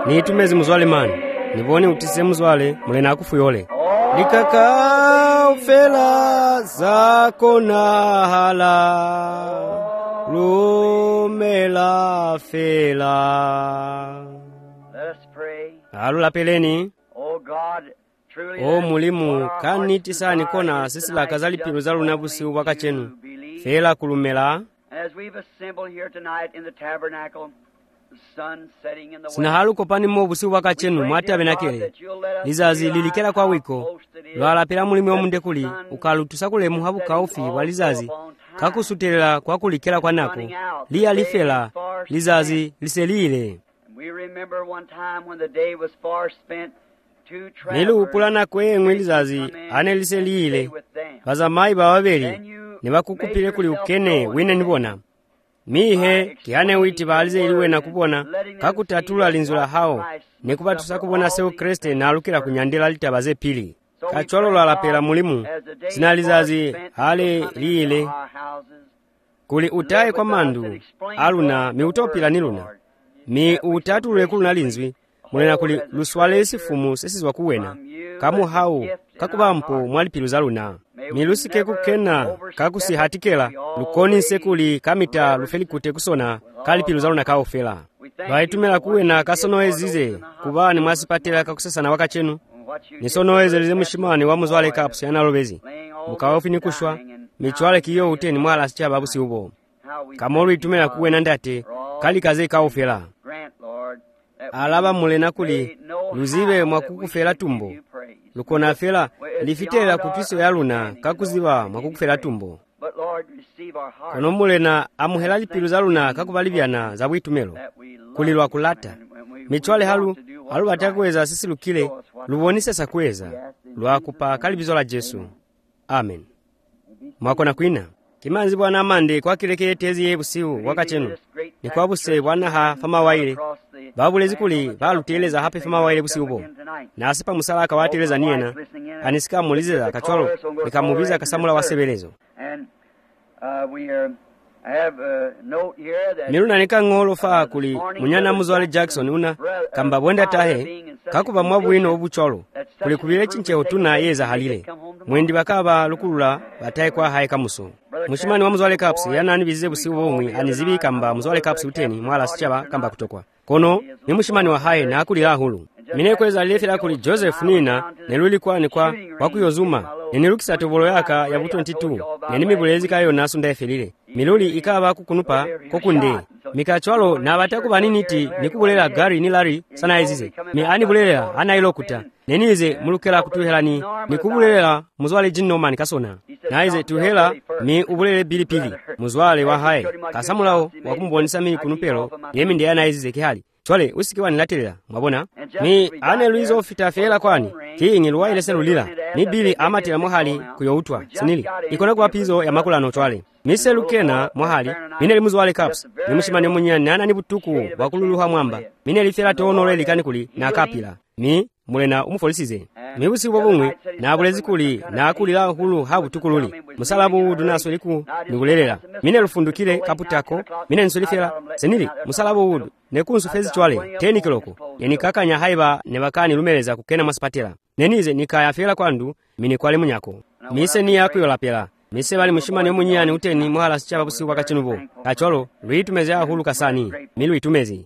ni tumezi muzwale mani nibone utise muzwale mulena akufuyole likaka ufela zako na hala lumela fela. Alula peleni. O mulimu kaniti sani kona sisila kazali pilu zalu nabusi waka chenu fela kulumela. Sinahalu kopani mobusi waka chenu mwati abenakele lizazi lilikela kwa wiko lwala pela mulimu omundekuli ukalutusa kule muhabu kaufi walizazi kakusutelela kwa kulikela kwa nako liya lifela lizazi liselile. Nilu upulana kwe lizazi ane liselile bazamai bawabeli nibakukupile kuli ukene wine nibona mihe kihane witi balize iliwe na kubona kakutatula linzula hao nikubatusa kubona seo kreste na alukila kunyandela litabaze pili kachwalo lalapela mulimu sinalizazi hale liile kuli utaye kwa mandu aluna miutopila niluna mi utatule kuluna linzwi mulena kuli luswale sifumu sesizwa kuwena kamu hau kakubampo mwalipilu zaluna milusike kukena kakusihatikela lukoni sekuli kamita lufelikute kusona kalipilu zaluna kaofela lwaitumela kuwena kasonoezize kubani mwasipatela kakusesana waka chenu nisonoeze lize mushimani wa muzwale kapusi yanalobezi mukaofi nikushwa michwale kiyo uteni mwala sicha babusi ubo kamolu itumela kuwena ndate kali kaze kaofela alaba mulena kuli luzibe mwakukufela tumbo lukona fela lifitela kutwiso yaluna kakuziba mwakukufela tumbo kono mulena amuhela lipilu zaluna kakubalibyana za bwitumelo kulilwa kulata michwale halu batakweza sisi lukile lubonise sakweza lwakupa kalibizo la Jesu. Amen. Mwakona kwina kimanzi bwana amande kwa kilekele tezi yebusiu wakachenu ni kwa buse bwana ha fama waile babulezi kuli baluteleza hape fama waile busiu bo na asipa musala akawateleza niena anisika mulizeza kachwalo nikamubiza kasamula wasebelezo miluna nika ngolo faa kuli munyana muzwale Jackson una kamba bwenda tahe kakuba mwabwino obucholo kuli kubile chinche hotuna yeza halile mwendi bakaba lukulula bataye kwa hae kamuso mushimani wa muzwale kapsi yanani bizize busiu bomwi anizibi kamba muzwale kapsi uteni mwala sichaba kamba kutokwa kono ni mushimani wa hae na akulila hulu minekweza lefela kuli Joseph nina neluli kwa ni kwa wakuyozuma nenilukisa tobolo yaka ya bu 22 nenimibulezi kayo nasunda efelile miluli ikaba kukunupa kokunde mikachwalo na bataku baniniti nikubulela gari ni lari sana ezize mi ani bulela ana ilokuta nenize mulukela kutuhelani nikubulela muzwale jinnoman kasona naize tuhela mi ubulele bilipili muzwale wa hae kasamulao wakumbonisa mi kunupelo yemi ndi ana ezize kihali chwale usikiwa nilatelela mwabona mi ane luizo fitafela kwani kiingi luwaile selulila ni bili amatela mohali kuyoutwa sinili ikona kwa pizo ya makulano chwale mise lukena mohali mine limuzwale caps ni mushimani munyani nana ni butuku wakululuha mwamba mine lifela toonole likani kuli na kapila mi mulena umufolisize mibusi ubobumwe na bulezi kuli na akulila hulu habu tukululi musalabu udunaso liku nigulelela mine lufundukile kaputako mine nsulifela senili musalabu udu nekunsu fezi chwale 10 kiloko yani kakanya haiba nebakani lumeleza kukena masipatela nenize nikaya fela kwandu mine kwale munyako mise ni yako yolapela mise bali mushimani omunyani uteni muhala sichaba busi wakachinubo kacholo luitumeze ahulu kasani milu itumezi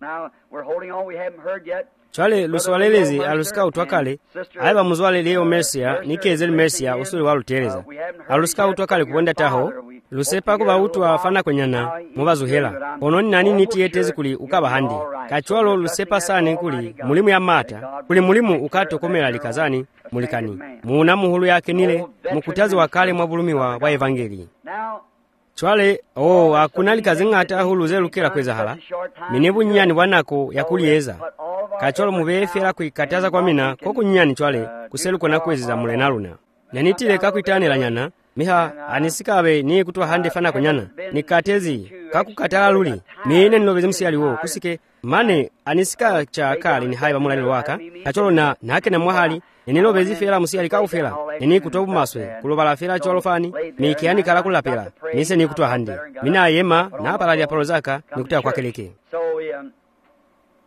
chwale luswalelezi alusika utwakale aiba muzwale leo Mercia nikezeli Mercia usuli waluteleza alusika utwakale kubonda taho lusepa kuba utu afana kwenyana mubazuhela ononi nani niti yetezi kuli ukaba handi kachwalo lusepa sani kuli mulimu ya mata kuli mulimu ukato komela likazani mulikani muuna muhulu yake nile mukutazi wakale mwabulumiwa wa evangeli chwale akunali kazingata hulu zelukela kweza hala minebu nyani wanako yakuliyeza kachwalo mubefela kuikataza kwa mina koko nyani chwale kuseluko na kweza mulenaluna nanitile kakuitanela nyana miha anisikabe ni kutwa hande fana konyana nikatezi kakukatala luli mine nilobeze msiyali wo kusike mane anisika cha kali ni haiba mulalilo waka kachwalo na nake na mwahali nenilobezi fela musiyali kaufela neni kutobu maswe kulobala fela chwalo fani mikiani kala kulapela nise ni kutwa hande mina yema na apalali ya parozaka ni kutua kwa keleke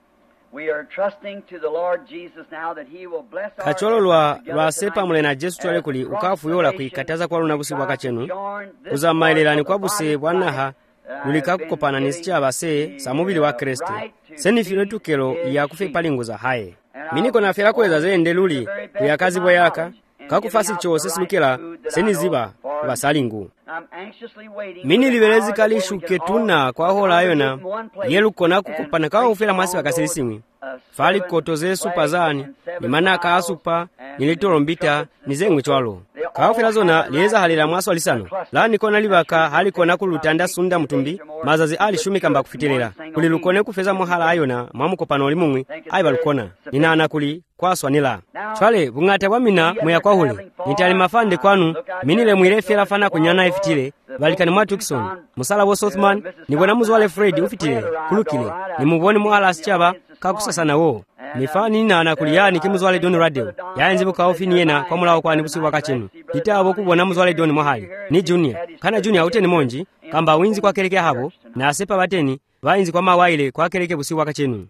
kacholo lwasepa mulena Jesu twale kuli ukafuyola kuikataza kwa luna busi bwaka chenu kuzamailelani kwa buse bwanaha lulika kukopana nisi base samubili wa Kristo senifilo tukelo yakufe palinguza haye miniko nafela kweza zende luli kuyakazi bwayaka kakufasi chose silukela seniziba basalingu mini livelezi kalishuke tuna kwa hola ayona yelukona kukopana kawa ufela mwasi wakasilisimwi fali kotoze supa zani nimana kaa supa nilitolombita nizengwe chwalo kawa ufela zona lieza halila mwaso alisano lani kona libaka halikona kulutanda sunda mutumbi mazazi alishumika mba kufitilela kulilukone kufeza mwahala ayona mwamukopana olimumwi aibalukona ninaana kuli kwa swanila chwale bungata wamina muya kwa huli nitali mafande kwanu minile mwirefela fana kunyana ifitile balikani mwa Tucson musala wo Southman nibona muzwale Fred ufitile kulukile nimubone mwahala asichaba kakusasana wo mifani ninaana kuli yani kimuzwale Don Radio yaenzi buka ofini yena kwa mulawo kwa nibusi wakachenu itabo kubona muzwale Don mwahali ni Junior kana Junior uteni monji kamba winzi kwa keleke habo na asepa bateni wainzi kwa mawaile kwa keleke busi wakachenu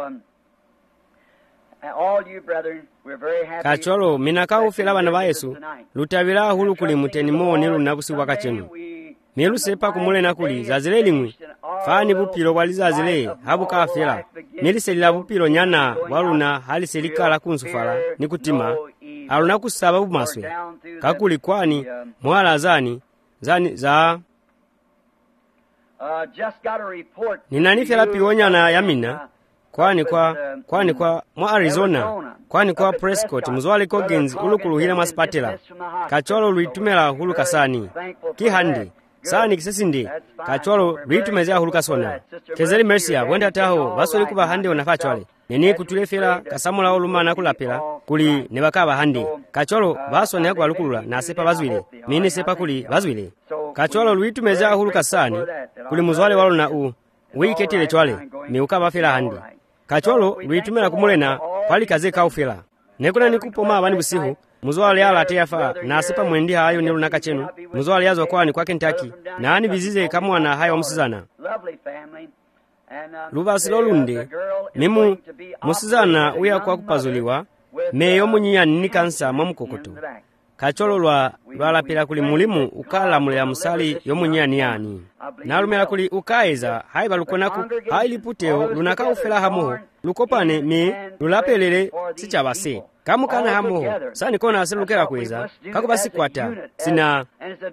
kacholo minaka ufela bana ba Yesu lutabira hulu kuli muteni moni lunabusi wakachenu milu sepa kumule na kuli zazile limwi fani bupilo walizazile habu kafela miliselila bupilo nyana waluna haliselikala kunsufala nikutima aluna kusaba bumaswe kakuli kwani mwala zani za ninanifela piwonya na yamina kwani kwa mwa Arizona kwani kwa Prescott muzwale Coggins ulukuluhila maspatela kacholo luitumela hulu kasani kihandi sani kisesindi kacholo luitumezea hulu kasona kezeli Mercia wenda taho basoli kuba handi onafa chwale nini kutulefela kasamula olumana kulapela kuli nebakaba handi kacholo basone yakwa lukulula na sepa bazwile mini sepa kuli bazwile kacholo luitumezea hulu kasani kuli muzwale walona wiketile chwale miukaba fela handi kacholo luitumela kumulena pali kaze kaufela nekuna nikupoma abani busihu muzwale yala ateyafa na asipa mwendi hayo nilunaka chenu muzwale yazo kwani kwa Kentucky na ani bizize kamwana hayo musizana lubasilo lunde mimu musizana uya kwa kupazuliwa meyo munyiyani ni kansa mwamukokoto kacholo lwalapela kuli mulimu ukala mulea musali yomunyiyani yani nalumela kuli ukaiza haiba lukonaku hailiputeo lunaka ufela hamoho lukopane mi lulapelele sichabase kamukana hamoho sani kona asilukela kweza kakubasikwata sina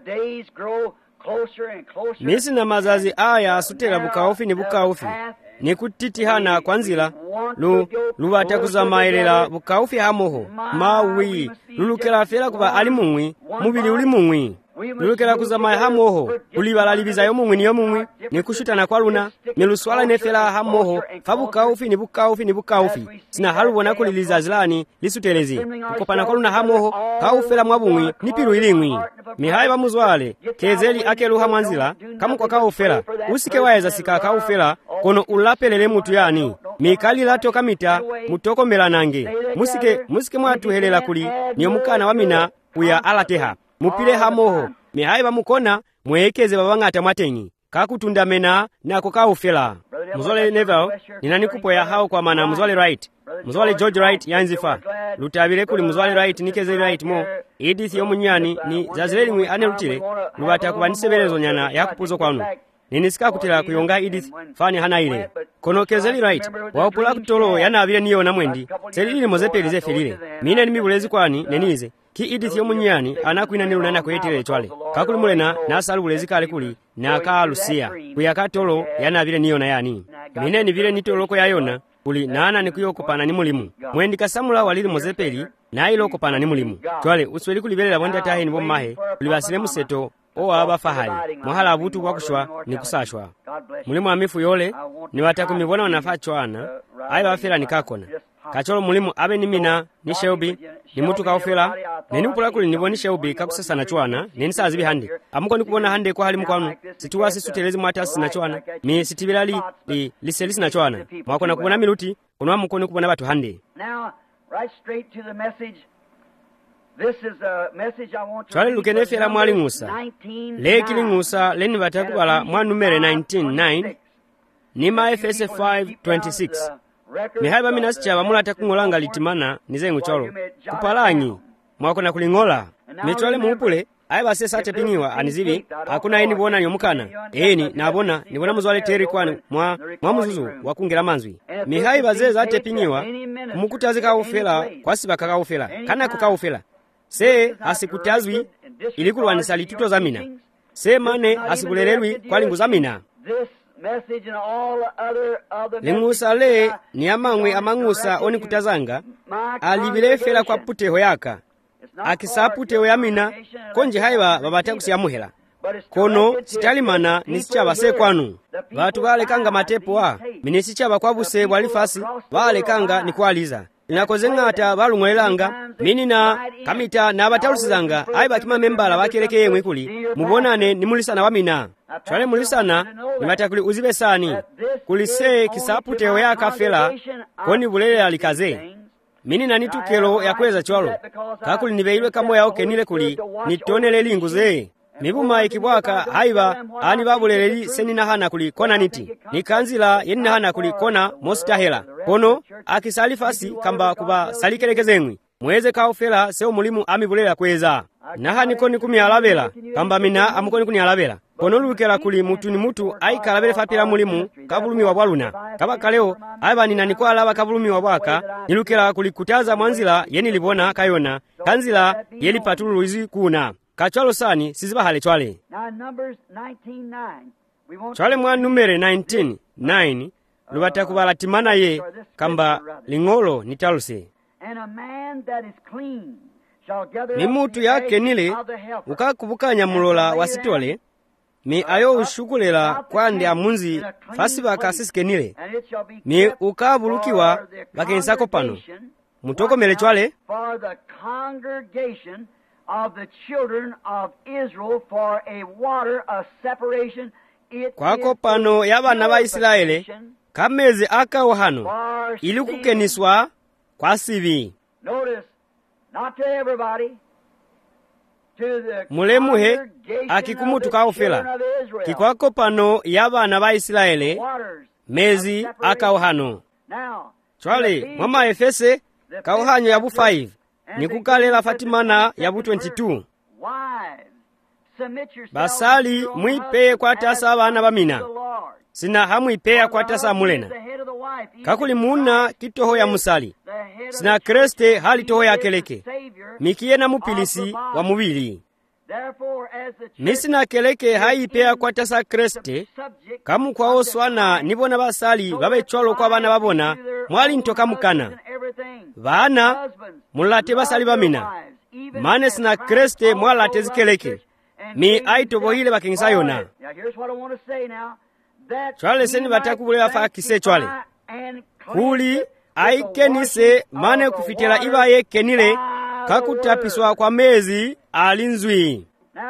misi na mazazi aya asutela bukaufi ni bukaufi nikutitihana kwanzila lubata kuzamaelela bukaufi hamoho mawi lulukela fela kuba ali mumwi mubili uli mumwi lulukela kuzamae hamoho ulibala libiza yomumwi ni yomumwi nikushutana kwa luna miluswala nefela hamoho fabukaufi ni bukaufi ni bukaufi sina halubona kuliliza zilani lisutelezi ukopana kwa luna hamoho kaufela mwabumwi nipilu ilimwi mihai bamuzwale kezeli akeluha mwanzila kamu kwa kaufela usike waeza sika kaufela kono ulapelele mutu yani mikali lato kamita mutoko melanange musike mwatuhelela kuli niyo mukana wamina uya alateha mupile hamoho mihai bamukona mwekeze babangata mwatenyi kakutunda mena nako kaufela muzwale Neville ninanikupo ya hao kwa mana muzwale Wright muzwale George Wright yanzifa lutabile kuli muzwale Wright nikeze Wright mo Edith yomunyani ni zazileli mwi anelutile lubata kubanisebelezo nyana yakupuzo kwanu ninisika kutila kuyonga Edith fani hana ile kono kezeli Wright waupula kutolo yanabile niyo na mwendi selili mozepelize felile mine nimibulezi kwani nenize ki Edith yomunyani anakwina nilunana kuyetele chwale kakuli mulena nasalu bulezi kale kuli naka Lucia kuyakatolo yanabile niyo na yani mine nibile nitoloko yayona kuli nana nikuyokopana ni mulimu mwendi kasamula walili mozepeli na ilo kopana ni mulimu chwale usweli kulibelela wenda tahe ni bomahe kulibasile museto aba fahali mwahala abutu kwa kushwa ni kusashwa mulimu amifu yole ni watakumibona wanafachwana ayi wafela nikakona kacholo mulimu abe nimina ni Shelby ni mutu kaufela neni upula kuli niboni Shelby kakusasa na chwana neni sazibi hande amuko nikubona hande kwa hali mkwanu situwasi sutelezi mwatasi na chwana mi sitibilali liselisi na chwana mwakona kubona miluti kunwa muko nikubona batu hande. Now right straight to the message. This is a message I want to chwale lukenefela mwali Musa lekili Musa leni batakubala mwa numere 19:9 nima Efese 5:26 mihai pamene sichava mulata kung'olanga litimana nizengu cholo kupalanyi mwakona kuling'ola michwale muupule ayi basesa atepinyiwa anizivi akuna eni bona nyomukana eni nabona nibona muzwale teri kwanu mwa muzuzu wakungela manzwi mihai bazeza atepinyiwa kumukutazi kaufela kwasiba kakaufela kana kukaufela se asikutazwi ilikulwanisa lituto zamina se mane asikulelelwi kwa lingu zamina ling'usale ni amang'we amang'usa oni kutazanga alibilefela kwa puteho yaka akisa puteho yamina konje haiwa babate kusiyamuhela kono sitalimana nisichaba se kwanu batu balekanga matepo wa minisichaba kwa buse bwalifasi balekanga nikwaliza linakozeng'ata balung'welanga mini na kamita na batalusizanga ayi bakima membala bakelekeye mwikuli mubonane nimulisana wamina chwale mulisana nimatakuli uzibe sani kulise kisaputeho yakafela koni bulelela likaze mini na nitukelo yakweza chwalo kakuli nibeilwe kamo yao kenile kuli nitonele linguze mibuma ikibwaka haiba ani babuleleli seni nahana kuli kona niti nikanzila yeni nahana kuli kona mositahela kono akisalifasi kamba kuba salikelekezengwi mweze kaufela seo mulimu amibulela kweza nahani koni kumyalabela kamba mina amukoni kunyalabela kono lukela kuli mutu ni mutu aikalabele fapila mulimu kabulumi wa bwaluna kaba kaleo aiba nina nikwalaba kabulumi wa bwaka nilukela kuli kutaza mwanzila yeni libona kayona kanzila yeli patulu izi kuna kachwalo sani sizibahale chwale chwale mwa numere 19:9 lubata kubala timana ye kamba ling'olo nitaluse ni mutu yake nile ukakubukanya mulola wasitole mi ayo ushukulela kwande amunzi fasi bakasisike nile mi ukabulukiwa bakensako pano mutokomele chwale of the children of Israel for a water of separation. Kwako pano yabana ba Israeli kamezi akawo hano ili kukeniswa kwa sibi. Notice, not to everybody, to the mulemuhe akikumutu kaufela kikwako pano yabana ba Israeli mezi akawo hano chwale mama Efese kauhanyo yabu 5 nikukalela fatimana yabu 22 basali mwipe kwa tasa abana bamina sina hamwipeya kwa tasa mulena kakuli muna kitoho ya musali sina kreste hali toho ya keleke mikiye na mupilisi wa mubili misina keleke haipeya kwa tasa kreste kamu kwa oswana nibona basali babe cholo kwa bana babona mwali ntoka mukana bana mulate basali bamina mane sina kreste mwalate zikeleke mi aitobo hile bakingisa yona chwale seni batakubulela fa kise chwale kuli aikenise mane kufitela iba ye kenile kakutapiswa kwa mezi alinzwi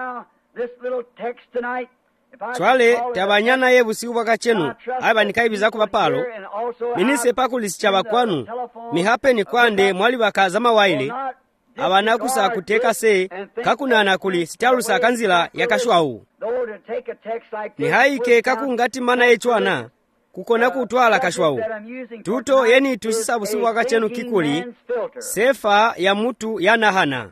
chwale tabanyana ye busiku bakachenu aiba nikaibiza kubapalo minise pakulisichaba kwanu mihape ni kwande mwali bakazama waile abanakusa kuteka se kakunana kuli sitalusa kanzila yakashwawu ni haike kakungati mana echwana kukona kutwala kashwawu tuto yeni tusisa busiku wakachenu kikuli sefa ya mutu yanahana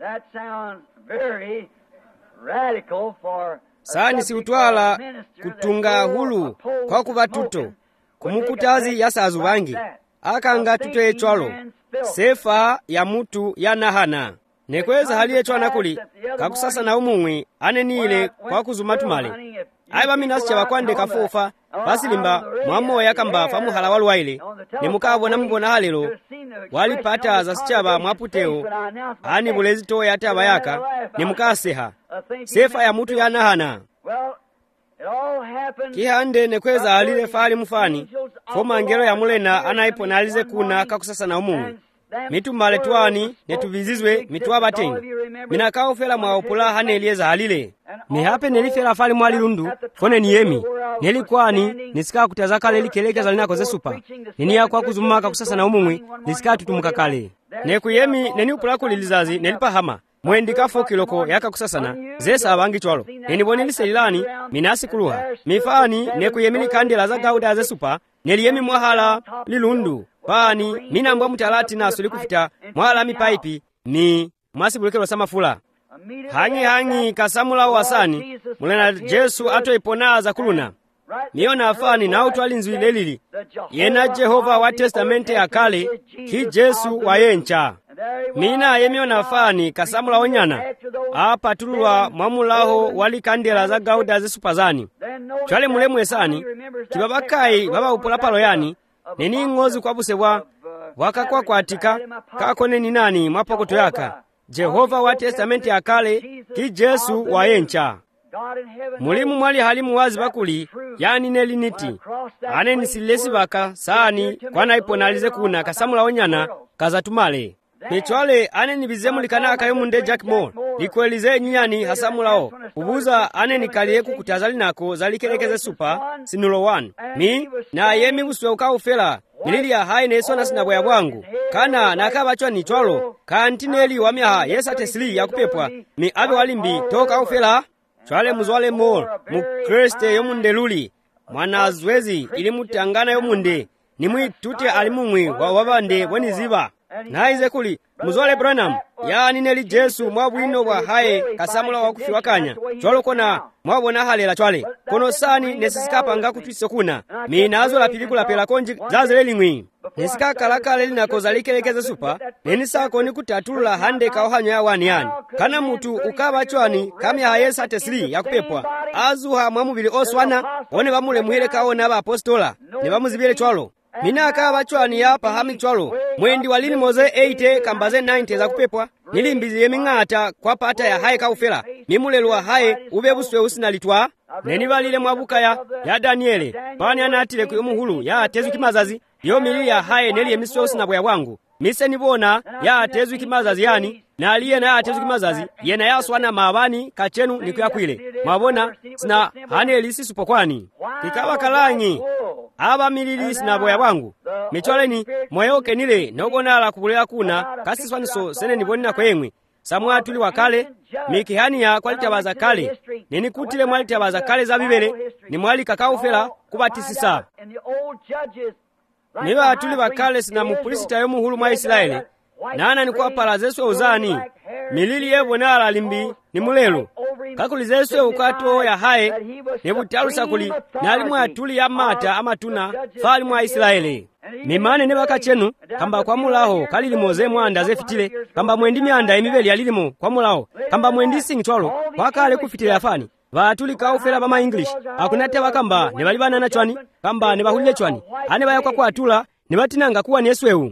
sani si utwala kutunga hulu kwa kuba tuto kumukutazi yasazu bangi akanga tuto echwalo sefa ya mutu yanahana nekweza hali echwana kuli kakusasa na umumwi anenile kwa kuzumatumale aiba minasi bakwande kafofa basilimba mwamoya kamba famuhala walwaile nemukabona mubona halelo walipata zasichaba mwaputeo ani bulezi to yate abayaka nemukaseha sefa ya mutu yanahana kihande nekweza halile fali mufani foma ngero ya mulena anaiponalize kuna kakusasa na umumwi mitumale twani netuvizizwe mitwa batengi minakao fela mwaopula hane elieza halile mihape nelifela fali mwali lundu fone niyemi nelikwani nisika kutazaka leli kelekeza linako zesupa niniya kwa kuzumaka kusasa na umumwi nisika tutumuka kale nekuyemi neniupula kulilizazi nelipahama mwendika fokiloko yaka kusasana zesa abangi chwalo nenibonilise ilani minasi kuluha mifani nekuyemili kandela za gauda zesupa neliyemi mwahala lilundu pani minambwa mutalati naso likufita mwahala mipaipi mi mwasibulekelo samafula hangi kasamula wasani mulena Jesu atoiponaza kuluna niyona afani na utwali nzwile lili yena Jehova wa testamente ya kale ki Jesu wa yencha mina yemiona afani kasamula onyana apatulwa mwamulaho walikandela za gauda zisupazani chwale mulemu esani kibabakai baba upulapalo yani neni ngozi kwa busebwa wakakwa kwatika kakone ni nani mwapokoto yaka Jehova wa testamente ya kale ki Jesu wa yencha mulimu mwali halimu wazi bakuli yani neliniti ane nisilesi baka sani kwana iponalize kuna kasamula onyana kazatumale Nechwale ane nibizemu likanaka yomunde Jack Moore likwelize nyani hasamulao ubuza ane nikaliye kukutazali nako zalikelekeze supa sinulo 1 mi na yemi uswe ukaufela milili ya hai nesona sinabwa ya bwangu kana nakabachwa ni chwalo kantineli wa miaha yesa tesli ya kupepwa mi abe walimbi toka ufela chwale muzwale Moore mukreste yomunde luli mwana zwezi ili mutangana yomunde nimwi tute alimumwi wa wabande wani ziba naize kuli muzwale Branham yani neli Jesu mwabwino wa hae kasamula wakufi wakanya chwalo kona mwabona halela chwale kono sani nesisikapa nga kutwiso kuna minazo la pilikula pela konji zazele ngwi nesika kalakale linako zalikelekeze supa nenisako ni kutatula hande kaohanyo ya wani yani kana mutu ukaba chwani kamya hayesa tesli ya kupepwa azuha mwamubili oswana one bamule muhile kaona ba apostola ne bamuzibile chwalo mina akaba chwani ya pahami chwalo mwendi walini moze 8 kambaze 90 za kupepwa nilimbizi yemingata kwa pata ya hae kaufela mimulelwa hae ubebuswe usinalitwa neni balile mwabuka ya Daniele pani anatile kuyumuhulu ya atezu kimazazi yo milili ya hae neli yemiswe usinabwa ya wangu mise nibona ya atezu kimazazi yani na aliye na atezu kimazazi yena yaswana mabani kachenu nikuyakwile mwabona sina haneli sisupokwani kikawa kalangi aba milili sinabo ya wangu michwaleni mwayoke nile nogona kubulela kuna kasiswaniso sene nibonina kwemwe samwa tuli wakale mikihani ya kwalitabaza kale nini kutile mwalitabaza kale za bibele ni mwali kakaufela kubatisisa niba tuli wakale sina mupulisita yomu hulu mwa Israeli nana nikuwa palazeswe uzani milili yebona alimbi ni mulelo kakulizeswe ukato ya hae nebutalusa kuli nalimu atuli ya mata amatuna fali mwa Israeli mimane nebaka chenu kamba kwa mulaho kalili moze mwanda zefitile kamba mwendi mianda emibeli alilimo kwa mulaho kamba mwendi singchwalo wakale kufitile afani batuli kaufela bama English akunate bakamba nebalibana na chwani kamba nebahulile chwani ane bayakwa kwa atula nebatinanga kuwa nesweu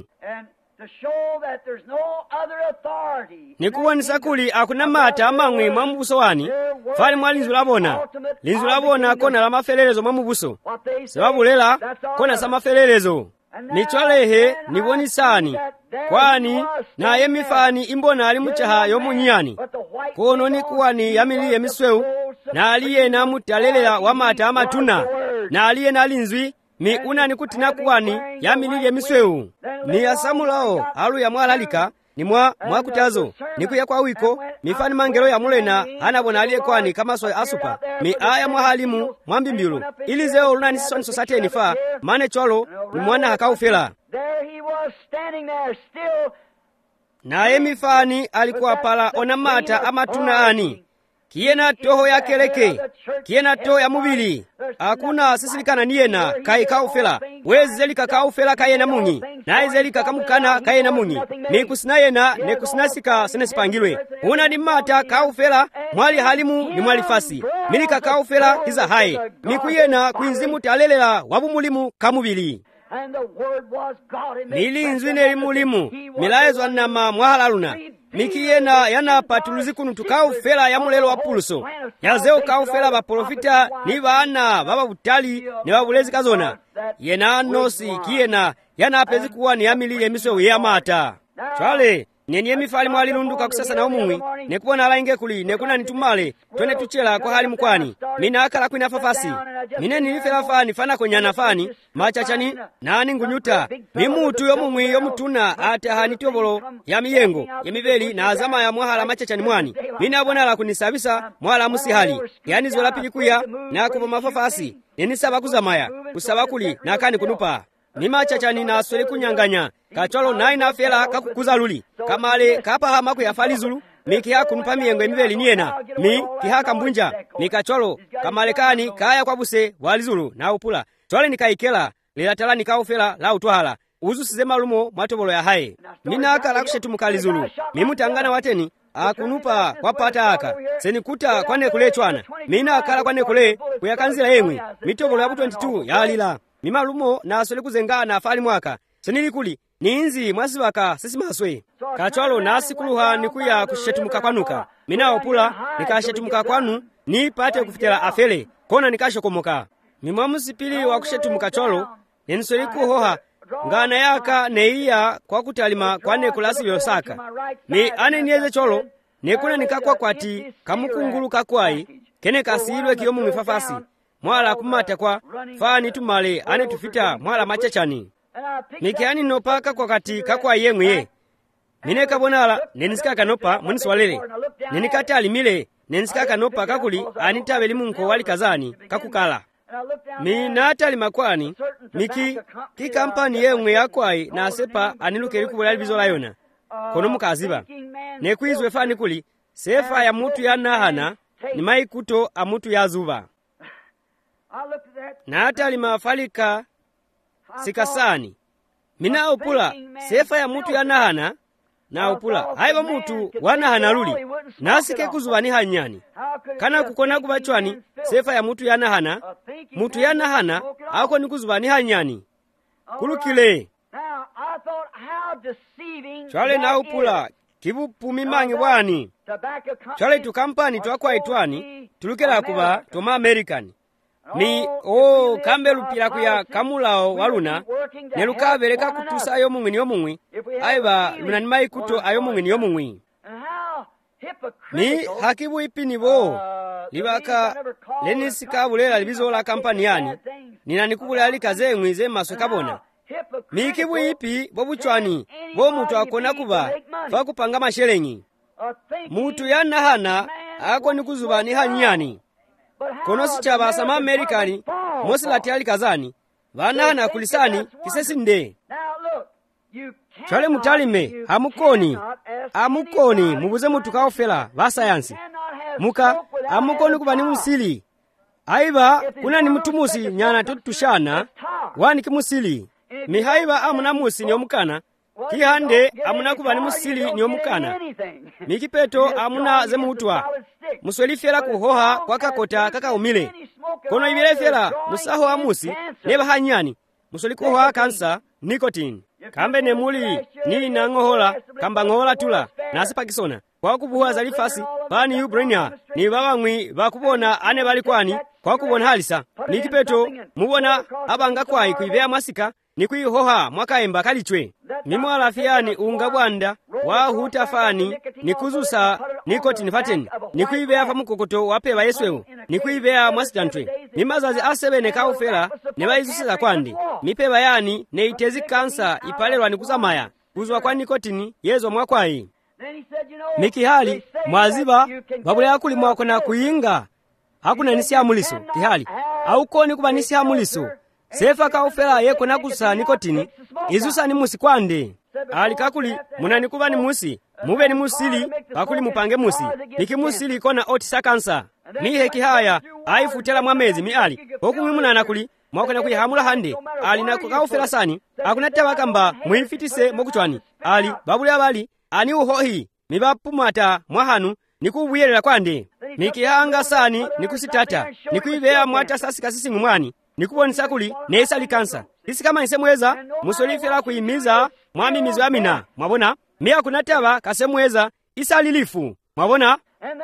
nikuwa nisakuli akuna mata amangwe mwamubuso wani fali mwa linzu labona kona la mafelelezo mwamubuso sebabulela kona sa mafelelezo nichwalehe niboni sani kwani na yemifani imbona ali muchaha yomunyani kono nikuwani yamili yemisweu na aliye na mutalelela wa mata amatuna na aliye na linzwi mi unani kutina kuwani yamili yemisweu ni asamulao alu ya mwalalika ni mwakutazo nikuya kwa wiko mifani mangelo ya mulena anabona aliye kwani kama soya asupa mi aya mwahalimu mwambimbilu ili zeo lunani sisoni sosate nifa mane cholo ni mwana hakaufela na emifani alikuwa pala onamata amatuna ani kiyena toho ya keleke kiyena toho ya mubili akuna sisilikana niyena kai kaufela wezelika kaufela kayena mungi na ezelika kamukana kayena mungi nikusina yena nekusina senesipangilwe una ni mata kaufela mwali halimu ni mwali fasi milika kaufela iza hae nikuyena kuinzimu talelela wabumulimu kamubili milinzwi nelimulimu milaezwa nama mwahalaluna mikiyena yana patuluzi kunu tukaufela ya mulelo wa puluso yazeo kaufela baprofita ni baana baba butali ni babulezi kazona yena nosi kiyena yana apezi kuwa ni yamili yemiswe ya mata chwale nenye mifali mwalilunduka kusasa na umumwi nekubona alainge kuli nekuna nitumale twene tuchela kwa hali mkwani mina akala kwina fafasi mine nilifela fani fana konyana fani machachani nani ngunyuta mimutu yomumwi yomutuna ate hanitobolo ya miyengo yemiveli na azama ya mwahala machachani mwani mina abonala kunisabisa mwahala musihali yani zola pilikuya na kupa mafafasi nenisaba kuzamaya kusaba kuli na kani kunupa mimachachani na aswele kunyanganya kacholo naina fela kakukuza luli kamale kapahama kuyafali zulu mikiha kunupa miyengo emiveli niena mi kiha kambunja mikacholo kamalekani kaya kwa buse wali zulu na upula chole nikaikela lilatala nikaufela la utwahala uzu sizema lumo mwatobolo ya hae mina akala kushetumukali zulu mimutangana wateni akunupa kwapata aka senikuta kwane kule chwana mina akala kwane kule kuyakanzila yemwe mitobolo ya 22 ya alila mima lumo na asole kuzengana afali mwaka senilikuli ninzi mwasivaka sisimaswe kacholo nasikuluha nikuya kushetumuka kwanuka mina opula nikashetumuka kwanu nipate kufitela afele kona nikashokomoka mimwa musipili wa kushetumuka cholo nenisoliku ngana yaka neiya kwa kutalima kwane kulasi yosaka ni ane nieze cholo nekuna nikakwa kwati kamukungulu kakwai kene kasilwe kiyomu mifafasi mwala kumata kwa fani tumale ane tufita mwala machachani mikiani nopaka kwa kati kakwa yemwe ye mineka bonala nenisika kanopa muniswalele nenikati alimile nenisika kanopa kakuli anitabeli munko wali kazani kakukala minata limakwani miki kikampani yemwe yakwai na sepa anilukeli kubulali bizola yona kono mukaziba nekwizwe fani kuli sefa ya mutu ya nahana ni maikuto amutu ya zuba na hata limafalika sikasani mina opula sefa ya mutu ya nahana na opula haiba mutu wanahana luli nasike kuzubani hanyani kana kukona kubachwani sefa ya mutu ya nahana mutu ya nahana ako ni kuzubani hanyani kulukile chwale na opula kibupumi mangi wani chwale tukampani twakwa itwani tulukela kuba toma American mi kambe lupira kuya kamulao waluna nelukabeleka kutusa ayo mumwi aiba luna ni maikuto ayo mumwi mi hakibu ipini bo libaka lenisika bulela libizola kampani yani nina nikubula alikaze mwize maswe kabona mi kibu ipi bobuchwani bo mutu akona kuba fakupanga mashelenyi mutu yanahana ako nikuzubani hanyani kono sichaba sama Amerikani mosilati alikazani vanahana kulisani kisesi nde chale mutalime amukoni mubuze mutu kaofela va sayansi muka amukoni kubani musili aiba kuna ni mutumusi nyana tutushana wani kimusili mihaiba amuna musi ni omukana kihande amuna kubani musili ni omukana mikipeto amuna zemutwa muswelifela kuhoha kwa kakota kakaumile kono ibilefela musaho amusi neba hanyani muswelikuhoha kansa nicotine kambe nemuli ni nangohola kamba ngohola tula nasi pakisona kwa kubuha zalifasi bani yubrenia ni babamwi bakubona ane balikwani kwa kubona halisa mikipeto mubona abanga kwai kuibea masika ni kuihoha mwakaemba kalichwe mimwala afiyani unga bwanda wa hutafani ni kuzusa nicotine pattern ni kuibea fa mukokoto wapeba yeswewo ni kuibea mwasitantwe mimazazi asebene kaufela ne bayizusiza kwandi mipeba yani ne itezi kansa ipalelwa ni kuzamaya kuzwa kwa nicotine yezo mwakwai mikihali mwaziba babule akuli mwako na kuinga hakuna nisi amuliso kihali aukoni kuba nisi amuliso sefa kaufela yeko nakusa nicotine izusa ni musi kwande alikakuli munani kuba ni musi mube ni musili bakuli mupange musi nikimusili kona otisa kansa mihe kihaya aifutela mwamezi miali okumwimunana kuli mwakona kuihamula hande ali na kaufela sani akunataba kamba muifitise mokuchwani ali babuli abali ani uhohi mibapumata mwahanu nikubuyerera kwande mikihanga sani nikusitata nikuibea mwata sasi kasisi mwani nikubonisa kuli neisali kansa isi kama nisemweza musolifela kuimiza mwami mizo amina mwabona miya kunataba kasemweza isalilifu mwabona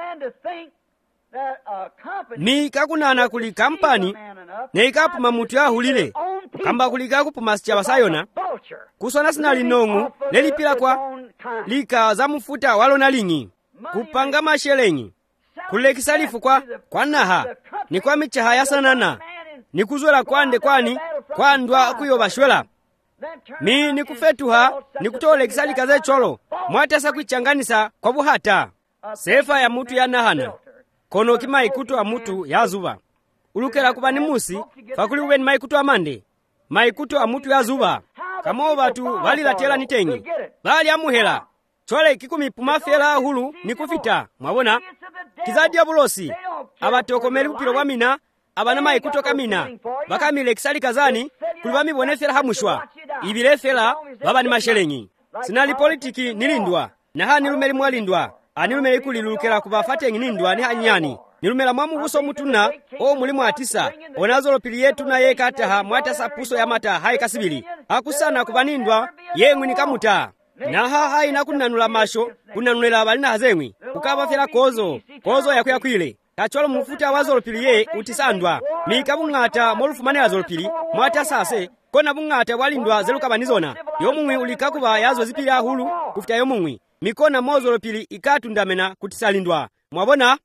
mi kakunana kuli kampani neikapuma mutu ya hulile kamba kulika kupuma sichaba sayona kusona sinali nongu lelipila kwa lika za mufuta walona lingi kupanga mashelenyi kulekisalifu kwa naha ni kwa michaha yasanana ni kuzwela kwande kwani kwandwa kuyobashwela mi ni kufetuha ni kutolekisa lika ze cholo mwatasa kuichanganisa kwa buhata sefa ya mutu ya nahana kono kimaikutu wa mutu ya zuba ulukela kuba ni musi fakuli uwe ni maikutu wa mande maikutu wa mutu ya zuba kamo batu walilatela nitengi bali amuhela chole kikumi pumafela hulu ni kufita mwabona kizadi abulosi abatokomeli kupilo kwa mina abana maikutu kamina bakamile kisali kazani kulibami bonefela hamushwa ibilefela baba ni mashelenyi sinali politiki nilindwa na ha nilumeli mwalindwa anilumeli kulilukela kubafatengi nindwa ni hanyani nilumela mwamu buso mutuna o mulimu atisa onazolo pili yetu na ye kataha mwatasa puso ya mata hai kasibili akusana kubanindwa yengwi ni kamuta na hai na kunanula masho kunanulela abali na hazengwi kukabafela kozo yakuya kwile kacholo mufuta wazolo pili ye utisandwa mikabungata molufumane yazolo pili mwatasase kona bungata walindwa zelukabanizona yomungwi ulikakuba yazo zipili ahulu kufuta yomungwi mikona mozolo pili ikatundamena kutisalindwa mwabona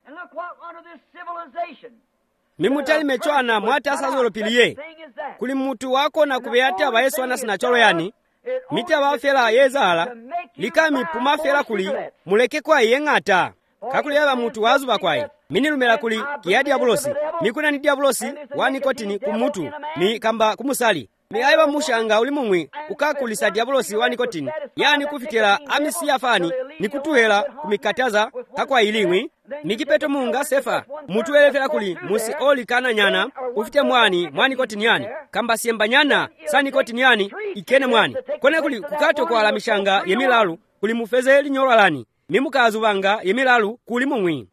mimutali mechwana mwatasa zolo pili ye kuli mutu wako na kubeyata bayesu wanasina cholo yani miti abafela yezala likami pumafela kuli muleke kwa yengata kakuli yaba mutu wazuba kwai minilumela kuli kia diabulosi mikuna ni diabulosi wani kotini kumutu mi kamba kumusali mi aiba mushanga ulimumwi ukakulisa diabulosi wani kotini yani kufikira amisi yafani ni kutuhela kumikataza kakwa ilingwi mikipeto munga sefa mutu elefela kuli musi oli kana nyana ufite mwani kotini yani kamba siemba nyana sani kotini yani ikene mwani kone kuli kukato kwa alamishanga yemilalu kuli mufeze linyolwalani mimukazubanga yemilalu kuli mumwi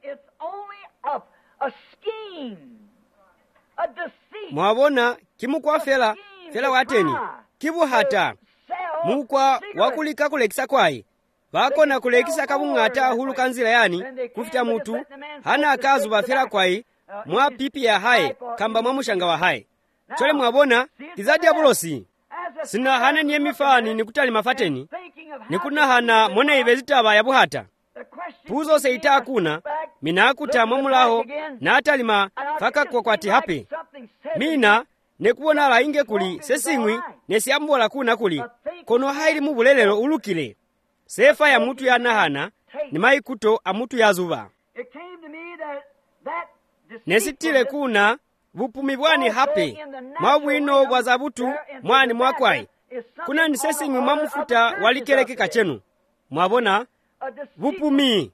mwabona kimukwa fela wateni kibu hata mukwa wakulika kulekisa kwai bakona kulekisa kabungata hulu kanzila yani kufita mutu hana akazuba fela kwai mwa pipi ya hae kamba mwamushanga wa hae chole mwabona kizadi ya bulosi sina hana niye mifani nikutali mafateni nikuna hana mone ibezitaba ya buhata puzo seita hakuna minakuta mwamulaho na atalima faka kwa kwati hape mina nekuona la inge kuli sesingwi nesiambola kuna kuli kono haili mubulelelo ulukile sefa ya mutu ya nahana ni maikuto amutu ya zuba nesitile kuna bupumi bwani hape mawino bwazabutu mwani mwakwai kuna ni sesingwi mwamufuta walikeleke kachenu mwabona bupumi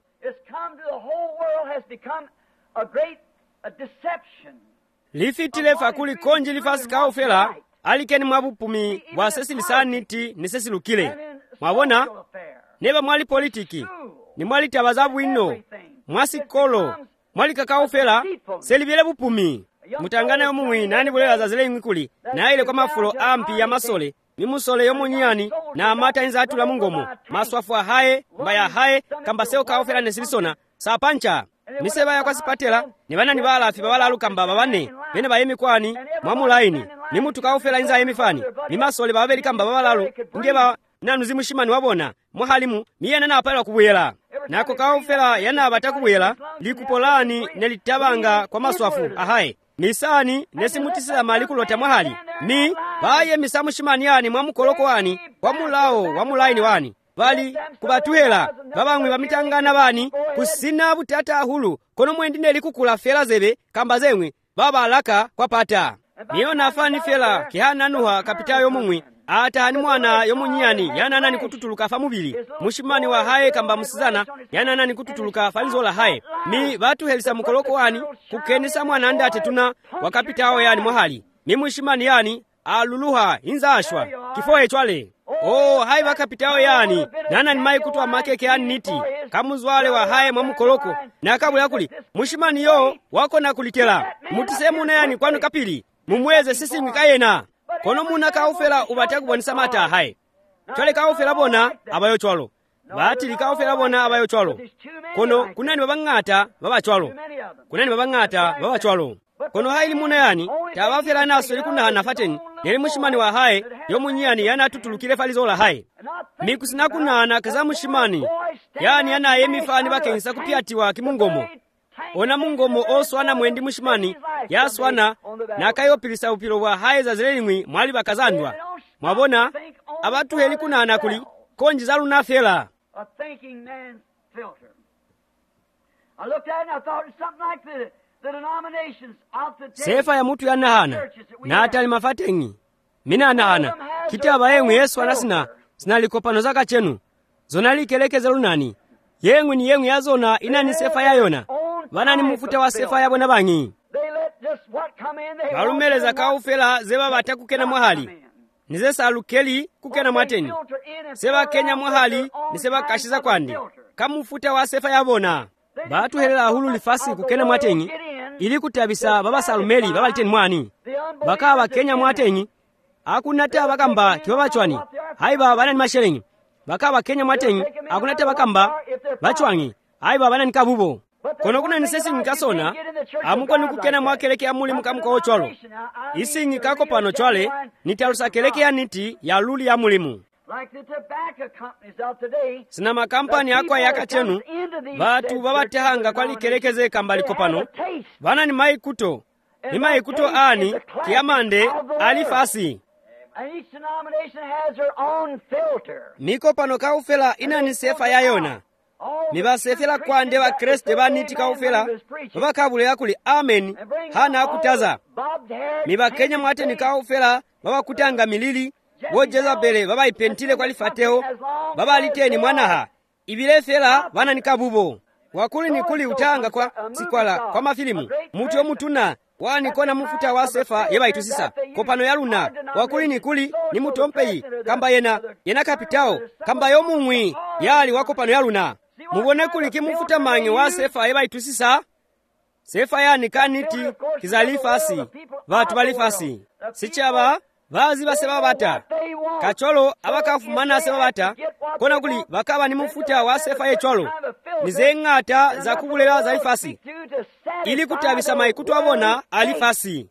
lifitile fakuli konji lifasika ufela alikeni mwabupumi bwa sesilisaniti ni sesilukile mwabona neba mwali politiki ni mwali tabazabu ino mwasikolo mwali kakao ufela selibile bupumi mutangana yomumwi nani bulela zazile ingwikuli na ile kwa mafulo ampi ya masole mimusole yomunyani na amata inza atula mungomo maswafu ahaye mbaya haye kamba seo kaofela nesilisona sapancha miseba ya kwa sipatela ni bana ni balafi babalalu kamba babane bene bayemi kwani mwamulaini ni mutu kaofela inza yemifani ni masole babeli kamba babalalu ngeba nanu zimushimani wabona mwahalimu miyena na apala kubuyela nako kaofela yana abatakubuyela likupolani nelitabanga kwa maswafu ahaye misani nesimutisila mali kulota mwahali mi baye misamu shimani yani mwamukoloko wani wamulaini wani bali kubatuhela babangwi bamitangana bani kusina butata hulu kono mwendine likukula fela zebe kamba zemwe baba alaka kwa pata niyo nafani fela kihana nuha kapitayo mumwi ata ni mwana yomunyani yana nani kututuluka famubili mushimani wa haye kamba musizana yana nani kututuluka falizola haye mi batu helisa mukoloko wani kukenisa mwana ndate tuna wakapitao yani mwahali mi mushimani yani aluluha inza ashwa kifoe chwale hai bakapitao yani nana ni mai kutwa makeke yani niti kamuzwale wa haye mwamukoloko na kabula kuli mushimani yo wako na kulitela mutisemu na yani kwanu kapili mumweze sisi ngikayena kono muna kaufela ubataku bonisa mata haye chwale kaufela bona abayo chwalo batili kaufela bona abayo chwalo kono kunani babangata baba chwalo kono haili muna yani tabafela naso likuna hana fateni neli mushimani wa haye yomunyani yana tutulukile falizola haye mikusina kunana kaza mushimani yani anaye mifani bakengisa kupyatiwa kimungomo ona mungomo oswana mwendi mushimani yaswana nakayopilisa upilo bwa haiza zilelimwi mwali bakazandwa mwabona abatu heli kunana kuli konji za lunafela. Sefa ya mutu yanahana na atali mafatengi mina anahana kitaba yemwe Yesu anasina sinalikopano zaka chenu zonali kelekeze lunani yemwe ni yemwe yazona inani sefa yayona bana ni mufuta wa sefa yabona bangi balumeleza kaufela zeba batakukena mwahali nize salukeli kukena mwateni seba kenya mwahali niseba kashiza kwandi kamufuta wa sefa yabona batu helela hulu lifasi kukena mwateni ili kutabisa baba salumeli baba liteni mwani bakaba kenya mwateni akunata bakamba kibaba chwani haiba bana ni masherengi bakaba kenya mwateni akunata bakamba bachwangi haiba bana ni kabubo kono kuna nisesi nkasona amuko nikukena mwakeleke ya muli mukamuka ochwalo isi ngikako pano chwale nitalusa keleke ya niti ya luli ya mulimu sina makampani akwa yaka chenu batu babatehanga kwa likelekeze kambaliko pano bana ni maikuto ani kiamande alifasi miko pano kaufela inani sefa yayona nibasefela kwande wa kreste baniti kaufela babakabule yakuli amen hana akutaza nibakenya mwate ni kaufela babakutanga milili wojeza bele baba ipentile kwa lifateo baba aliteni mwanaha ibilefela bana nikabubo wakuli nikuli utanga kwa sikwala kwa mafilimu mutu omutuna wani kona mufuta wa sefa yeba itusisa kopano ya luna wakuli nikuli ni mutu ompeyi kamba yena kapitao kamba yomumwi yali wako pano ya luna mubone kuli kimufuta mangi wa sefa yeba itusisa sefa yani kaniti kizalifasi batu balifasi sichaba vazi baseba bata kacholo abakafumana seba bata kona kuli bakaba ni mufuta wa sefa yecholo nizengata za kubulela za lifasi ili kutabisa maikutu abona alifasi.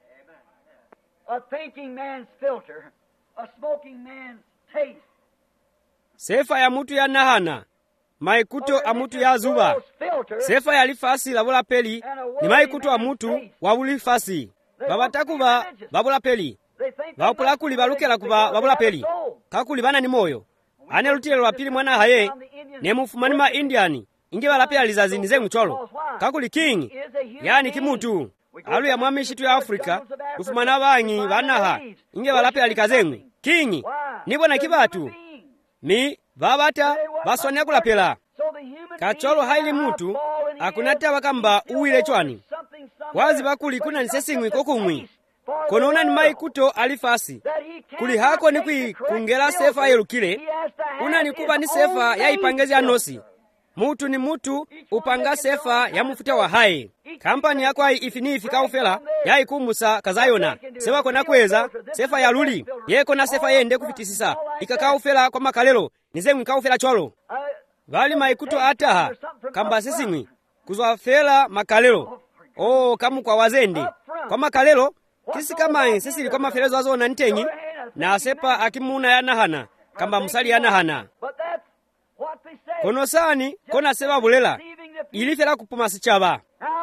Sefa ya mutu ya nahana maikuto amutu ya zuba sefa ya lifasi labula peli ni maikuto amutu wabulifasi babatakuba babula peli bakula kuli balukela kuba babula peli kakuli bana ni moyo ane lutile lwa pili mwana haye ne mufumani ma indiani inge balapela lizazi nize mcholo kakuli king yani kimutu alu ya mwamishitu ya Afrika ufumana bangi banaha inge balapela likazengu king nibona kibatu mi babata baswanya kulapela kacholo haili mutu akunata bakamba uwile chwani wazi bakuli kuna nisesingwi kokumwi konona ni maikuto alifasi kuli hako ni kungela sefa yelukile una ni kuba ni sefa ya ipangezi anosi mutu ni mutu upanga sefa ya mufuta wa hai kampani yako hai ifinifi kaufela ya ikumusa kazayona sewa kona kweza sefa ya luli yeko na sefa yende kufitisisa ikakaufela kwa makalelo nizemwi kaufela cholo vali maikuto ataha kamba sisingwi kuzwa fela makalelo kamu kwa wazende kwa makalelo kisi kama sisi kwa mafelezo azona ntenyi na sepa akimuna ya nahana kamba musali ya nahana kono sani kona seba bulela ilifela kupuma sichaba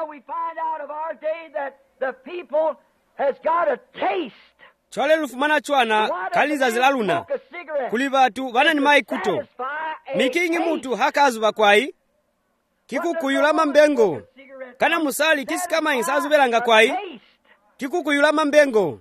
chwale lufumana chwana kaliza zilaluna kulibatu bana ni maikuto mikingi mutu hakazuba kwai kikukuyulama mbengo kana musali kisi kama insazubelanga kwai kikukuyulama mbengo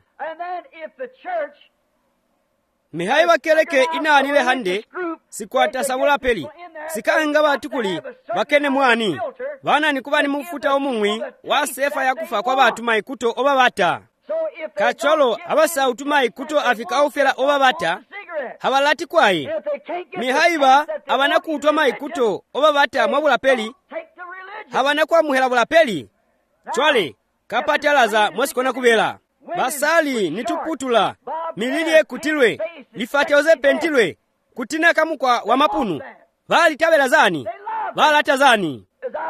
mihai bakeleke inaanile hande sikwata sabula peli sikanga batu kuli bakene mwani bana ni kuba ni mufuta omumwi wa sefa ya kufa kwa batu maikuto oba bata kacholo abasa utuma ikuto afika ufela oba bata habalati kwai mihaiba abana kutwa maikuto oba bata mwabula peli habana kwa muhela bula peli chwale kapatalaza mwesikona kubela basali nituputula milili ekutilwe lifateuze pentilwe kutina kamukwa wa mapunu bali tabela zani balata zani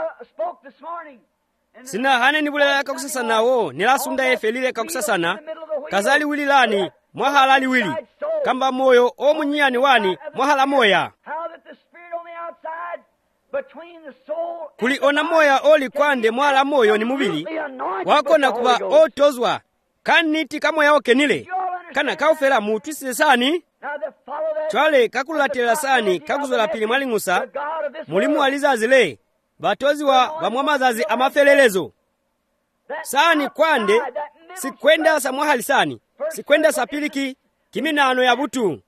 sina hane nibulela kakusasana wo nilasunda efelile kakusasana kazali wililani mwahalali wili kamba moyo omunyiyani wani mwahala moya kuli ona moya oli kwande mwahala moyo ni mubili wakona kuba otozwa kaniti kamoya okenile kana kaufera mutwisise sani chwale kakulatela sani kakuzola pili mwaling'usa mulimu walizazile batoziwa bamwamazazi amafelelezo sani kwande sikwenda sa mwahali sani sikwenda sa piliki kiminano ya butu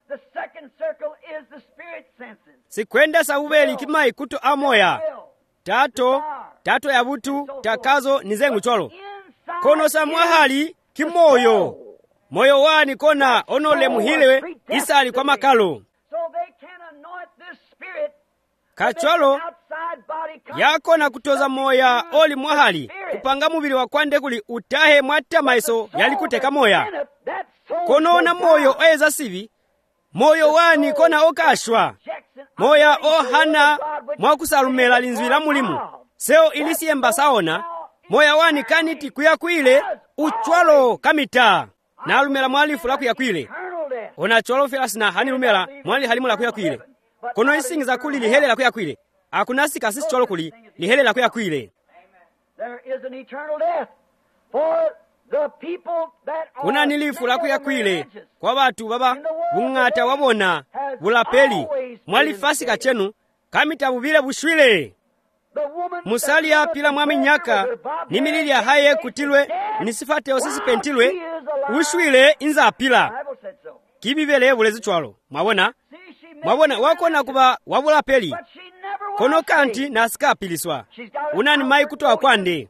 sikwenda sa ubeli kimai kuto amoya tato ya butu takazo nizengu cholo kono sa mwahali kimoyo moyo wani kona onole muhilewe isali kwa makalo kacholo yakona kutoza moya oli mwahali kupanga mubili wa kwande kuli utahe mwata maiso yalikuteka moya konona moyo oeza sivi moyo wani kona okashwa moya ohana mwakusalumela linzwila mulimu seo ilisiyemba saona moya wani kaniti kuyakwile uchwalo kamita nalumela mwalifu la kuyakwile ona cholo felasina hanilumela mwali halimula kuyakwile kono isingiza kuli lihelela kuyakwile akunasika sisi cholo kuli lihelela kuyakwile kuna nilifu la kuyakwile kwa batu baba bung'ata wabona bulapeli mwalifasika chenu kamita bubile bushwile musali ya pila mwami nyaka nimilili ya haye kutilwe nisifate osisi pentilwe ushwile inza apila kibibele bulezi chwalo mwabona wakona kuba wabula peli kono kanti nasika piliswa unani mai kutoa kwande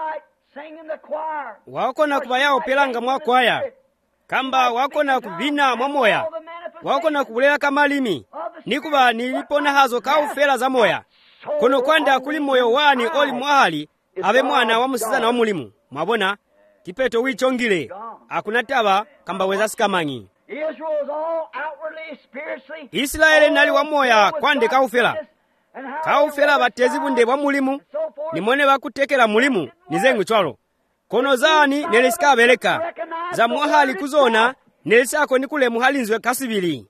wakona kuba yao pelanga mwakwaya kamba wakona kubina mwamoya wakona kubulela kamalimi nikuba nilipona hazo kaufela za moya kono kwanda kuli moyo wani oli mwahali abe mwana wa musizana wa mulimu mwabona kipeto wichongile akunataba kamba weza sikamanyi Israeli nali wa moya kwande kaufela batezi bunde bwa mulimu nimone bakutekela mulimu nizengu chwalo kono zani nelisika beleka za mwahali kuzona nelisako nikule muhalinzwe kasibili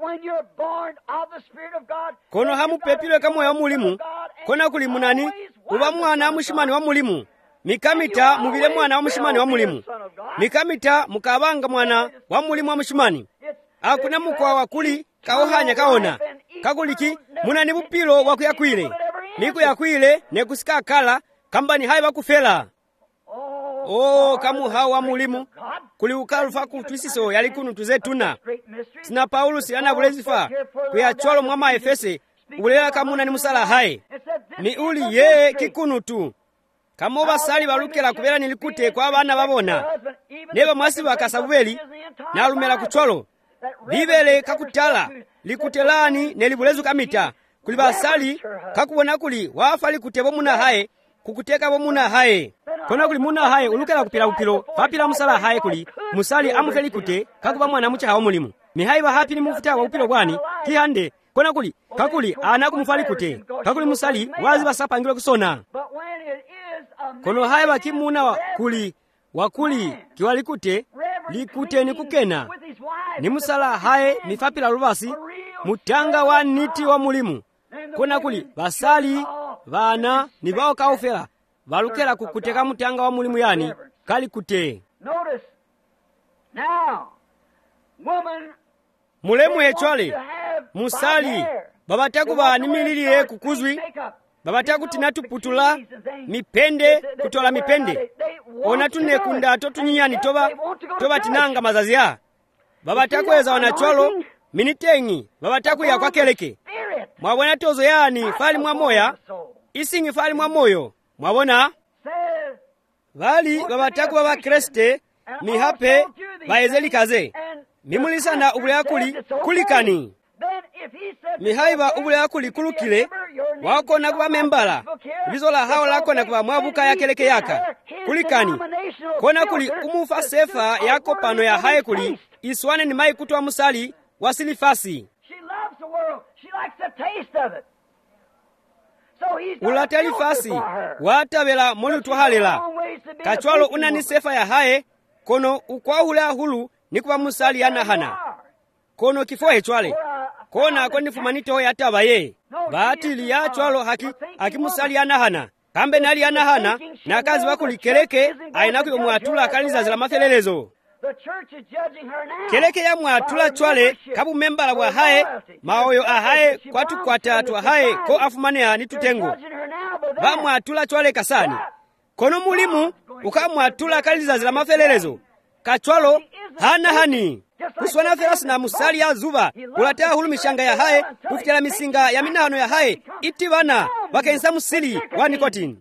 kono hamu pepilwe kamoya wa mulimu kona kuli munani uba mwana mushimani wa mulimu mikamita mubile mwana wa mushimani wa mulimu mikamita mukabanga mwana wa mulimu wa mushimani akuna mukwa wakuli kaohanya kaona kakuliki munani bupilo wakuyakwile niku yakwile nekusika kala kambani hai bakufela kamu hawa mulimu kuli ukalufa kutwisiso yalikunu tuzetuna sina Paulo siana bulezifa kuyacholo mwama Efese ulela kamuna ni musala hai ni uli ye kikunu tu kamo basali balukela kubera nilikute kwa abana babona neba mwasi bakasabubeli nalumela kucholo bibele kakutala likutelani nelibulezu kamita kuli basali kakubona kuli wafali kutebo muna hae kukuteka bo muna hae kona kuli muna hae ulukela kupila upilo papila musala hae kuli musali amukeli kute kakuba mwana mucha hawo mulimu mihaiba hapi ni mufuta wa upilo gwani kihande kona kuli kakuli anakumufali kute kakuli musali wazi basapangile kusona kono hae bakimuna kuli wakuli kiwalikute likute ni kukena ni musala hae mifapila lubasi mutanga wa niti wa mulimu kona kuli basali vana ni bao kaufela balukela kukuteka mutanga wa mulimu yani kali kute mulemu echwale musali babataku ba nimililiye kukuzwi babataku tinatu putula mipende kutola mipende ona tunekunda totunyani toba tinanga mazazi ya babataku eza wanachwalo minitengi babataku ya kwa keleke mwabona tozo yani fali mwa moya isingi fali mwa moyo mwabona vali babataku baba Kriste mihape baezeli kaze mimulisa na ubule akuli kulikani mihaiba ubule akuli kulukile wako na kuba membala vizola hao lako na kuba mwabuka ya keleke yaka kulikani kona kuli umufa sefa yako pano ya hae kuli iswane ni mai kutuwa musali wasilifasi ulateli fasi watabela moli utwahalela kachwalo unani sefa ya hae kono ukwahula hulu nikuba musali yanahana kono kifo echwale kona kondifumanito yataba ye batili ya chwalo hakimusali anahana kambe nali anahana na kazi wakulikeleke ainaku yomwatula akaliza zila mafelelezo keleke ya mwatula chwale kabu membala bwa hae maoyo ahae kwatu kwatatu ahae ko afumanea ni tutengo ba mwatula chwale kasani kono mulimu ukamwatula akaliza zila mafelelezo kachwalo hana hani kuswana felasi na musali ya zuva kulatea hulu mishanga ya hae kufitela misinga ya minahano ya hae itivana wakensa musili wa nikotini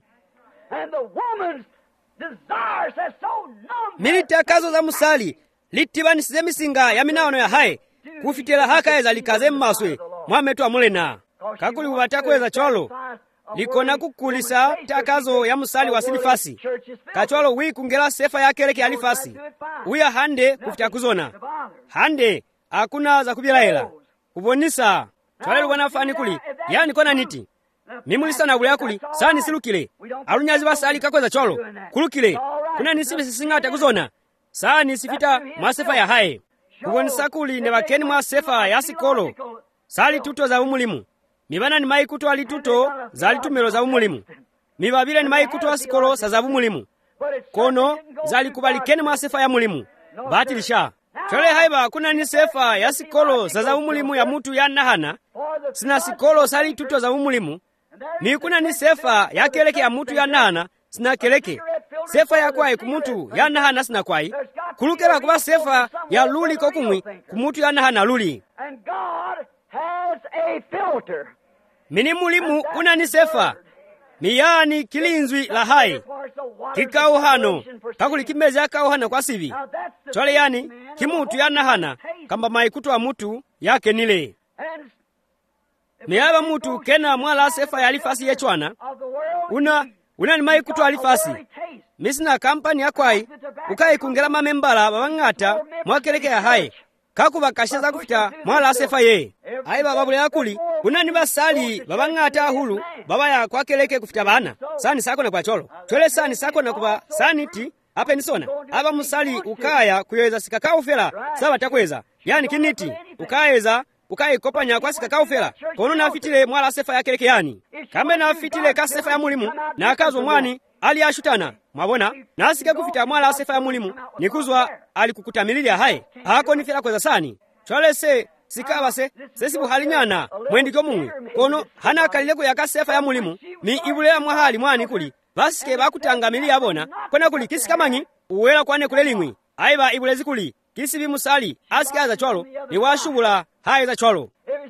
milita kazo za musali litibanisize misinga ya minahano ya hae kufitela hakaeza likaze mmaswe mwametu amulena kakuli ubatakweza cholo likona kukulisa takazo ya musali wa silifasi kacholo wikungela sefa ya keleke alifasi uya hande kufita kuzona hande hakuna za kubilaela kubonisa chwalelu wanafani kuli yani kona niti mimulisa na bule kuli sani silukile alunyazi basali kakweza cholo kulukile kuna nisibe sisingata kuzona sani sifita mwasefa ya hae kubonisa kuli ne bakeni mwasefa ya sikolo sali tuto za umulimu mibana ni maikuto alituto zali tumelo za umulimu mibabile ni maikuto asikolo sa za umulimu kono zali kubalikeni mwasefa ya mulimu batilisha chole haiba kuna ni sefa ya sikolo za umulimu ya mutu ya nahana sina sikolo sali tuto za umulimu ni kuna ni sefa ya keleke ya mutu ya nahana sina keleke sefa ya kwai kumutu ya nahana sina kwai kulukera kuba sefa ya luli kokumwi kumutu ya nahana luli mini mulimu una ni sefa miyani kilinzwi la hai kikauhano kakuli kimeze ya kauhana kwa sivi chole yani kimutu ya nahana kamba maikutu wa mutu yake nile miyaba mutu kena mwala sefa ya alifasi yechwana una ni maikutu alifasi misina kampani ya kwai ukai kungela mamembala babangata mwakeleke ya hai kakuba kashaza kufita mwala sefa ye aiba babule yakuli kuna ni basali babangata hulu baba ya kwakeleke kufita bana sani sako na kwa cholo chole sani sako na kuba saniti ape nisona aba musali ukaya kuyeza sikakao fela saba takweza yani kiniti ukayeza ukayikopanya kwa sikakao fela kono na fitile mwala sefa ya keleke yani kambe na fitile ka sefa ya mulimu na akazo mwani ali ashutana mwabona nasike kufita mwala sefa ya mulimu nikuzwa alikukutamilili ya hai hako ni fela kweza sani chole se sikaba se sibu halinyana mwendiko mumwe kono hana kalile kuyaka sefa ya mulimu mi ibule ya mwahali mwani kuli basike bakutangamili yabona kona kuli kisikamanyi uwela kwane kule limwi aiba ibulezi kuli kisibi musali asikaza cholo ni washubula hai za cholo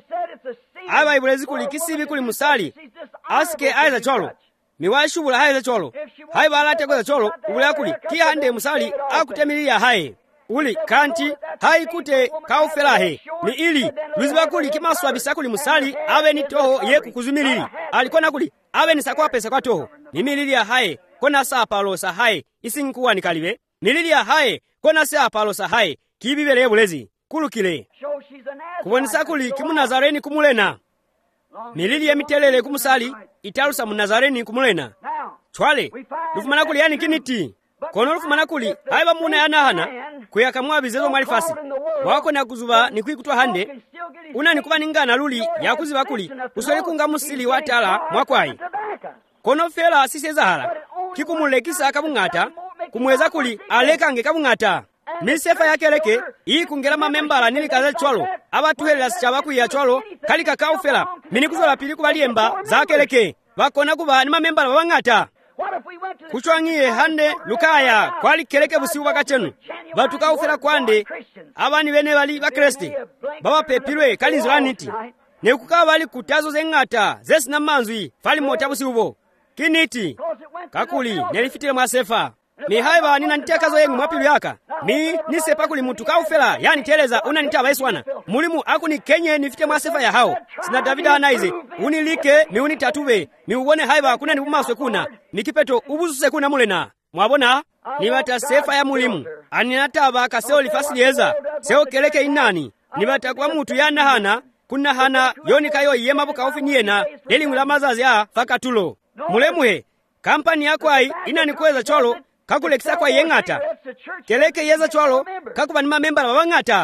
aiba ibulezi kuli kisibi kuli musali asike aiza cholo ni washubula hai za cholo aiba alate kwa za cholo ubule kuli kihande musali akutemiliya hai uli kanti haikute kaufelahe ni ili luziba kuli kimaswa bisakuli musali awe ni toho ye kukuzumilili alikona kuli awe ni sakwa pesa kwa toho ni milili ya hae kona saa palo sa hae isinkuwa ni kalibe milili ya hae kona saa palo sa hae kibibele bulezi kulukile kubonisa kuli kimunazareni kumulena milili ya mitelele kumusali italusa munazareni kumulena chwale lufumana kuli yani kiniti kono lufumana kuli aiba muna yanahana kuyakamwa bizezo mwalifasi wako na kuzuba ni kuikutwa hande una ni kuba ningana luli ya kuziba kuli uswele kunga musili watala mwakwai kono fela sise zahala kikumulekisa kabungata kumweza kuli alekange kabungata misefa ya keleke ii kungela mamembala nili kaze chwalo abatuhelela sichabaku ya chwalo kalika kaufela minikuzola pili kubaliemba za keleke wakona kuba ni mamembala babangata kuchwangiye hande lukaya kwali keleke busibu bakachenu batu kaufela kwande abani bene bali bakreste baba pepilwe kalinzo laniti nekukaba bali kutazo zengata zesi na manzwi fali mota busibu kiniti kakuli nelifitile mwasefa mi haiba nina nitekazo yengu mwapilu yaka mi nisepa kuli mutu kaufela yani teleza una nitaba iswana mulimu aku ni kenye nifite mwasefa ya hao sina davida anaize unilike mi unitatube mi ubone haiba kuna ni umaswe kuna nikipeto ubususe kuna mulena mwabona nibata sefa ya mulimu aninataba kaseo lifasilieza seo keleke inani nibata kwa mutu ya nahana kuna hana yoni kayo yema buka ofi niena deli ngula mazazi ya fakatulo mulemuhe kampani yako ai inanikweza cholo kakule kisa kwa yengata keleke yeza cholo kakuba ni mamembala babangata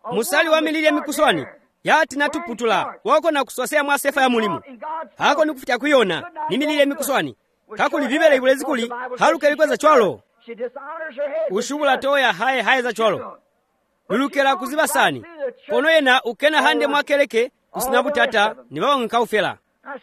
musali wa milili emikuswani yati natuputula wako na kuswasea mwa sefa ya mulimu hako ni kufita kuyona ni milili emikuswani kakuli vivele ibulezi kuli haluka likweza chwalo ushubula toya haye za chwalo lulukela kuziba sani kono yena ukena hande mwakeleke kusinabutata ni bawanga kaufela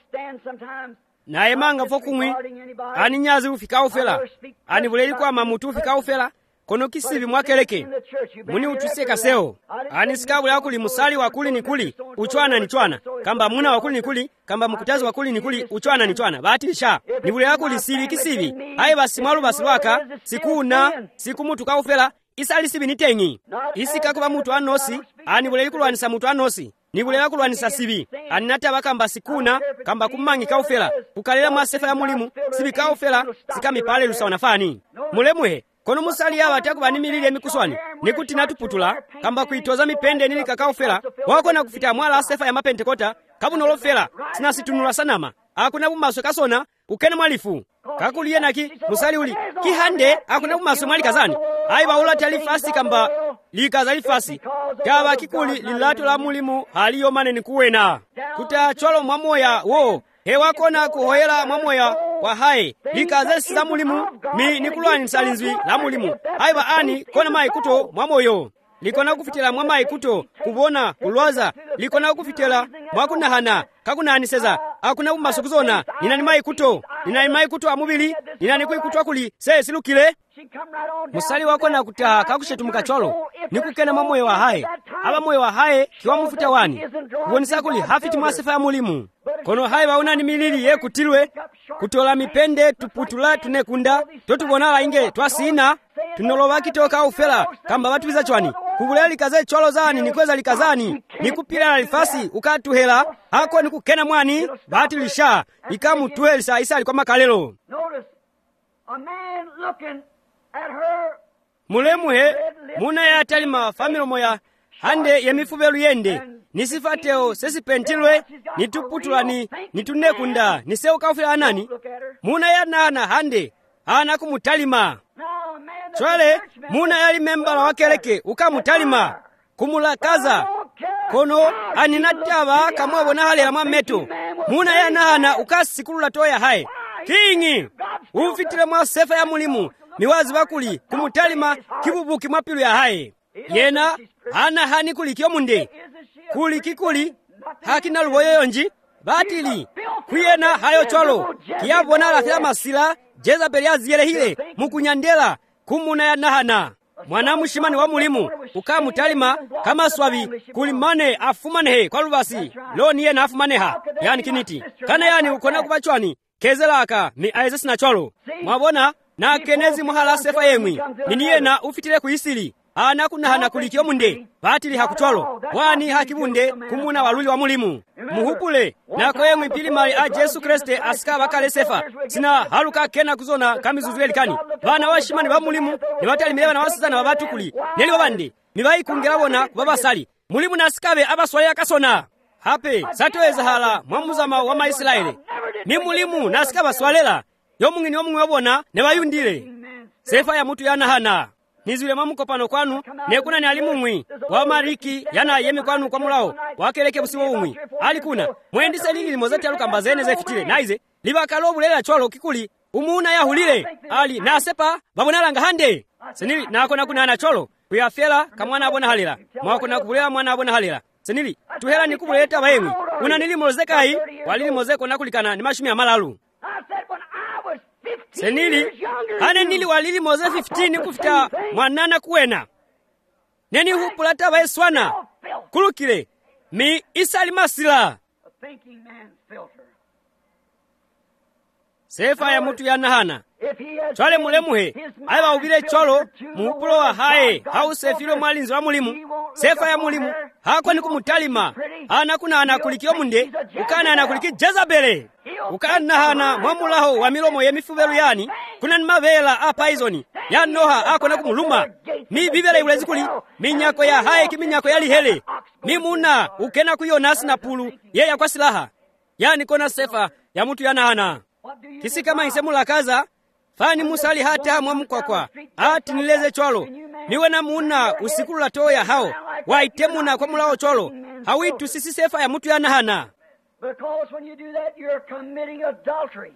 na emanga fokumwi ani nyazi ufika ufela ani buleli kwa mamutu ufika ufela kono kisibi mwakeleke muni utuse kaseo ani sikabu yakuli musali wakuli nikuli uchwana ni chwana kamba muna wakuli nikuli kamba mukutazi wakuli nikuli uchwana ni chwana batilisha ni bule yakuli sibi kisibi ayi basi mwalu basi waka siku mutu kaufela isali sibi nitengi isika kuba mutu anosi ani buleli kulwanisa mutu anosi ni bulela kulwanisa sibi ani nataba kamba sikuna kamba kumangi kaufela kukalela mwa sefa ya mulimu sibi kaufela sikami pale lusawana fani mulemwe kono musali yawa takuba ni milili emikuswani nikuti natuputula kamba kuitoza mipende nili kakaufela wako na kufita mwala sefa ya mapentekota kabunolofela sinasitunula sanama akuna bumaso kasona ukene mwalifu kakuliye naki musali uli kihande akuna bumaso mwali kazani ayi baula talifasi kamba likaza lifasi kaba kikuli lilato la mulimu haliyo maneni kuwena kuta cholo mwamoya wo hewakona kuhoyela mwamoya wa haye likaza sisa mulimu mi nikulwani nsalinzwi la mulimu ayi baani kona mai kuto mwamoyo likona kufitela mwamai kuto kubona kulwaza likona kufitela mwakunahana kakunaniseza akuna bumaso kuzona ninani mai kuto amubili ninani kuikutwa kuli silukile musali wako na kutaha kakushetumuka cholo nikukena mwamoyo wa haye aba moyo wa haye kiwa mufuta wani kuonisa kuli hafiti mwasefa ya mulimu kono haye bauna ni milili ye kutilwe kutola mipende tuputula tunekunda totubonala inge twasina tunolova kitoka ufela kamba batubiza chwani kubuleli likaze cholo zani nikweza likazani nikupila lifasi ukatuhela hako nikukena mwani batilisha ikamutuelisa isali kwa makalelo mulemuhe muna ya talima familo moya hande yemifubelu yende nisifateo sesipentilwe nituputula nitunekunda niseu kaufila anani muna ya nana hande ana kumutalima chwale muna yali membala wakeleke ukamutalima kumulakaza kono aninataba kamwabo nahalela mwameto muna ya nana ukasikulula toya haye kingi ufitile mwa sefa ya mulimu miwazi bakuli kumutalima kibubuki mwapilu ya haye yena hana hani kulikyo munde kuli kikuli hakina luboyo yonji batili kuyena hayo cholo kiyabona lafila masila Jezabeli aziyelehile mukunyandela kumuna ya nahana mwana mushimani wa mulimu ukamutalima kama swabi kulimane afumanehe kwa lubasi lo niye na afumaneha yani kiniti kana yani ukona kubachwani kezelaka mi aizesi na cholo mwabona na kenezi muhala sefa yemwi niniye na ufitile kuisili ana kunahana kulikyo munde batili hakucholo wani hakibunde kumuna waluli wa mulimu muhupule nako yemwi pilimali a Jesu Kriste asika bakale sefa sina haluka kena kuzona kamizuzueli kani bana washimani ba mulimu ni batalimile bana wasizana babatukuli neli babandi mibayi kungelabona kubabasali mulimu nasikabe abaswaya kasona hape satoweza hala mwamuzama wa Maisraeli ni mulimu nasikaba swalela yomungini wabona ne bayundile sefa ya mutu yanahana nizule mamukopano kwanu nekuna ni alimumwi wa mariki yana yemi kwanu kwa mulao wakeleke busiwo umwi alikuna mwendise lili limozati alukamba zene zefitile naize libakalo bulela cholo kikuli umuna yahulile ali nasepa babonalanga hande senili nako nakuna cholo kuyafela kamwana abona halila mwako nakubulela mwana abona halila senili tuhela nikubuleta baemwi una nilimozeka walilimozeko nakulikana ni mashumi ya malalu senili hane nili walili moze 15 kufita mwanana kuwena neni hupulata baeswana kulukile mi isali masila sefa ya mutu ya nahana chwale mulemuhe aiba ubile cholo muhupulo wa hae hausefilo mwalinzi wa mulimu sefa ya mulimu hako ni kumutalima hana kuna anakulikio munde ukana anakuliki Jezabeli ukana hana mwamulaho wa milomo ya mifubelu yani kuna ni mavela a paizoni ya noha hako na kumuluma mi bibele ulezi kuli minyako ya hae kiminyako ya lihele mi muna ukena kuyo nasi na pulu ye ya kwa silaha yani kona sefa ya mutu ya nahana kisi kama isemula kaza fani musali hata mwamkwakwa ati nileze chwalo niwe na muna usikulula toya hao waitemuna kwa mulawo cholo hawitu sisi sefa ya mutu yanahana Because when you do that, you're committing adultery.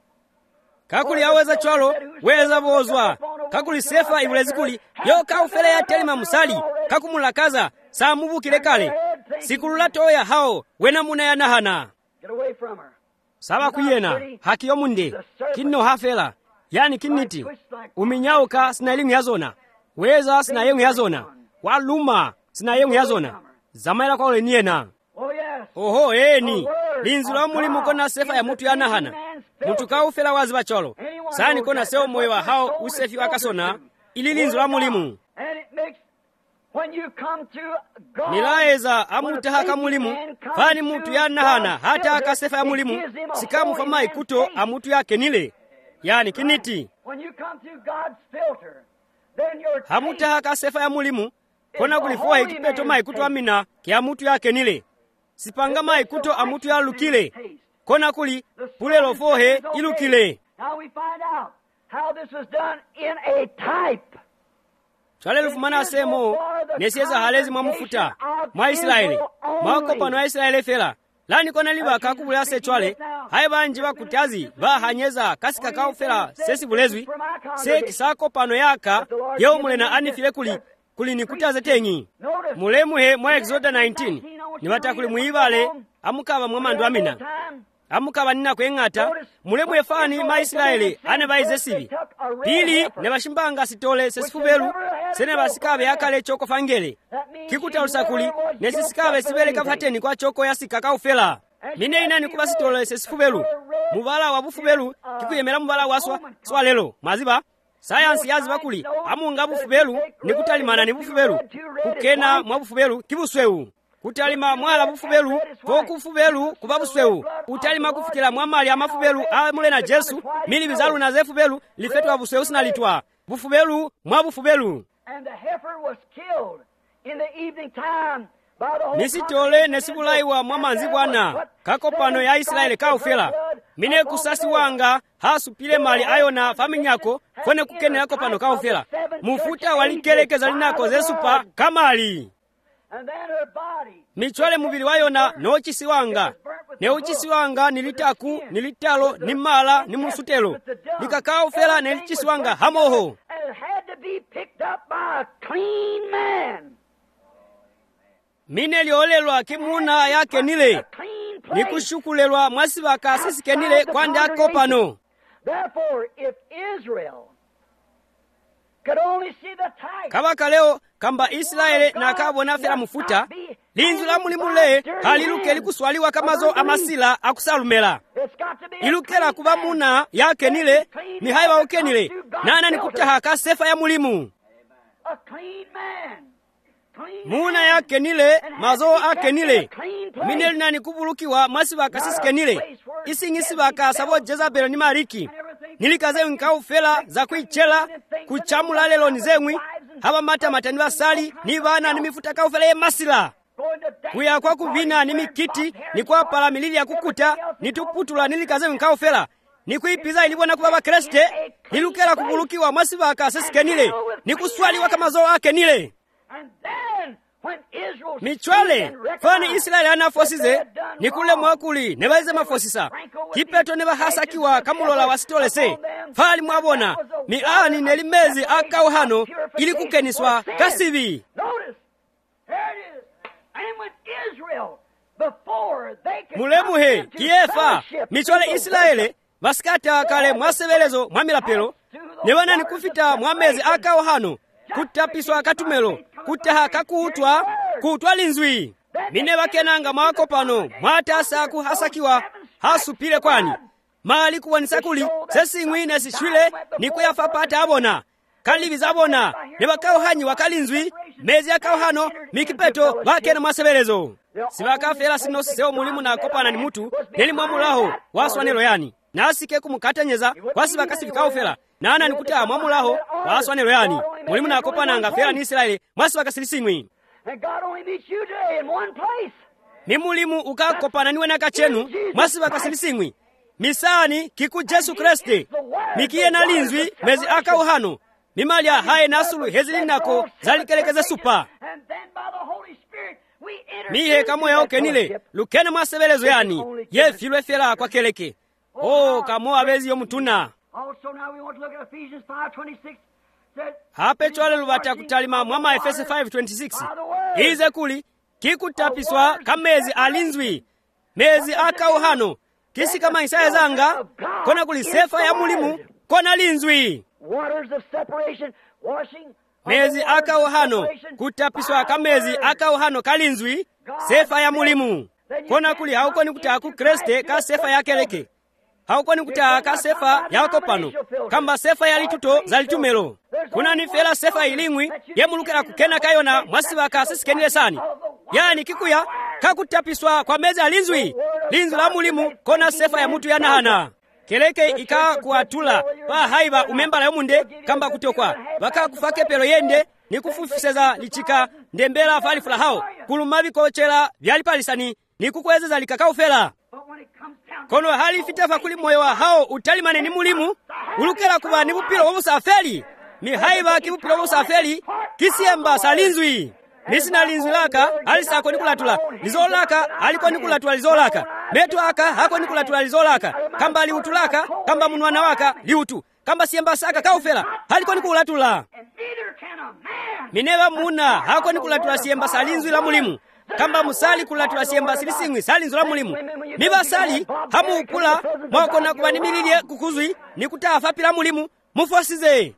kakuli aweza cholo weza bozwa kakuli sefa ibulezikuli yo kaufele ya telima musali kakumulakaza samubukile kale sikulula toya hao wena muna yanahana Get away from her. saba kuyena haki yomunde kinno hafela yani kinniti uminyauka sina elimu yazona weza sina yemu yazona waluma sina yemu yazona zamaila kwa ole niyena Oh, yes. oho eni linzu la mulimu kona sefa ya mutu yanahana mutu kaufela wazi bacholo sani kona seo moyo wa hao usefi wakasona ili linzu la mulimu And it makes, when you come to God, nilaeza amutahaka mulimu fani mutu yanahana hata akasefa ya mulimu sikamu fama ikuto amutu yake nile yani kiniti when you come to God's filter, then your hamutahaka sefa ya mulimu kona kulifuwa ikipeto maikuto amina kia mutu yake nile sipanga maikuto amutu ya lukile kona kuli pulelo fohe ilukile. Now we find out how this was done in a type. Chalelu fumana semo nesieza halezi mwamufuta mwa Israeli mwakopano wa Israeli fela lani kona liba kakubula se chwale haiba njiba kutazi ba hanyeza kasika kao fela sesi bulezwi se kisako pano yaka yeo mule na anifile kuli nikutaze tengi mulemu he mwa Exoda 19 ni watakuli muibale amukaba mwamandu amina amukaba nina kwengata mulemu efani ma Israeli ane baize sibi pili ne bashimbanga sitole sesifubelu sene basikabe yakale choko fangele kikuta usakuli ne sisikabe sibele kafateni kwa choko yasika kaufela mine inani kuba sitole sesifubelu mubala wa bufubelu kikuyemera mubala waswa swalelo maziba sayansi yazi bakuli amunga bufubelu nikutalimana ni bufubelu kukena mwa bufubelu kibusweu kutalima mwala bufubelu fokufubelu kuba busweu utalima kufikira mwamali amafubelu amule na Jesu mili bizalu na zefubelu lifetwa busweu sinalitwa bufubelu mwa bufubelu. And the heifer was killed in the evening time by the whole nisitole nesibulaiwa mwamanzi bwana kakopano ya Israeli kaufela mine kusasi wanga hasupile mali ayona faminyako fone kukene yako pano kaufela mufuta walikelekeza linako zesupa kamali. And then her body, michwale mubili wayona nochisi wanga neuchisi wanga nilitaku nilitalo nimala nimusutelo likakaufela nelichisi wanga hamoho. and it had to be picked up by a clean man. mine liolelwa kimuna yake nile A clean place. nikushukulelwa mwasiba kasisi kenile kwanda kopano. Therefore, if Israel could only see the type, kabaka leo kamba Israeli na kabona fela mufuta linzu la mulimule haliluke likuswaliwa kamazo amasila akusalumela it's got to be a ilukela clean kuba man. muna yake nile ni haiba ukenile nana nikutahaka sefa ya mulimu A clean man. Clean muna man. yake nile mazo And ake he nile kept in a clean place. mineli nani kubulukiwa masibaka sisike nile isingisibaka sabo Jezabelo ni mariki nilikaze nkaufela za kuichela kuchamula lelo nizemwi haba mata matani basali ni bana ni mifuta kaufela ye masila Going to dance kuya kwa kuvina ni mikiti ni kwa pala milili ya kukuta ni tuputula nilikaze nkaufela ni kuipiza ilibona kubaba kreste nilukela kubulukiwa masibaka sisike nile ni kuswaliwa kama zo ake nile. And then, when Israel michwale fani Israeli anafosize nikule mwakuli nebaize mafosisa kipeto nebahasakiwa kamulola wasitolese fali mwabona miani nelimezi akauhano ili kukeniswa kasibi. Notice, there it is. And when Israel, before they could mulemu come he into kiefa fellowship michwale with the Israeli basikata kale mwasebelezo mwamilapelo nebana nikufita mwamezi akauhano kutapiswa katumelo kutaha kakuutwa kutwa linzwi mine bakenanga mwakopano mwatasa kuhasakiwa hasupile kwani mali kuwanisakuli sesingwi nesishwile nikuyafapata abona kalibiza abona nebakauhanyi wakalinzwi mezi akauhano mikipeto bakena mwasebelezo sibakafela sino siseo mulimu na kopana ni mutu neli mwamulaho waswanelo yani nasike kumukatanyeza wasibakasibikaufela nana nikuta mwamulaho waswanelo yani mulimu na kopana nga fela ni Israeli mwasibakasilisingwi. And God only meets you today in one place. ni mulimu ukakopana niwe nakachenu mwasibakasilisingwi misani kiku Jesu Kriste mikiye na linzwi mezi akauhano mimalya haye nasulu hezili nako zalikelekeze supa. And then by the Holy mihe kamoya okenile lukene mwasebelezo yani yefilwe fela kwa keleke kamo abezi yomutuna hape chwale lubata kutalima mwama Efesi 5:26 ize kuli kikutapiswa kamezi alinzwi mezi akauhano kisi kama Isaya zanga kona kuli sefa ya mulimu kona linzwi mezi akauhano kutapiswa kamezi akauhano kalinzwi sefa ya mulimu kona kuli haukoni kutaku kreste ka sefa ya keleke haukoni kutaka sefa yako pano kamba sefa ya lituto za litumelo kuna nifela sefa ilingwi yemulukela kukena kayona mwasibaka sisikenile sani yani kikuya kakutapiswa kwa mezi alinzwi linzwi la mulimu kona sefa ya mutu yanahana keleke ika kuatula pa haiba umembala yomunde kamba kutokwa waka kufake pelo yende ni kufufiseza lichika ndembela falifula hao kulumavi kochela vyalipalisani ni kukwezeza likakaufela kono hali fitafa kuli moyo wa hao utalimane ni mulimu ulukela kuba ni bupilo wobusafeli mihaiba kibupilo wobusafeli kisiemba salinzwi misina linzwi laka alisako nikulatula lizolaka aliko nikulatula lizolaka metu aka hako nikulatula lizolaka kamba liutulaka kamba munwana waka liutu kamba siemba saka kaufela haliko nikulatula mineva muna hako nikulatula siemba salinzwi la mulimu kamba musali kulatula siemba silisingwi salinzwi la mulimu mibasali hamu ukula mwakona kuba nimililie kukuzwi nikutafa pila mulimu mufosize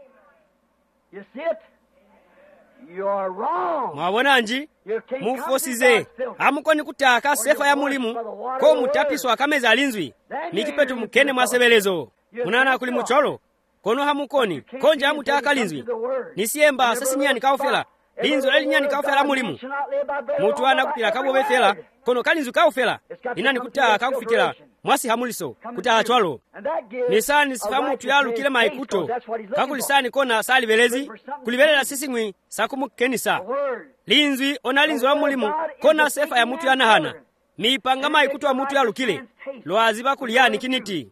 mwabonanji mufosize hamukoni kutaka sefa ya mulimu ko mutapiswa kameza alinzwi mikipetu mukene mwasebelezo munana kuli mucholo kono hamukoni konja hamutaka linzwi nisiemba sasinyani kaufela linzwi lalinyani kaufela mulimu mutu ana kupila kabobe fela kono kalinzwi kaufela inani kutaka kufitila mwasi hamuliso kutaka chwalo nisani sifamu tuyalu kile maikuto kakulisani kona sali belezi kulibelela sisingwi sakumukenisa linzwi ona linzwi la mulimu kona sefa ya mutu yanahana miipanga maikuto wa mutu yalu kile loaziba kuliyani kiniti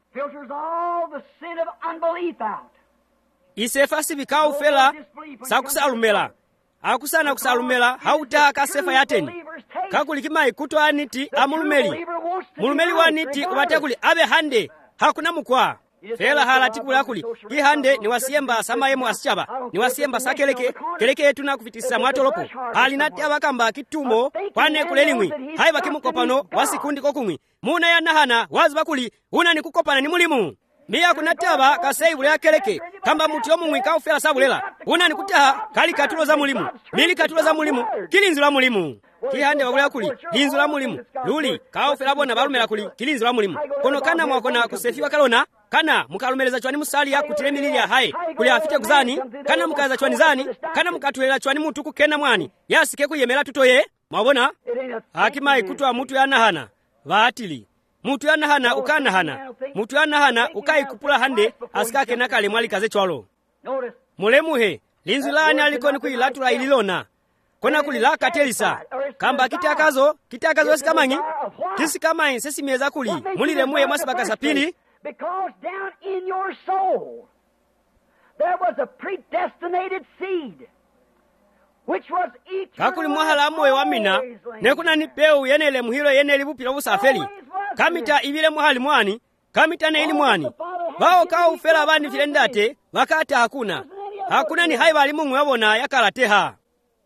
isefa sibikau fela sakusalumela akusana kusalumela hautaka sefa yateni kakulikima ikuto aniti amulumeli mulumeli waniti ubate kuli abe hande hakuna mukwa fela halatipula kuli ihande ni wasiemba samayemu asichaba ni wasiemba sakeleke keleke yetu na kufitisa mwatolopo alinati abakamba kitumo kwane kulelingwi haiba kimukopano wasikundi kokungwi muna yanahana waziba kuli una ni kukopana ni mulimu miya kunataba kasei ya keleke kamba muti omumwi kaufela sabulela una ni kutaha kali katulo za mulimu mili katulo za mulimu kilinzi la mulimu kihande wabula kuli linzu la mulimu luli kaufela bona balumela kuli kilinzi la mulimu kono kana mwakona kusefiwa kalona kana mukalumeleza chwani musali ya kutiremilili ya hai kuli afite kuzani kana mukaza chwani zani kana mukatulela chwani mutu kukena mwani yasike kuyemela tutoye mwabona hakima ikutwa mutu yanahana vaatili mutu yanahana ukanahana mutu yanahana ukaikupula hande asikake nakale mwali kaze chwalo mulemuhe linzu lani alikoni kuilatula ililona kona kulilaka telisa kamba kitakazo sikamanyi kisikamanyi sesimeza kuli mulire muye mwasibaka sapili because down in your soul there was a predestinated seed which was kakuli mwahala moyo wamina nekuna ni peu yenele muhilo yenele bupilo busafeli kamita ibile mwahali mwani kamita ne ili mwani bao kaufela abandi filendate wakati hakuna ni haiba alimungu yabona yakalateha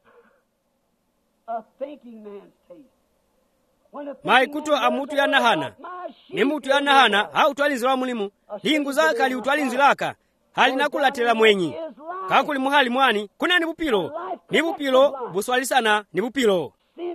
maikuto amutu yanahana ni mutu yanahana hautwalinzi wa mulimu lingu zaka liutwalinzi laka halinakulatela mwenyi kakuli muhali mwani kuna ni bupilo buswalisana ni bupilo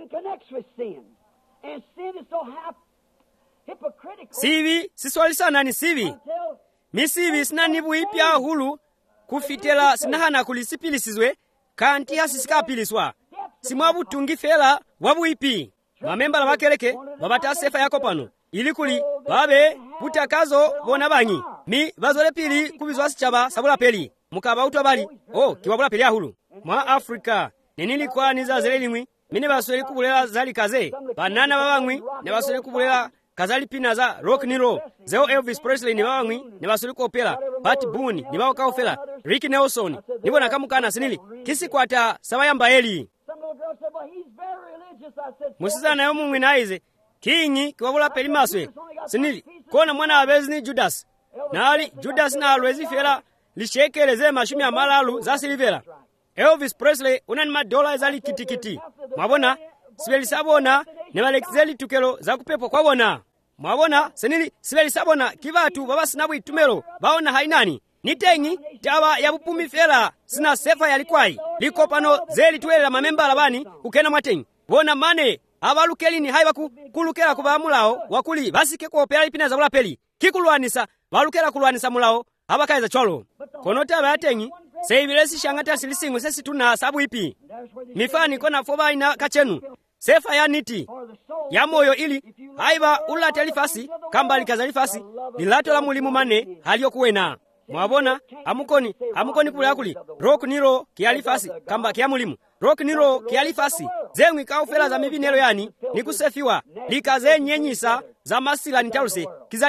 sivi siswalisana ni sivi misivi sina nibu ipya hulu kufitela sinahana kulisipilisizwe kanti hasisikapiliswa simwabutungi fela wabu ipi mamembala bakeleke babata sefa yako pano ili kuli babe putakazo bona banyi mi bazole pili kubizwa sichaba sabula peli mukaba utwa bali kiwabula peli ahulu mwa Afrika nenili kwa niza zelelingwi mine basweli kubulela zali kaze banana babangwi ne basweli kubulela kazali pina za rock niro zeo Elvis Presley ni babangwi ne basweli kopela Pat Boone ni bawo kaofela Ricky Nelson nibona kamukana sinili kisi kwata sabayamba eli musizana yo mumwe naize kinyi kiwabula peli maswe sinili kona mwana abezi ni Judas nali Judas na alwezifera lishekeleze mashumi amalalu za silivera. Elvis Presley unani madola ezali kitikiti mwabona sibelisabona ne balekizeli tukelo za kupepo kwabona mwabona senili sibelisabona kivatu baba sinabu itumelo baona hainani nitengi tawa ya bupumi fera sina sefa yalikwai liko pano zeli tuwela mamemba labani ukena mwatengi bona mane abalukeli ni haiba kulukela kubamulao wakuli basike ko opera ipina za bulapeli kikulwanisa balukela kulwanisa mulao abakaiza cholo konota batengi seibilesi shangata silisingu sesi tuna sabu ipi mifani kona foba ina kachenu sefa ya niti ya moyo ili haiba ula telifasi kambali kazalifasi lilato la mulimu mane haliokuwena mwabona amukoni kuli rock niro kialifasi kamba kia mulimu rock niro kialifasi zengwi kaufela za mibinelo yani nikusefiwa likaze nyenyisa za masila nitaruse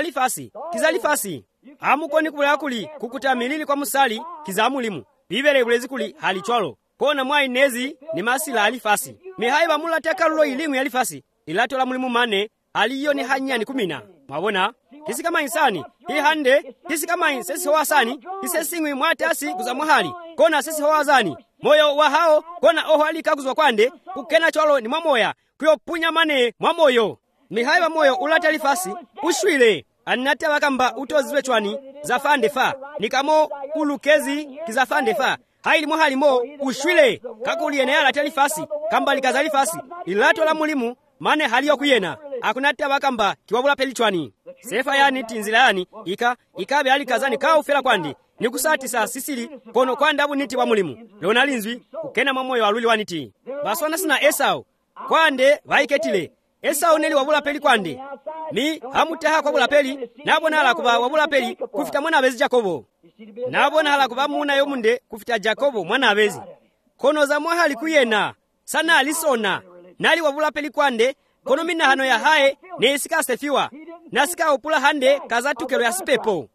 kizalifasi amukoni kuli kukutamilili kwa musali kizamulimu bibele bulezi kuli halichwalo kona mwai nezi ni masila alifasi mihaiba mula teka lulo ilimu yalifasi ilato la mulimu mane aliyo ni hanya ni kumina mwabona kisi kama insani hii hande kisi kama insesi hoa sani kisi singwi mwatasi kuzamuhali kona sisi hoa zani moyo wa hao kona oho alika kuzwa kwande kukena chwalo ni mwamoya kuyo punya mane mwamoyo mihaiba moyo ulata alifasi ushwile anata wakamba utoziwe chwani za fande fa nikamo ulukezi kiza fande fa haili mohali mo ushwile kakuli enea telifasi kamba likazalifasi ilato la mulimu mane haliyo kuyena akunata wakamba kiwabula pelichwani sefa yani tinzila yani ikabe alikazani kaufela kwandi nikusati sa sisili kono kwandabu niti wa mulimu lona linzwi ukena mamoyo waluli waniti baswana sina Esau kwande vaiketile Esau neli wabula peli kwande mi hamutaha kwa bula peli nabona hala kuba wabula peli kufita mwana abezi Jakobo nabona hala kuba muna yomunde kufita Jakobo mwana abezi kono za mwahali kuyena sana alisona nali wabula peli kwande kono mina hano ya hae nesika sefiwa nasika upula hande kazatukelo ya sipepo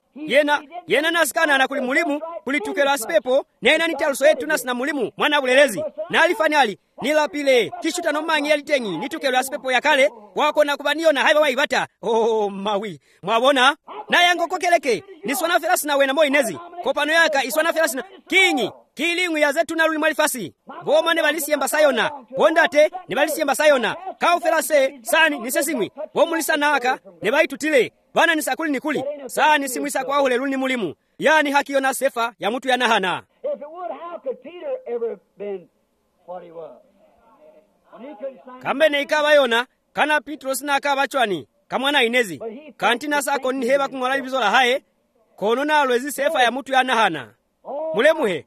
yena nasikana na kuli mulimu kulitukelo ya sipepo nena nitaluso yetu nasina mulimu mwana bulelezi na alifanyali nilapile kishuta no mangi yalitengi nitukelo ya sipepo ya kale wako na kubaniyo na haiba waibata mawi mwabona na yango kokeleke niswana felasi na wena moinezi kopano yaka iswana felasi na kinyi kilingu ya zetu na luli malifasi voma ne balisiemba sayona wondate ne balisiemba sayona kao felase sani nisesimwi womulisa naka ne baitutile bana nisakuli nikuli sani simwisa kwa hule luni mulimu yani hakiona sefa ya mtu yanahana If it would, how could Peter ever been what he was? When he couldn't sign kambene ikaba yona kana Petro sina akaba chwani kamwana inezi kantina sako ni heba kumwala ibizola hae kono na alwezi sefa ya mtu yanahana mulemuhe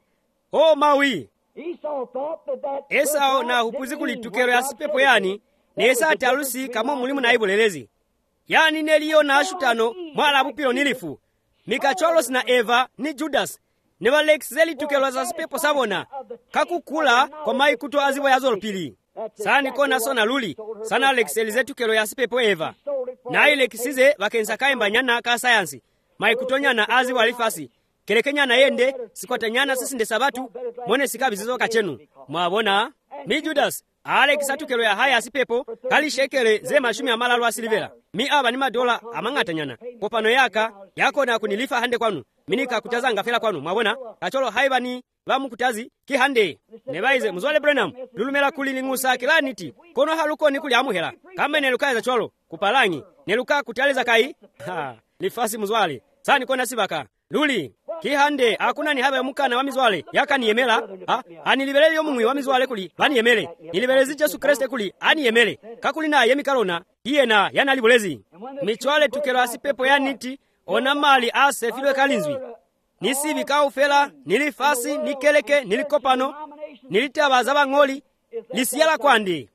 mawi Esau thought that Esau na hupuzi kulitukero ya sipepo yani nesa atalusi kama mulimu na ibulelezi yani neliyo na ashutano mwala bupiro nilifu Mikacholos na Eva ni Judas ne balekizeli tukelo za sipepo sabona kakukula kwa mai kuto azibo ya zolpili sani kona sona luli sana alekizeli tukelo ya sipepo Eva na ile kisize bakensa kaimba nyana ka sayansi mai kutonya na azibo alifasi kelekenya na yende sikotanyana sisi nde sabatu mwone sikabi zizo kachenu mwabona mi Judas alekisatu ya haya sipepo kali shekele ze mashumi ya malalu asilivera mi aba ni madola amangatanyana popano yako na kunilifa hande kwanu minika kutazanga fela kwanu mwabona kacholo haiba ni bamu kutazi ki hande nebaize muzole Branham lulumela kulilingusa kilaniti kono haluko ni kuli amuhela kama nelukaza cholo kupalangi neluka kutaleza kai nifasi muzwale sani kona sibaka luli kihande akuna ni haba mukana wa mizwale yakaniyemela anilibeleli omumwi wa mizwale kuli baniyemele nilibelezi Yesu Kristo kuli aniyemele kakuli na yemikarona iyena yanalibulezi michwale tukelo asipepo ya niti ona mali ase filwe kalinzwi nisibi kaufela nilifasi nikeleke nilikopano nilitabaza bangoli lisiyala kwandi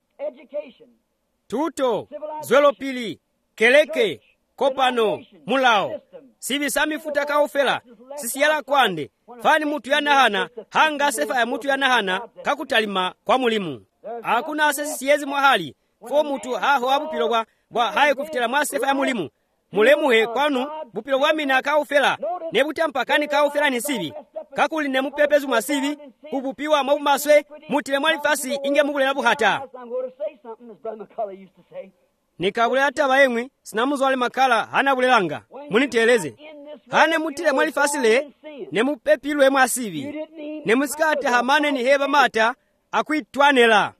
tuto zwelo pili keleke kopano mulao sibi sami futa kaufela sisiyala kwande fani mutu yanahana hanga sefa ya mutu yanahana kakutalima kwa mulimu hakuna asesi siyezi mwahali fo mutu haho abupilo bwa haye kufitela mwa sefa ya mulimu mulemuhe kwanu bupilo bwa mina kaufela nebuta mpakani kaufela nisibi kakuli ne mupepezu masibi kubupiwa mwa maswe mutile mwali fasi inge mugulela buhata something, as Brother McCullough used to say. nikabulera taba yemwe sinamuzwale makala hana bulelanga muniteleze hane mutile mwali fasile ne mupepilwe mwasibi ne musikate hamane ni heba mata akwitwanela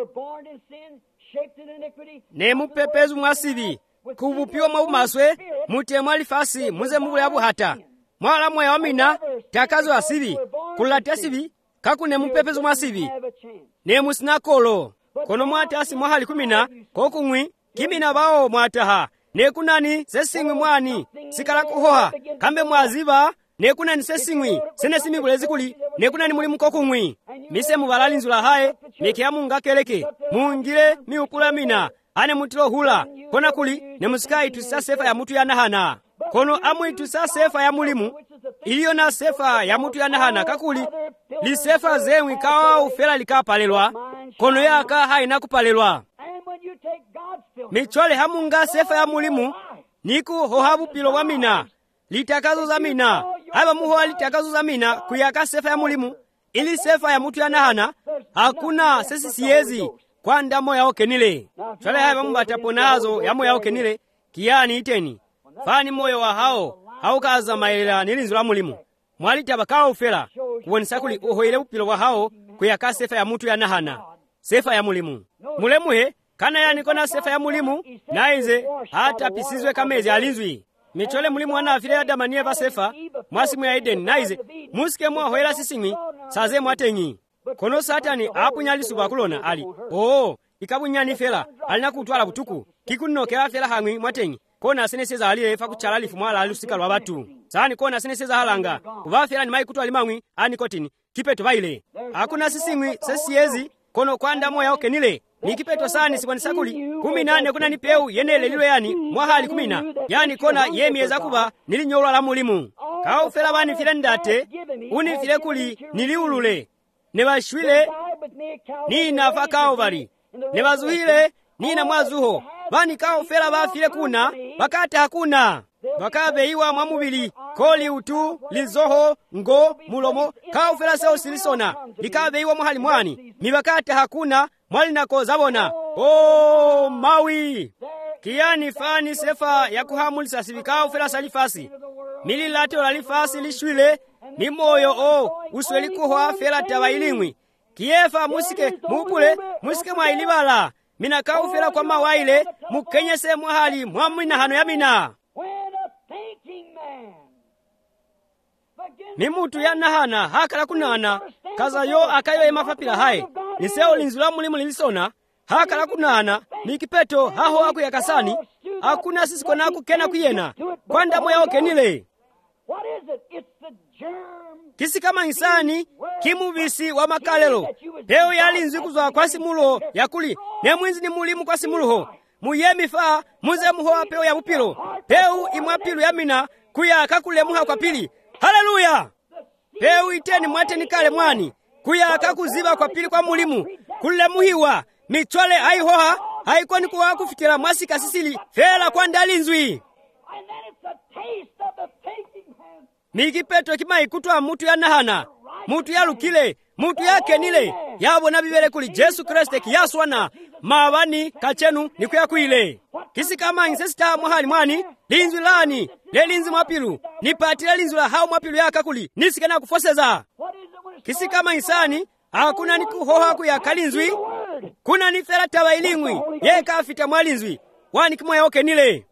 ne mupepezu mwasibi kubupiwa mwabumaswe mutie mwali fasi muze mubulabu hata mwala mwe wamina takazo asibi kulatia sibi kaku ne mupepezu mwasibi ne musinakolo kono mwatasi mwahali kumina kokungwi kimina bao mwataha nekunani sesingwi mwani sikala kuhoha kambe mwaziba nekunani sesingwi sene simibulezi kuli nekunani muli mukokungwi mise mubalalinzula haye mikiamunga keleke mungile miupula mina ane mutilo hula kona kuli ne musikai tusa sefa ya mutu ya nahana kono amwi tusa sefa ya mulimu iliyo na sefa ya mutu ya nahana kakuli li sefa zemwi kawa ufela likapalelwa kono yaka haina kupalelwa michole hamunga sefa ya mulimu niku hohabu pilo wa mina litakazo za mina haba muhoa litakazo za mina kuyaka sefa ya mulimu ili sefa ya mutu ya nahana hakuna sesi siyezi kwa ndamo yao kenile chole haba mbatapo nazo yamo yao kenile kiani iteni fani moyo wa hao kaza maela nilinzu la mulimu mwalita bakao ufela kuwonisa kuli uhoile upilo wa hao kuyaka sefa ya mutu ya nahana sefa ya mulimu mulemuhe kana yani kona sefa ya mulimu naize hata pisizwe kamezi alinzwi michole mulimu wana afile adamanie va sefa mwasimu ya Eden naize musike mwa hoela sisingwi saze mwatenyi kono satani apunyali suba kulona ali ikabunyani fela alina kutwala butuku kikunokera fela hangwi mwatenyi kona seneseza aliye fa kuchala lifu mwala alusika lwa batu sani kona seneseza halanga kuva fela ni mai kutwali mangwi ani kotini kipeto baile hakuna sisingwi sesiyezi kono kwanda moya okenile nikipeto sani sikwani sakuli 18 kuna nipeu yenele lilo yani mwahali 10 yani kona yemieza kuba nilinyola la mulimu kao fela bani file ndate uni file kuli niliulule nebashwile ni nafa kao bali nebazuhile ni na mwazuho bani kao fela ba file kuna bakate hakuna bakabe iwa mwamubili koli utu lizoho ngo mulomo kao fela seo silisona likabe iwa mwahali mwani mibakate hakuna mwali nako zabona mawi kiani fani sefa ya kuhamulisa sibikao fela salifasi mililate olalifasi lishwile ni moyo usweli kuhoa fela tawailingwi kiefa musike mupule musike mwailibala mina kao fela kwa mawaile mukenyese mwahali mwamwina hano ya mina mimutu ya nahana hakala kunana kaza yo akayo emafapila hae niseo linzula mulimu lilisona hakala kunana mikipeto haho aku ya kasani hakuna sisi kona kukena kuyena kwanda moya okenile kisi kama insani kimubisi wa makalelo peo yalinzi kuzwa kwa simulo yakuli ne mwinzi ni mulimu kwa simuluho muyemifa muze muhoa peo ya bupilo peo imwapilu ya mina kuya kakule muha kwa pili haleluya peo iteni mwateni kale mwani kuya kakuziba kwa pili kwa mulimu kule muhiwa michole aihoha haikoni kuwa kufitira mwasika sisili fela kwa ndalinzwi mikipeto kima kutwa mutu ya nahana mutu ya lukile mutu ya kenile yabona bibele kuli Jesu Kristo kiyaswana mabani kachenu nikuya kuile kisi kama insesta mwahali mwani linzwi lani lelinzi mwapilu nipatile linzwi la hao mwapilu yaka kuli nisikana kufoseza kisi kama insani hakuna nikuhoha kuya kalinzwi kuna nifela tawailingwi yeka afita mwalinzwi wani kimoya okenile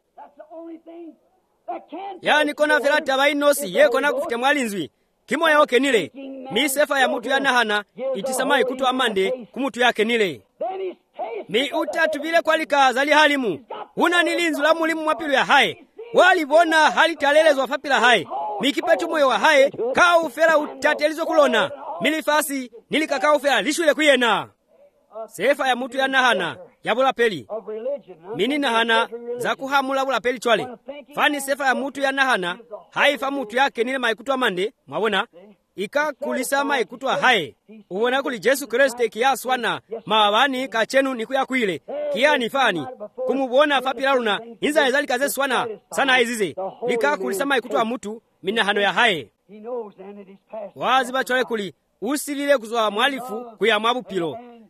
yani kona fela tawainosi yeko na kufita mwalinzwi kimoya okenile mi sefa ya mutu ya nahana itisamai kutu amande kumutu yake nile mi utatu bile kwalika zali halimu una nilinzu la mulimu mwapilu ya hae walibona hali talelezwa fapila hae mikipetu moyo wa hae kao fela utatelizo kulona milifasi nilikakao fela lishwile kuyena sefa ya mutu ya nahana ya bulapeli mini nahana za kuhamula bulapeli chwale fani sefa ya mutu ya nahana haifa mutu yake nile maikutu amande mwabona ikakulisa maikutu hae uwona kuli Jesu Kristo kiyaswana mabani kachenu nikuya kuile kiyani fani kumubona fapila luna inza ezali kaze swana sana izize likakulisa maikutu mutu minahano ya hae wazi bachole kuli usilile kuzwa mwalifu kuya mwabupilo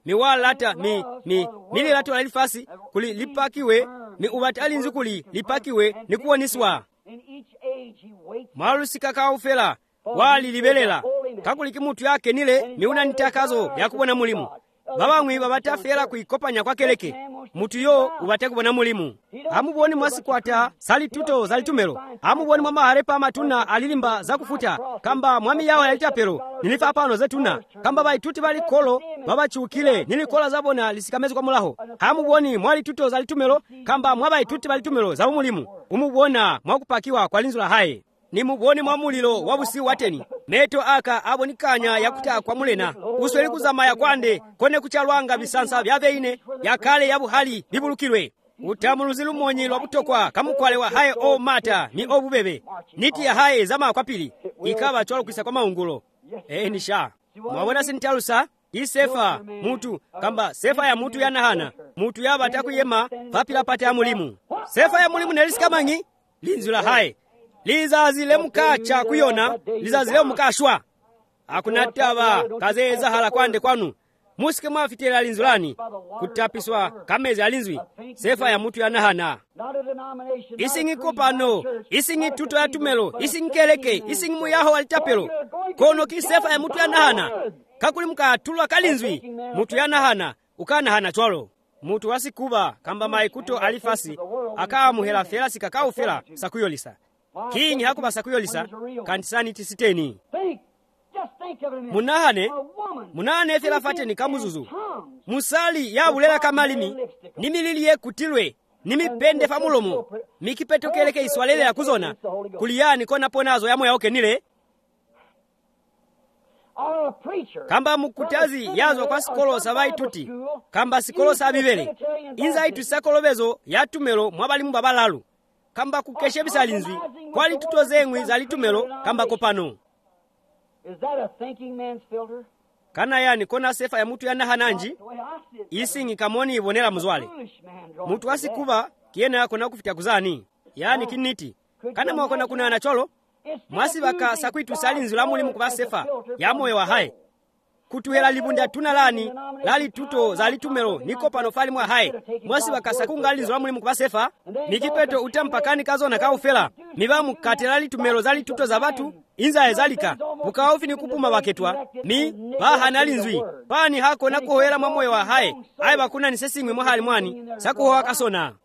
miwalata mililatu alifasi kuli lipakiwe mi ubatalinzi kuli lipakiwe nikuwoniswa mwalusika kaufela wali libelela kakuli kimutu yake nile miuna nitakazo yakubona mulimu babamwi babatafela kuikopanya kwa keleke mutu yo ubate kubona mulimu amuboni mwasikwata sali tuto zalitumelo amuboni mwa maharepa matuna alilimba zakufuta kamba mwami yawo yalitapelo nilifa pano zetuna kamba baituti bali kolo babachukile nilikola zabona lisikameze kwa mulaho amuboni mwali tuto zalitumelo kamba mwa baituti balitumelo zabu mulimu umubona mwakupakiwa kwa linzula haye ni muboni mwa mulilo wabusi wateni meto aka abonikanya yakuta kwa mulena usweli kuzamaya kwande kone kuchalwanga bisansa byabeine yakale yabuhali bibulukirwe utamuluzi lumonyi lwabutokwa kamukwale wa haye o mata ni obubebe niti ya haye zama kwa pili ikaba cholo kwisa kwa maungulo nisha mwabona sintalusa isefa mutu kamba sefa ya mutu yanahana mutu yaba takuyema papila pata ya mulimu sefa ya mulimu nelisikamang'i linzula haye lizazile mukacha kuyona lizazile mukashwa akunataba kazeza hala kwande kwanu musike mwafitela linzulani kutapiswa kamezi alinzwi sefa ya mutu yanahana isingi kopano isingi tuto ya tumelo isingi keleke isingi muyaho alitapelo kono ki sefa ya mutu yanahana kakuli mukatulwa kalinzwi mutu yanahana ukanahana chwalo mutu wasikuba kamba maikuto alifasi akawa muhela felasi kakao fela sakuyolisa kingi hakuba sakuyolisa kantisani tisiteni munahane fela fateni kamuzuzu musali yabulela kamalimi nimililiye kutilwe nimipende famulomo mikipetokeleke iswalele ya kuzona kuliyani kona ponazo yamo yaoke nile kamba mukutazi yazo kwa sikolo sabaituti kamba sikolo sabibele inza itu sakolobezo yatumelo mwabalimu babalalu kamba kukeshe bisalinzwi kwali tutozengwi zalitumelo kamba kopano kana yani kona sefa ya mutu yanahananji isingi kamoni ibonela muzwale mutu wasikuba kiena yakona kufita kuzani yani kiniti kana mwakona kuna anacholo mwasi baka sakwitu salinzwi la mulimu kuba sefa ya moyo wa haye kutuhela libunda tunalani lali tuto zalitumelo niko pano fali mwa haye mwasi baka sakunga linzwi la mulimu kuba sefa nikipeto utampakani kazona kaufela mibamu katelali tumelo zali tuto za batu inza ezalika bukaofi ni kupuma baketwa mi bahana linzwi pani hako nakohela mwa moyo wa haye aye bakuna nisesingwe mwa hali mwani sakuhoa kasona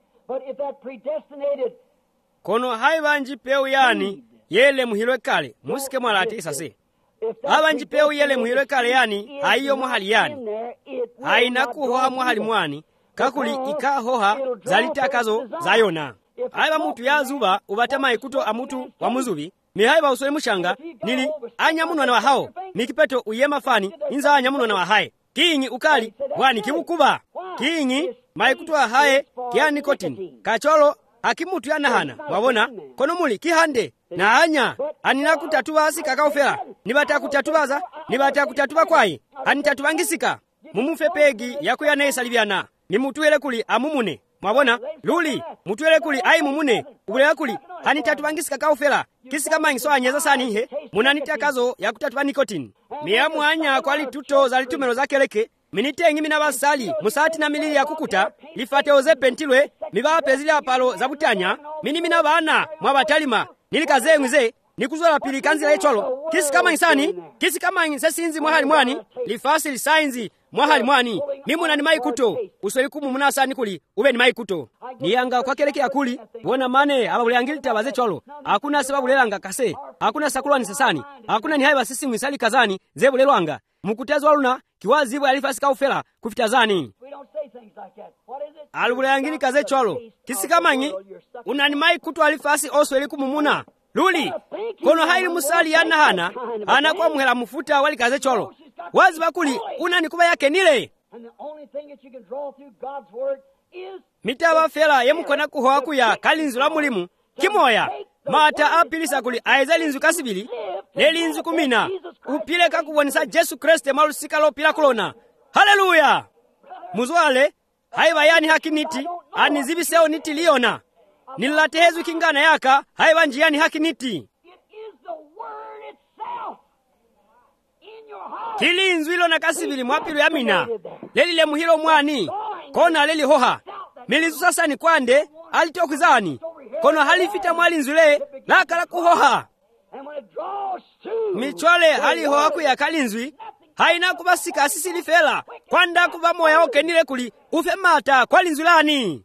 kono haye banji peu yani yele muhilwe kale musike mwalate isase abanji peu yele muhilwe kale yani haiyo mwahali yani haina kuhoha mwahali mwani kakuli ikahoha zalitakazo zayona haiba mutu ya zuba ubatama ikuto amutu wa muzubi mihaiba usole mushanga nili anyamunwa na wahao mikipeto uyema fani inza anyamunwa na wahaye kinyi ukali wani kibukuba kinyi maikutu wa haye kia nikotini kacholo akimutu yanahana wabona kono muli kihande na anya anina kutatuba asika kaufela nibata kutatubaza nibata kutatuba kwayi anitatubangisika mumufe pegi yakuya neisalibiana nimutuele kuli amumune mwabona luli mutuele kuli ai mumune ubulea kuli anitatubangisika kaufela kisika mangiso anyeza sani he munanitakazo yakutatuba nikotini miyamu anya kwali tuto zalitumelo za keleke minitengi minabasali musati na milili ya kukuta lifate oze pentilwe mibape zili apalo za butanya mini minabana mwabatalima nilikazengwize nikuzola pili kanzila echolo kisi kama insani kisi kama insesinzi mwahali mwani lifasi lisainzi mwahali mwani mimuna ni maikuto uswelikumu munasani kuli ube ni maikuto niyanga kwa keleke ya kuli wona mane ababuleangilita baze cholo hakuna sababu lelanga kase hakuna sakulwa nisesani hakuna ni haiba sisi mwisali kazani zebu lelwanga mukutezwa luna kiwazibu alifasi kaufela kufitazani alubulangili kaze cholo kisi kamanyi unanimai kutu alifasi osweli kumumuna luli kono haili musali yanahana anakuwa muhela mufuta wali kaze cholo wazi bakuli unanikuba yake nile mitaba fela yemukona kuhoa kuya kalinzu la mulimu kimoya mata apilisa kuli aiza linzu kasibili lelinzu kumina upile kakubonisa Jesu Kriste malusika lopila kulona haleluya muzwale haiba yani hakiniti anizibiseo niti liona nilatehezu kingana yaka haiba njiani hakiniti kilinzwi lona kasivili mwapilu ya mina lelile muhilo mwani kona leli hoha milizu sasa ni kwande alitokwizani kono halifita mwalinzwile lakala kuhoha michwale halihoha kuya kalinzwi haina kubasika asisili fela kwanda kuba moya okenile kuli ufe mata kwa linzwilani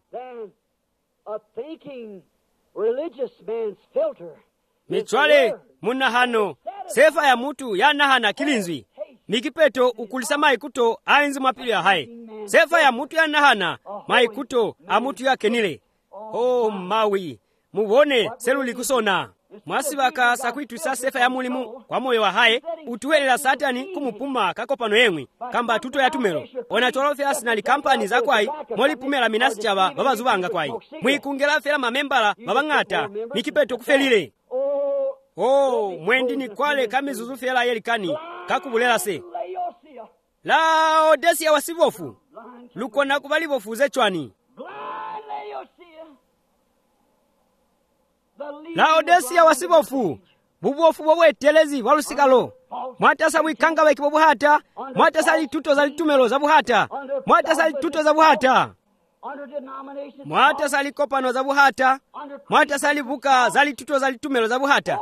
michwale munahano sefa ya mutu yanahana kilinzwi mikipeto ukulisa maikuto ainzi mwapilu ya hai sefa ya mutu yanahana maikuto amutu ya kenile mawi mubone seluli kusona mwasivaka sakwitwisa sefa ya mulimu kwa moyo wa haye utuwelela satani kumupuma kakopano yemwi kamba tuto ya tumelo ona cholofela sinali kampani za kwai molipumela minasi chava babazubanga kwai mwikungela fela mamembala babang'ata mikipeto kufelile mwendi ni kwale kamizuzu fela yelikani kakubulela se Laodicea wasibofu lukona kubalibofu zechwani Laodicea wasibofu bubofu bobwetelezi walusikalo mwatasa bwikanga bweki bobuhata mwatasa lituto za litumelo za buhata mwatasa lituto za buhata mwatasa likopano za buhata mwatasa libuka za lituto za litumelo za buhata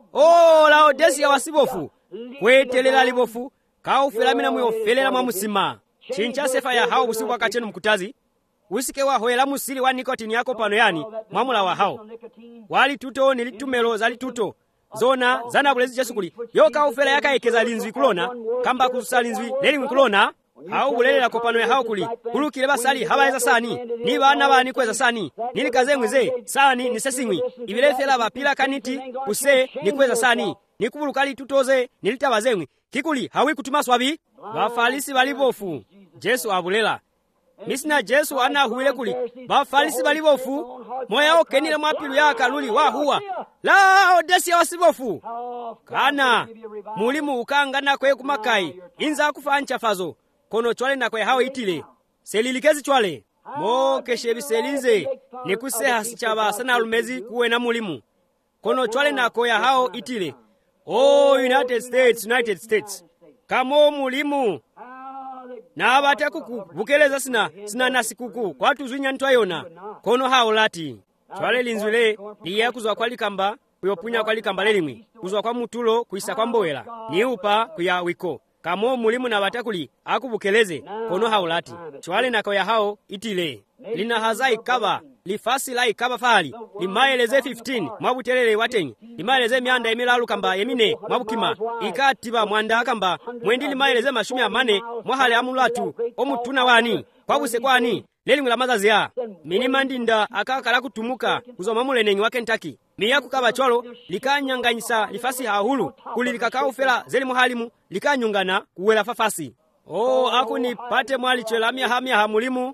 Laodicea wasibofu kwetelela libofu kaufelamina muyofelela mwa musima chincha sefa ya hao busiku wakachenu mkutazi usike wahoela musili wa nikotini yako pano yani mwamula wa hao wali tuto nilitumelo za lituto zona zana bulezi jesukuli yoka ufela yakaekeza linzwi kulona kamba kususa linzwi leli mkulona hao bulelela kopano ya hao kuli kulukile basali habaeza sani ni bana bani kweza sani nilikazemwize sani nisesingwi ibilefela bapila kaniti kuse ni kweza sani nikubulukali tutoze nilitabazemwi kikuli hawi kutuma swabi bafalisi balibofu Jesu abulela misina Jesu anahuile kuli bafalisi balibofu moya okenile mwapilu ya kaluli wahuwa Laodicea wasibofu kana mulimu ukangana kwe kumakai inza kufancha fazo kono chwale na kwe hao itile selilikezi chwale keshebi selinze nikuseha sichaba sana alumezi kuwe na mulimu kono chwale na kwe hao itile United States kamo mulimu na abatakuku bukeleza sina nasikuku kwa tuzwinya ntwayona kono hao lati chwale linzwile liya kuzwa kwa likamba kuyopunya kwa likamba lelimwi kuzwa kwa mutulo kuisa kwa mbowela ni upa kuya wiko kamo mulimu na batakuli akubukeleze kono hao lati chwale na kwa hao itile lina hazai kaba lifasi la ikaba fali limaeleze 15 mwabutelele watenyi limaeleze mianda emilalu kamba yemine mwabukima ikatiba mwanda kamba mwendi limaeleze mashumi amane mwahale amulatu omutuna wani kwabuse kwani lelimwila mazazi ya minimandinda akakala kutumuka kuzoma mulenenyi wa Kentucky miya kukaba cholo likanyanganyisa lifasi hahulu kulilikakao fela zeli muhalimu likanyungana kuwela fafasi akuni pate mwali chelamia hamia hamulimu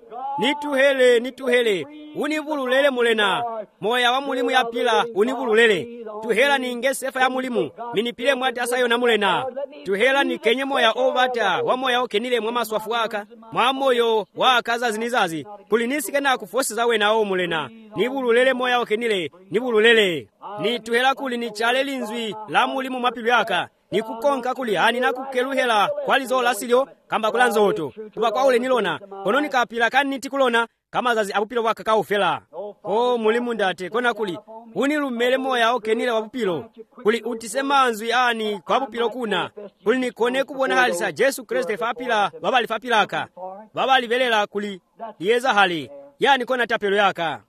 nituhele unibululele mulena moya wa mulimu ya pila unibululele tuhela ninge sefa ya mulimu minipile mwata sayo na mulena tuhela ni kenye moya obata wa moya okenile mwa maswafu waka mwa moyo wa kaza zinizazi kulinisike na kufosi zawe na mulena nibululele moya okenile nibululele ni tuhela kuli ni chale linzwi la mulimu mapilu yaka nikukonka kuli hani nakukeluhela kwalizo lasilyo kamba kula nzoto tuba kwa ule nilona kononi kapila kaniti kulona kama zazi abupilo waka kaufela mulimu ndate kona kuli unilumele moya okenile wabupilo kuli utisema nzwi ani kwa bupilo kuna kuli nikone kubona halisa Jesu Kristo fapila babali fapilaka babali velela kuli yeza hali yani kona tapelo yaka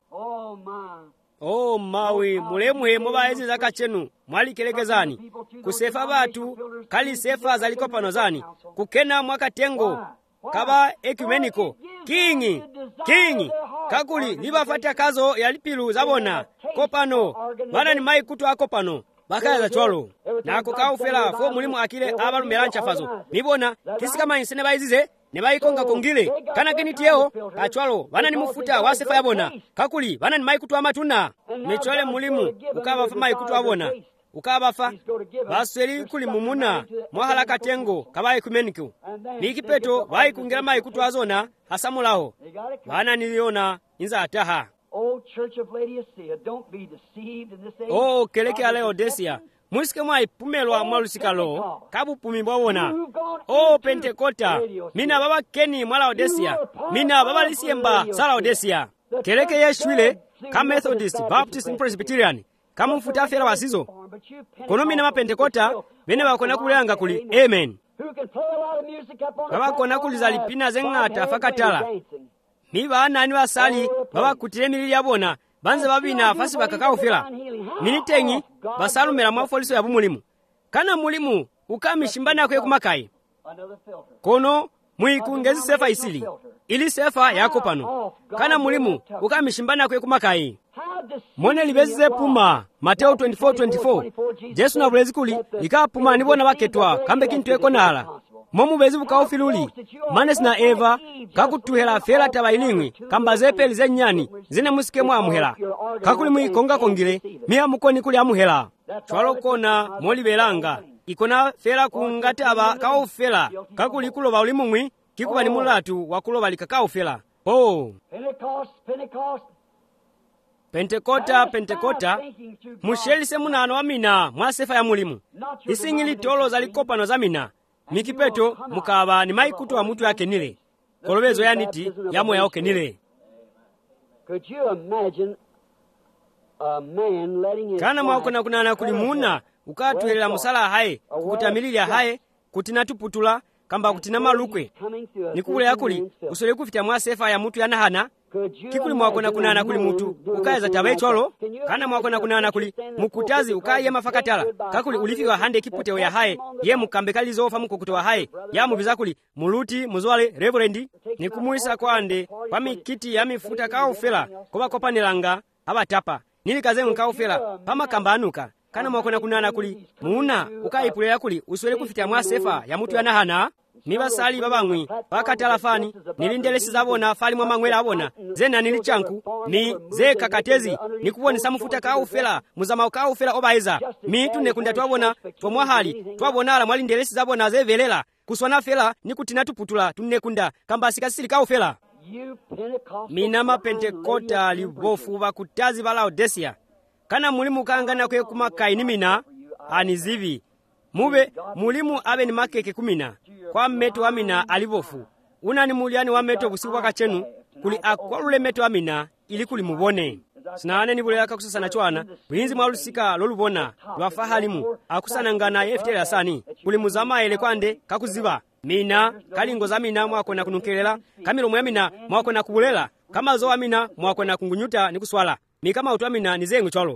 mawi mulemuhe mobaezi zakachenu mwalikilegezani kusefa batu kali sefa zalikopano zani kukena mwakatengo kaba ekumeniko kingi kakuli libafatia kazo ya lipilu zabona kopano bana ni mai kutu akopano bakaya za chwalo nako kaufela fo mulimu akile abalumelancha fazo nibona kisikama insene baizize nebaikonga kongile kana kinitiyeo kachwalo bana ni mufuta wasefa yabona kakuli bana ni mai kutu amatuna mechwale mulimu ukaba fa mai kutu abona ukaba fa basweli kuli mumuna mwahala katengo kaba ekumeniko nikipeto bai kungira mai kutu azona hasamulaho bana niliona inza ataha Church of Laodicea, don't be deceived in this age. Keleke Laodicea musike mwaipumelwa mwalusikalo kabupumi bwawona o pentekota mina baba keni mwa Laodicea mina baba lisiemba sa Laodicea keleke yeshwile ka Methodist Baptist Presbyterian kamumfuta afera wasizo kono mina mapentekota bene bakona kulanga kuli amen babakona kuliza lipina zeng'ata fakatala ni baanani basali babakutire milili yabona banze babina fasi bakakaufira minitengi basalumira mwafoliso ya bumulimu kana mulimu ukamishimba kwe kumakai kono muikungezi sefa isili ili sefa yako pano kana mulimu ukamishimba kwe kumakai mone libeze puma Mateo 24:24 Jesu na bulezi kuli ikapuma nibona baketwa kambe kintu ekonala momu bezi bukaufiluli manes na Eva kakutuhela fela tabailingwi kamba zepeli zenyani zine musike mwa amuhela kakuli muikonga kongile miya mukoni kuli amuhela chwalokona molibelanga ikona fela kungate aba kaufela kakuli kuloba ulimumwi kikuba ni mulatu wakuloba likakaufela Pentekota mushelise munano wa mina mwasefa ya mulimu isingili tolo za likopano za mina mikipeto mukaba ni maikutu wa mutu yake nile kolobezo ya niti ya moya oke nile kana mwakona kunana kulimuna ukatuhelela musala haye kukutamilili ya haye kutina tuputula kamba kutina malukwe nikule yakuli usole kufita mwasefa ya mutu ya nahana kikuli mwakona kunana kuli mutu ukayeza tabe cholo kana mwakona kunana kuli mukutazi ukaye mafakatala kakuli ulifika hande kiputeo ya haye ye mukambe kalizofa mukukutowa haye ya mubiza kuli muluti muzwale reverendi nikumuisa kwande kwa mikiti ya mifuta kaufela kuba kopanelanga abatapa nilikaze nkaufela pama kambanuka kana mwakona kunana kuli muuna ukayipulea kuli uswele kufita mwasefa ya mutu ya nahana nibasali babangwi bakatalafani nilindelesi zabona fali mwa mangwela abona zena nilichanku ni ze kakatezi nikuboni samufuta kaufela muzama kaufela obaeza mitu nekunda twabona twomwahali twabonala mwalindelesi zabona zevelela kuswana fela nikutina tuputula tunekunda kamba sikasili kaufela mina mapentekota libofu bakutazi ba Laodicea kana mulimu kangana kwe kumakai ni mina anizivi mube mulimu abe ni makeke kumina kwa meto wa mina alibofu unani muliani wa meto busiku wakachenu kuli akwalule meto wa mina ili kuli mubone sinane ni buleka kusasana chwana bulinzi mwalusika lolubona lwafahalimu akusanangana yeftele asani kuli muzama ele kwande kakuziba mina kalingo za mina mwakona kunukelela kamilomo ya mina mwakona kubulela kama zo wa mina mwakona kungunyuta ni kuswala mikama utu wa mina nizengu cholo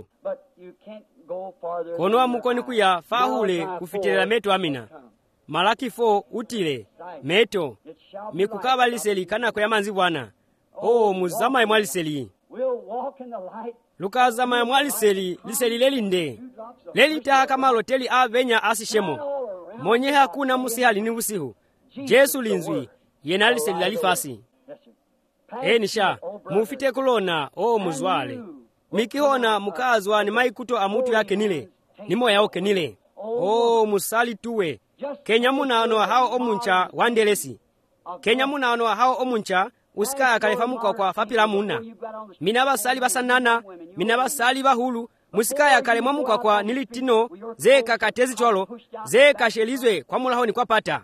kono amukoni kuya fahule kufitelela meto amina Malaki 4 utile meto mikukaba liseli kana kwa yamanzi bwana muzama ya mwaliseli lukazama ya mwaliseli liseli lelinde lelita kama loteli avenya asishemo monye hakuna musihali ni usihu Jesu linzwi yena liseli lalifasi nisha mufite kulona muzwale mikihona mukazwa ni maikuto amutu yake nile ni moya oke nile musali tuwe kenya munano hao omuncha wandelesi kenya munano hao omuncha usika akalefamuka kwa fapila muna mina basali basanana mina basali bahulu musika akalemwamuka kwa nilitino ze kakatezi cholo ze kashelizwe kwa mulaho ni kwa pata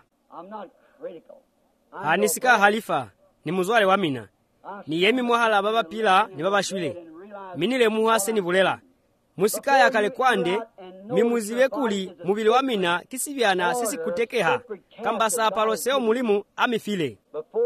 hanisika halifa ni muzwale wa mina ni yemi mwahala baba pila ni baba shwile minile muhase ni bulela musikaya kale kwande mimuziwe kuli mubili wa mina kisibyana sisi kutekeha kamba sapalo seo mulimu amifile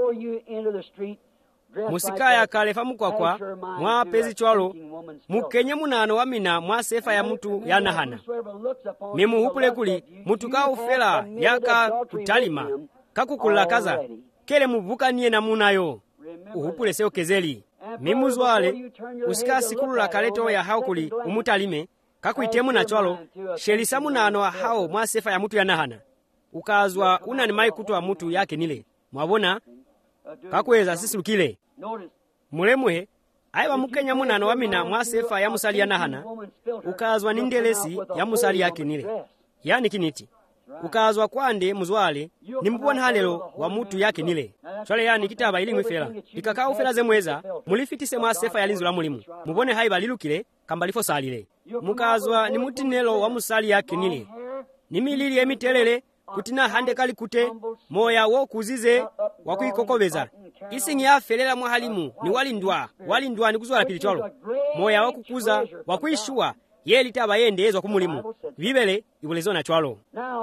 musikaya kale famukwakwa mwa pezi chwalo mukenye munano wa mina mwa sefa ya mutu ya nahana mimuhupule kuli mutu kaufela yaka kutalima kakukulakaza kele muvuka niye na munayo uhupule seo kezeli mimuzwale usika sikulula kaleto ya hao kuli umutalime kakuitemu na chwalo shelisa munano wa hao mwa sefa ya mutu ya nahana ukazwa unani maikutu wa mutu yake nile mwabona kakuweza sisi lukile mulemuhe aiwa mukenya munano wa mina mwa sefa ya musali ya nahana ukazwa nindelesi ya musali yake nile yani kiniti ukazwa kwande muzwale nimbona halelo wa mutu yake nile chole yani kitaba ili mwifela ikakao fela zemweza mulifitise mwa sefa ya linzu la mulimu mubone haiba lilukile kamba lifo salile mukazwa ni mutinelo wa musali yake nile nimilili emitelele kutina hande kali kute moya wo kuzize wakuikokobeza isingi ya felela mwa halimu ni walindwa ni kuzwala pili cholo moya wo kukuza wakuishua yeli taba yendezwa kumulimu bibele ibulezo na chwalo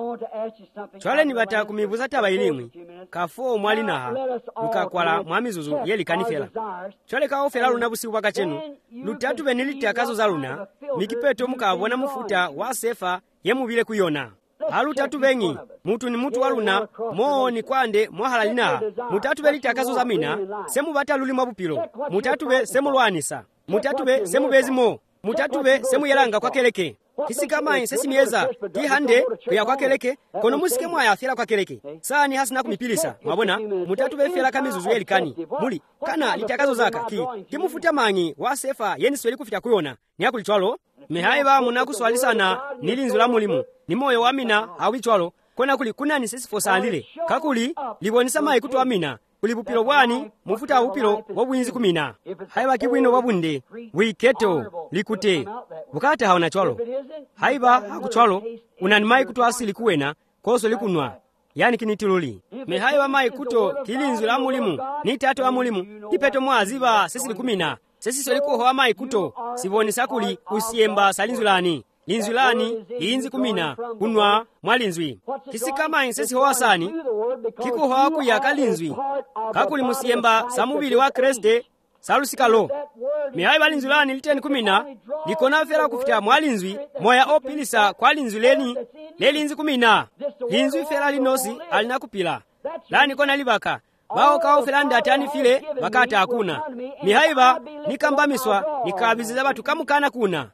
chwale ni bata kumibuza taba ilimwi kafo mwali naha lukakwala mwamizuzu yeli kanifela chwale kao fela luna busi waka chenu lutatu beniliti akazo za luna mikipeto mukabona mufuta wa sefa yemubile kuyona halutatu bengi mutu ni mutu waluna moo ni kwande mwahalalina mutatu beliti akazo za mina semu bata luli mwabupilo mutatu be semu lwanisa mutatu be semu bezimo mutatu be semu yelanga kwa keleke kisika mai sesi mieza tihande kuya kwa keleke kono musike mwaya fela kwa keleke sani hasina kumipilisa mwabona mutatu be fela kamizuzu yelikani muli kana litakazo zaka kimufuta mangi wa sefa yeni sweli kufita kuyona ni akulichwalo mehaiba munakuswalisana nilinzu la mulimu ni moyo wa mina hawichwalo kona kuli kunani sesi fosalile kakuli libonisa mai kutu wa mina kulibupilo bwani mufuta upilo wabwinzi kumina haiba kibwino wabunde wiketo likute bukata haona chwalo haiba hakuchwalo unani mai kutu asili kuwena koso likunwa yani kinitiluli mehaiba mai kuto kilinzu la mulimu ni tatu wa mulimu tipeto mwaziba sesi likumina sesi solikuho amai kuto sivoni sakuli usiemba salinzulani linzulani inzi kumina kunwa mwalinzwi kisikama insesi hoasani kikuho kuya kalinzwi kakuli musiemba samubili wa kreste salusikalo mihaiba linzulani liteni kumina likona fera kufita mwalinzwi moya opilisa kwa linzuleni lelinzi kumina linzwi fera linosi alinakupila lani kona libaka bao kao filanda atani file bakata hakuna mihaiba nikambamiswa nikabiziza batu kamukana kuna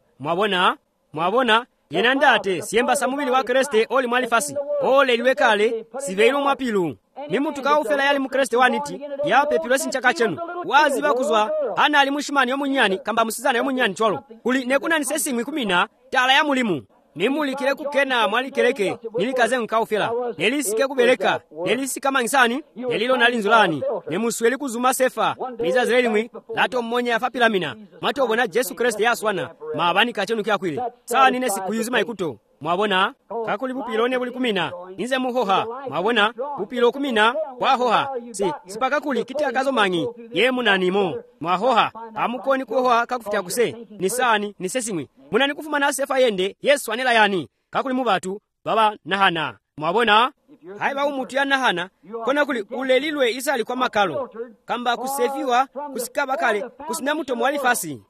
mwabona yenandate siemba samubili wa kreste oli mwalifasi ole liwekale siveilu mwapilu nimutu kao fela yali mukreste waniti yape pilosi nchaka chenu wazi bakuzwa hana alimushimani yomunyani kamba musizana yomunyani chwalo kuli nekuna nisesi mwikumina tala ya mulimu nimulikile kukena mwalikeleke nilikaze nkao fela nelisike kubeleka nelisika mangisani nelilo nalinzulani nemusweli kuzuma sefa nizazilelimwi lato mmonya yafapilamina matobona Jesu Kristo yaswana mabani kachenu kyakwile saa nine siku yuzima ikuto mwabona kakuli bupilone buli kumina nize muhoha mwabona bupilo kumina wahoha sipaka kuli kitakazo mangi ye munanimo mwahoha amukoni kuhoha kakufita kuse nisani nisesimwi munani kufuma na sefa yende Yesu anela yani kakuli mubatu baba nahana mwabona haiba umutu ya nahana kona kuli ulelilwe isali kwa makalo kamba kusefiwa kusikaba kale kusina muto mwalifasi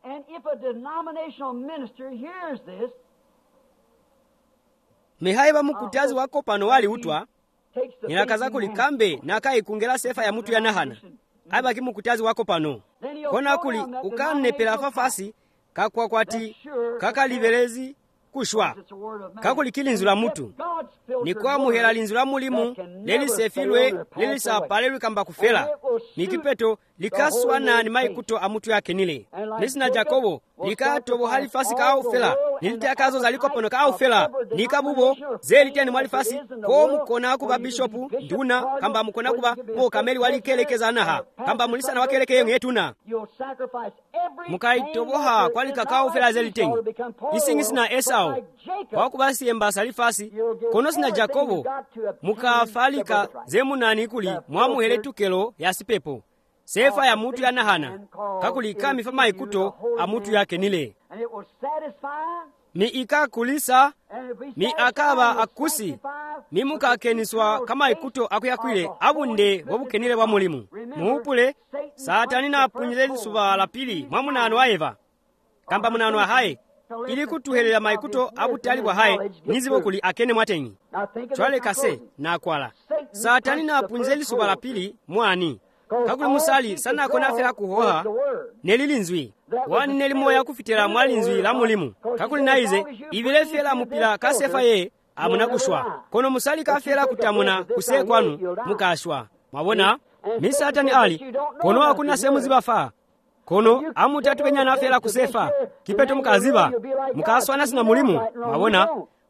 mehaiba mukutazi wako pano wali utwa nilakaza kulikambe na kai kungela sefa ya mutu ya nahana haiba kimukutazi wako pano kona kuli ukane pela fafasi kakwa kwati kakalivelezi kushwa kakuli kilinzula mutu ni kwa muhela linzula mulimu lelisefilwe lelisapalelwi kamba kufela nikipeto likaswana ni maikuto amutu yake nile nisina Jakobo likatobo halifasi kao fela nilitakazo zalikopono kao fela nikabubo zeliteni mwalifasi ko mukona kuba bishopu nduna kamba mukona kuba mo kameli walikelekeza naha kamba mulisa na wakeleke yetuna mukaitoboha kwalika kao fela zeliteni isingi sina Esau kwa kubasi emba salifasi kono sina Jakobo mukafalika zemunani kuli mwamuhele tukelo ya sipepo sefa ya mutu ya nahana kakulika mifama ikuto amutu yake nile mi ikakulisa mi akaba akusi mi mukakeniswa kama ikuto akuyakwile abunde wabukenile wa mulimu muupule satani na apunyile suba la pili mwamunano wa Eva kamba munano wa hae ili kutuhelela maikuto abutali wa hae nizibo kuli akene mwatengi chwale kase na akwala satani na apunyile suba la pili mwani kakuli musali sana akona fela kuhoha nelilinzwi wani nelimoya kufitela mwalinzwi la mulimu kakuli naize ibile fela mupila kasefa ye amuna kushwa kono musali kafela kutamuna kusekwanu mukashwa mwabona mi satani ali kono akuna semu zibafa kono amutatu benyana fela kusefa kipeto mukaziba mukaswana sina mulimu mwabona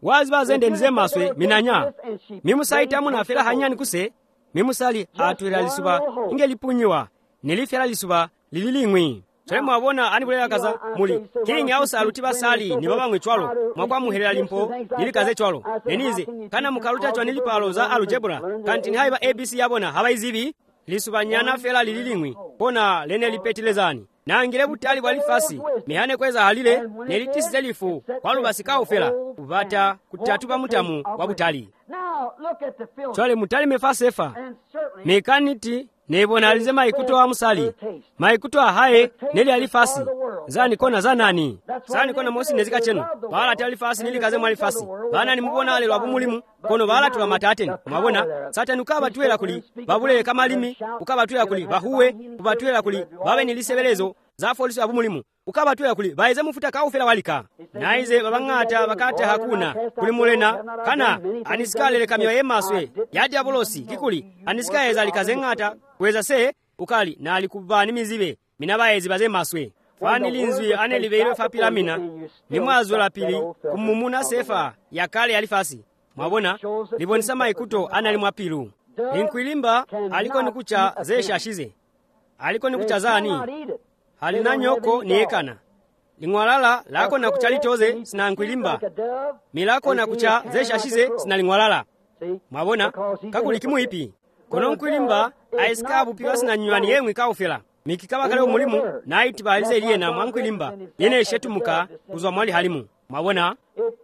wazi bazende ndize maswe minanya mimusaita munafera hanyani kuse mimusali atwera lisuba ingelipunyiwa nilifera lisuba lililingwi chale mwabona anibulera kaza muli kingi ausa aluti basali ni baba mwechwalo mwakwa muherera limpo nili kaze chwalo enizi kana mukaluta chwa nili palo za algebra kanti haiba abc yabona habaizibi lisuba nyana fera lililingwi pona lene lipetilezani nangire butali bwali fasi mihane kweza halile nelitisize lifu kwalu basikao fera ubata kutatupa mutamu wa butali chwale mutali mefase efa mekaniti nebona alize maikuto wa musali maikuto ahaye neli alifasi zani kona zanani zani kona mosi nezika chenu bala ati alifasi nili kaze mwalifasi bana ni mbona alelo abumulimu kono bala tuwa matateni mwabona satani ukaba tuwela kuli babulele kama limi ukaba tuwela kuli bahuwe ubatuwela kuli babe nilisebelezo zafo liso abumulimu ukaba tuwela kuli baize mufuta kaufela walika naize babangata bakate hakuna kuli mulena kana anisikale kamyo yemaswe yadi abolosi kikuli anisikale zalikaze ngata weza se ukali na alikubani mizibe minabaye zibaze maswe fani linzwi anelibeire fa pilamina ni mwazo la pili kumumuna sefa ya kale alifasi mwabona libonisa maikuto analimwa pilu inkwilimba aliko nikucha zesha shize aliko nikucha zani halina nyoko niekana lingwalala lako na kuchalitoze sina nkwilimba milako na kucha zesha shize sina lingwalala mwabona kakulikimu ipi kono nkwilimba aiskabu piwa sina nywani yemwe kaufela mikikaba kale umulimu na iti balize iliye na mwankwilimba yene shetumuka kuzwa mwali halimu mwabona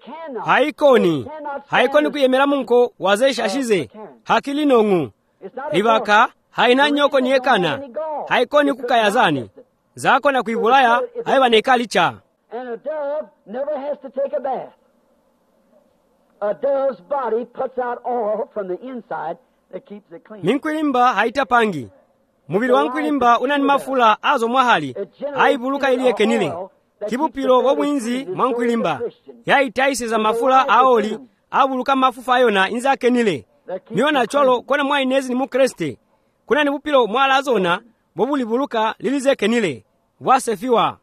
haikoni kuyemera munko wazesha shize hakili nongu libaka haina nyoko niekana haikoni kukayazani zako na kuibulaya haiba nekalicha minkwilimba haitapangi mubili wa nkwilimba unani mafula azo mwahali haibuluka iliye kenile kibupilo wobwinzi mwa nkwilimba yaitaisi za mafula aoli abuluka mafufa ayona inza kenile niona cholo kona mwainezi ni mukreste kuna ni bupilo mwalazona bobulibuluka lilize kenile bwasefiwa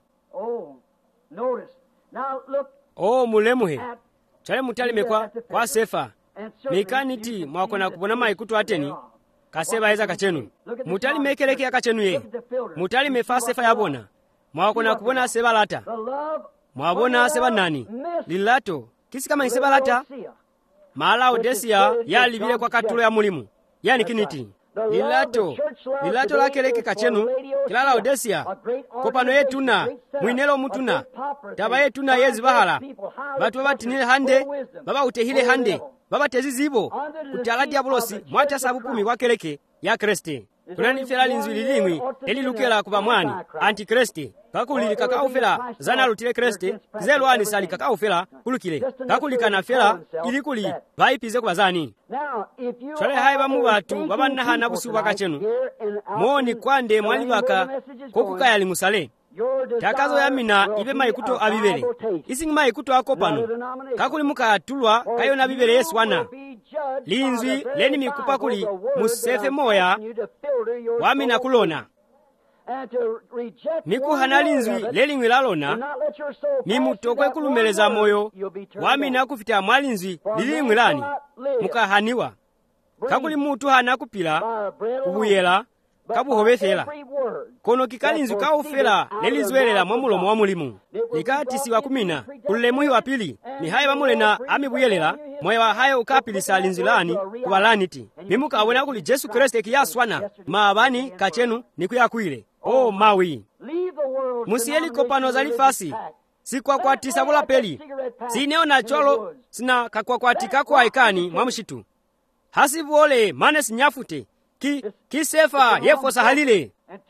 mulemuhe chale mutali mekwa kwa sefa mekaniti mwakona kubona maikutu ateni kaseba heza kachenu mutali mekeleke akachenu ye mutali mefa sefa yabona mwakona kubona seba lata mwabona seba nani lilato kisi kama iseba lata mala odesia ya libile kwa katulo ya mulimu yani kiniti lilato lakeleke kachenu kilala odesia kopano yetuna mwinelo mutuna taba yetuna yezi bahala batu babatinile hande baba utehile hande baba tezizibo kutala diabolosi mwata sabu 10 wakeleke ya kreste kunani fela linzwi lilingwi elilukela kuba mwani antikreste kakulili kakaufela zana lutile kreste zelo ani sali kakaufela kulukile kakulikana fela ilikuli vaipize kuba zani chole haiba mubatu baba nahana busuba kachenu moni kwande mwalibaka kokukaya limusale takazo yamina ibe maikuto abibele isingi maikuto akopano kakulimuka atulwa kayo na bibele Yesu wana linzwi leni mikupa kuli musefe moya wamina kulona mikuhana linzwi lelingwi lalona mimutokwe kulumeleza moyo wamina kufita mwalinzwi lilingwi lani mukahaniwa kakuli mutu hana kupila kubuyela kabuhobefela kono kikalinzwi kaufela lelizwelela mwamulomo wa mulimu likatisiwa kumina kulemuhi wa pili mihaye bamulena amibuyelela moyo wa hayo ukapilisa linzwi lani kubalaniti mimuka awena kuli Jesu Kristo kiyaswana maabani kachenu nikuyakwile mawi musieli kopano zalifasi sikwakwatisa bula peli sineo na cholo sina kakwakwati kwa ikani mwamushitu hasibuole mane sinyafute kisefa yefosa halile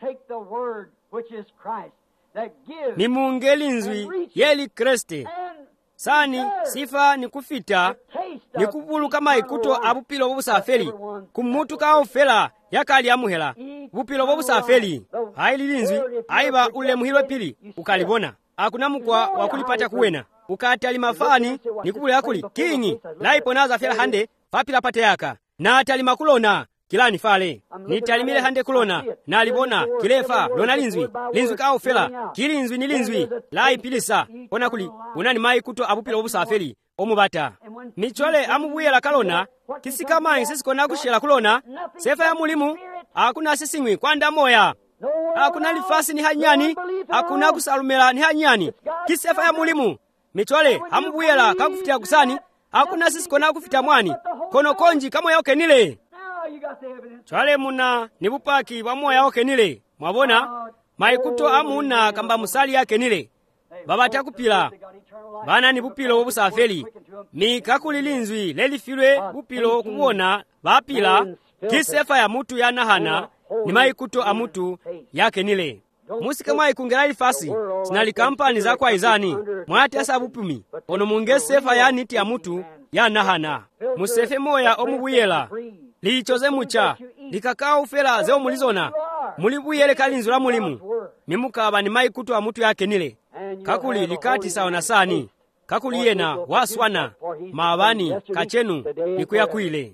ni mungelinzwi yeli kreste sani sifa ni kufita ni kubulu kama ikuto abupilo bobusafeli kumutu kaofela yakali amuhela bupilo bobusafeli haililinzwi aiba ule muhilwe pili ukalibona akuna mukwa wakulipata kuwena ukatali mafani ni kubule akuli kingi laipo naza fela hande fapila pate yaka na atali makulona kilani fale nitalimile hande kulona nalibona kilefa lona linzwi kawo fela kilinzwi ni linzwi lai pilisa ona kuli unani mai kuto abupilo obusafeli omubata michole amubuyela kalona kisika mai sisikona kushela kulona sefa ya mulimu akuna sisingwi kwanda moya akuna lifasi ni hanyani akuna kusalumela ni hanyani kisefa ya mulimu michole amubuyela kakufitia kusani akuna sisikona kufita mwani kono konji kamo yaoke nile chwale muna nibupaki wa moya yaoke nile mwabona maikuto amuna kamba musali yake nile baba takupila bana ni bupilo obusafeli mikakulilinzwi lelifilwe bupilo kubona bapila kisefa ya mutu ya nahana ni maikuto amutu yake nile musika mwaikungela lifasi sinali kampani za kwa izani mwati asa bupumi ono munge sefa ya niti ya mutu ya nahana musefe moya omubuyela lichoze mucha likakao ufela zeo mulizona mulibuyele kalinzu la mulimu mimukaba ni maikuto amutu yake nile kakuli likati sawa na sani kakuli yena waswana maabani kachenu nikuya kuile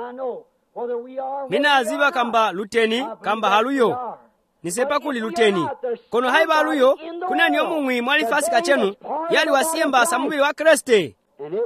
mina aziba kamba luteni kamba haluyo nisepa kuli luteni kono haiba haluyo kuna ni omumwi mwalifasi kachenu yali wasiemba samubili wa kreste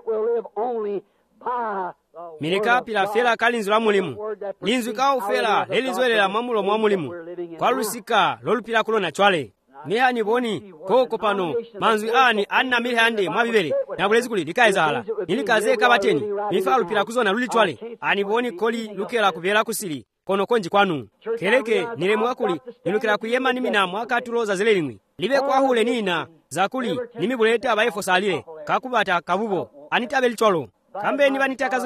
milika pila fela kalinzu la mulimu linzu kao fela lelizwelela mwamulo mwa mulimu kwa lusika lolupila kulona chwale miha niboni koko pano manzwi ani anna miha ande mwabibele na bulezi kuli likaizala nilikaze kabateni mifalu pila kuzona luli chwale aniboni koli lukela kubela kusili kono konji kwanu keleke nilemwa kuli nilukela kuyema nimina mwaka tuloza zelelimwi libe kwa hule nina zakuli nimibuleta abaefo salile kakubata kabubo anitabeli chwalo kambe niba nitakazo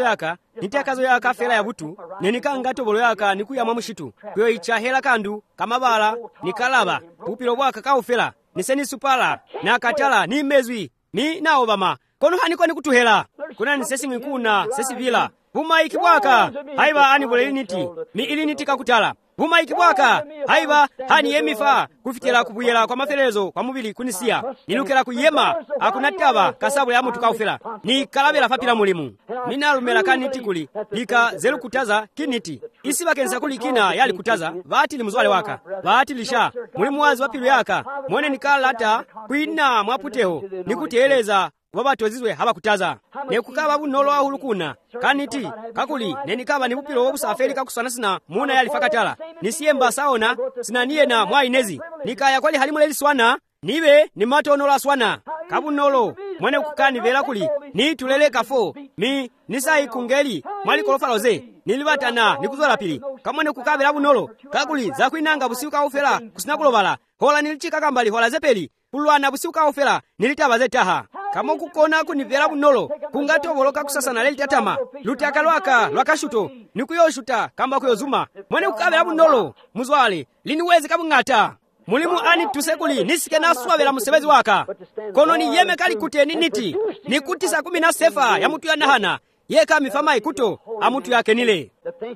yaka fela ya butu nenikanga tobolo yaka nikuya mwamushitu kyo icha hela kandu kamabala nikalaba upilo bwaka kaufela niseni supala na katala ni mezwi mi na obama kono haniko nikutuhela kuna nisesi mwikuna sesi vila buma ikibwaka haiba ani bole iliniti mi iliniti kakutala buma ikibwaka haiba hani emifa kufitela kubuyela kwa mafelezo kwa mubili kunisia nilukela kuyema akunataba kasabu ya mutu kaufela ni kalabela fapila mulimu minalumela kaniti kuli lika zelu kutaza kiniti isi bakensa kuli kina yali kutaza vati limuzwale waka vati lisha mulimu wazi wapilu yaka mwene nikalata kuina mwaputeho nikuteleza wabatu wazizwe haba kutaza nekukaba bunolo wa hulukuna kaniti kakuli nenikaba nibupilo wobusafeli kakusana sina muna yali fakatala nisiemba saona sinaniye na mwainezi nikaya kwali halimuleli swana nibe ni matonola swana kabunolo mwene kukani vela kuli ni tulele kafo mi nisai kungeli mwali kolofaloze nilibatana nikuzola pili kamwene kukabela bunolo kakuli zakuinanga busiuka ufela kusinakulobala hola nilichika kambali hola zepeli kulwana busiuka ufela nilitaba zetaha kama kukona kunivela bunolo kungatoboloka kusasana leli tatama lutaka lwakashuto nikuyoshuta kamba kuyozuma mwene kukabela bunolo muzwale liniwezi kabungata mulimu ani tusekuli nisike naswabela musebezi waka kono ni yeme kali kuteni niti nikutisa 10 na sefa ya mutu ya nahana yeka mifama ikuto amutu yake nile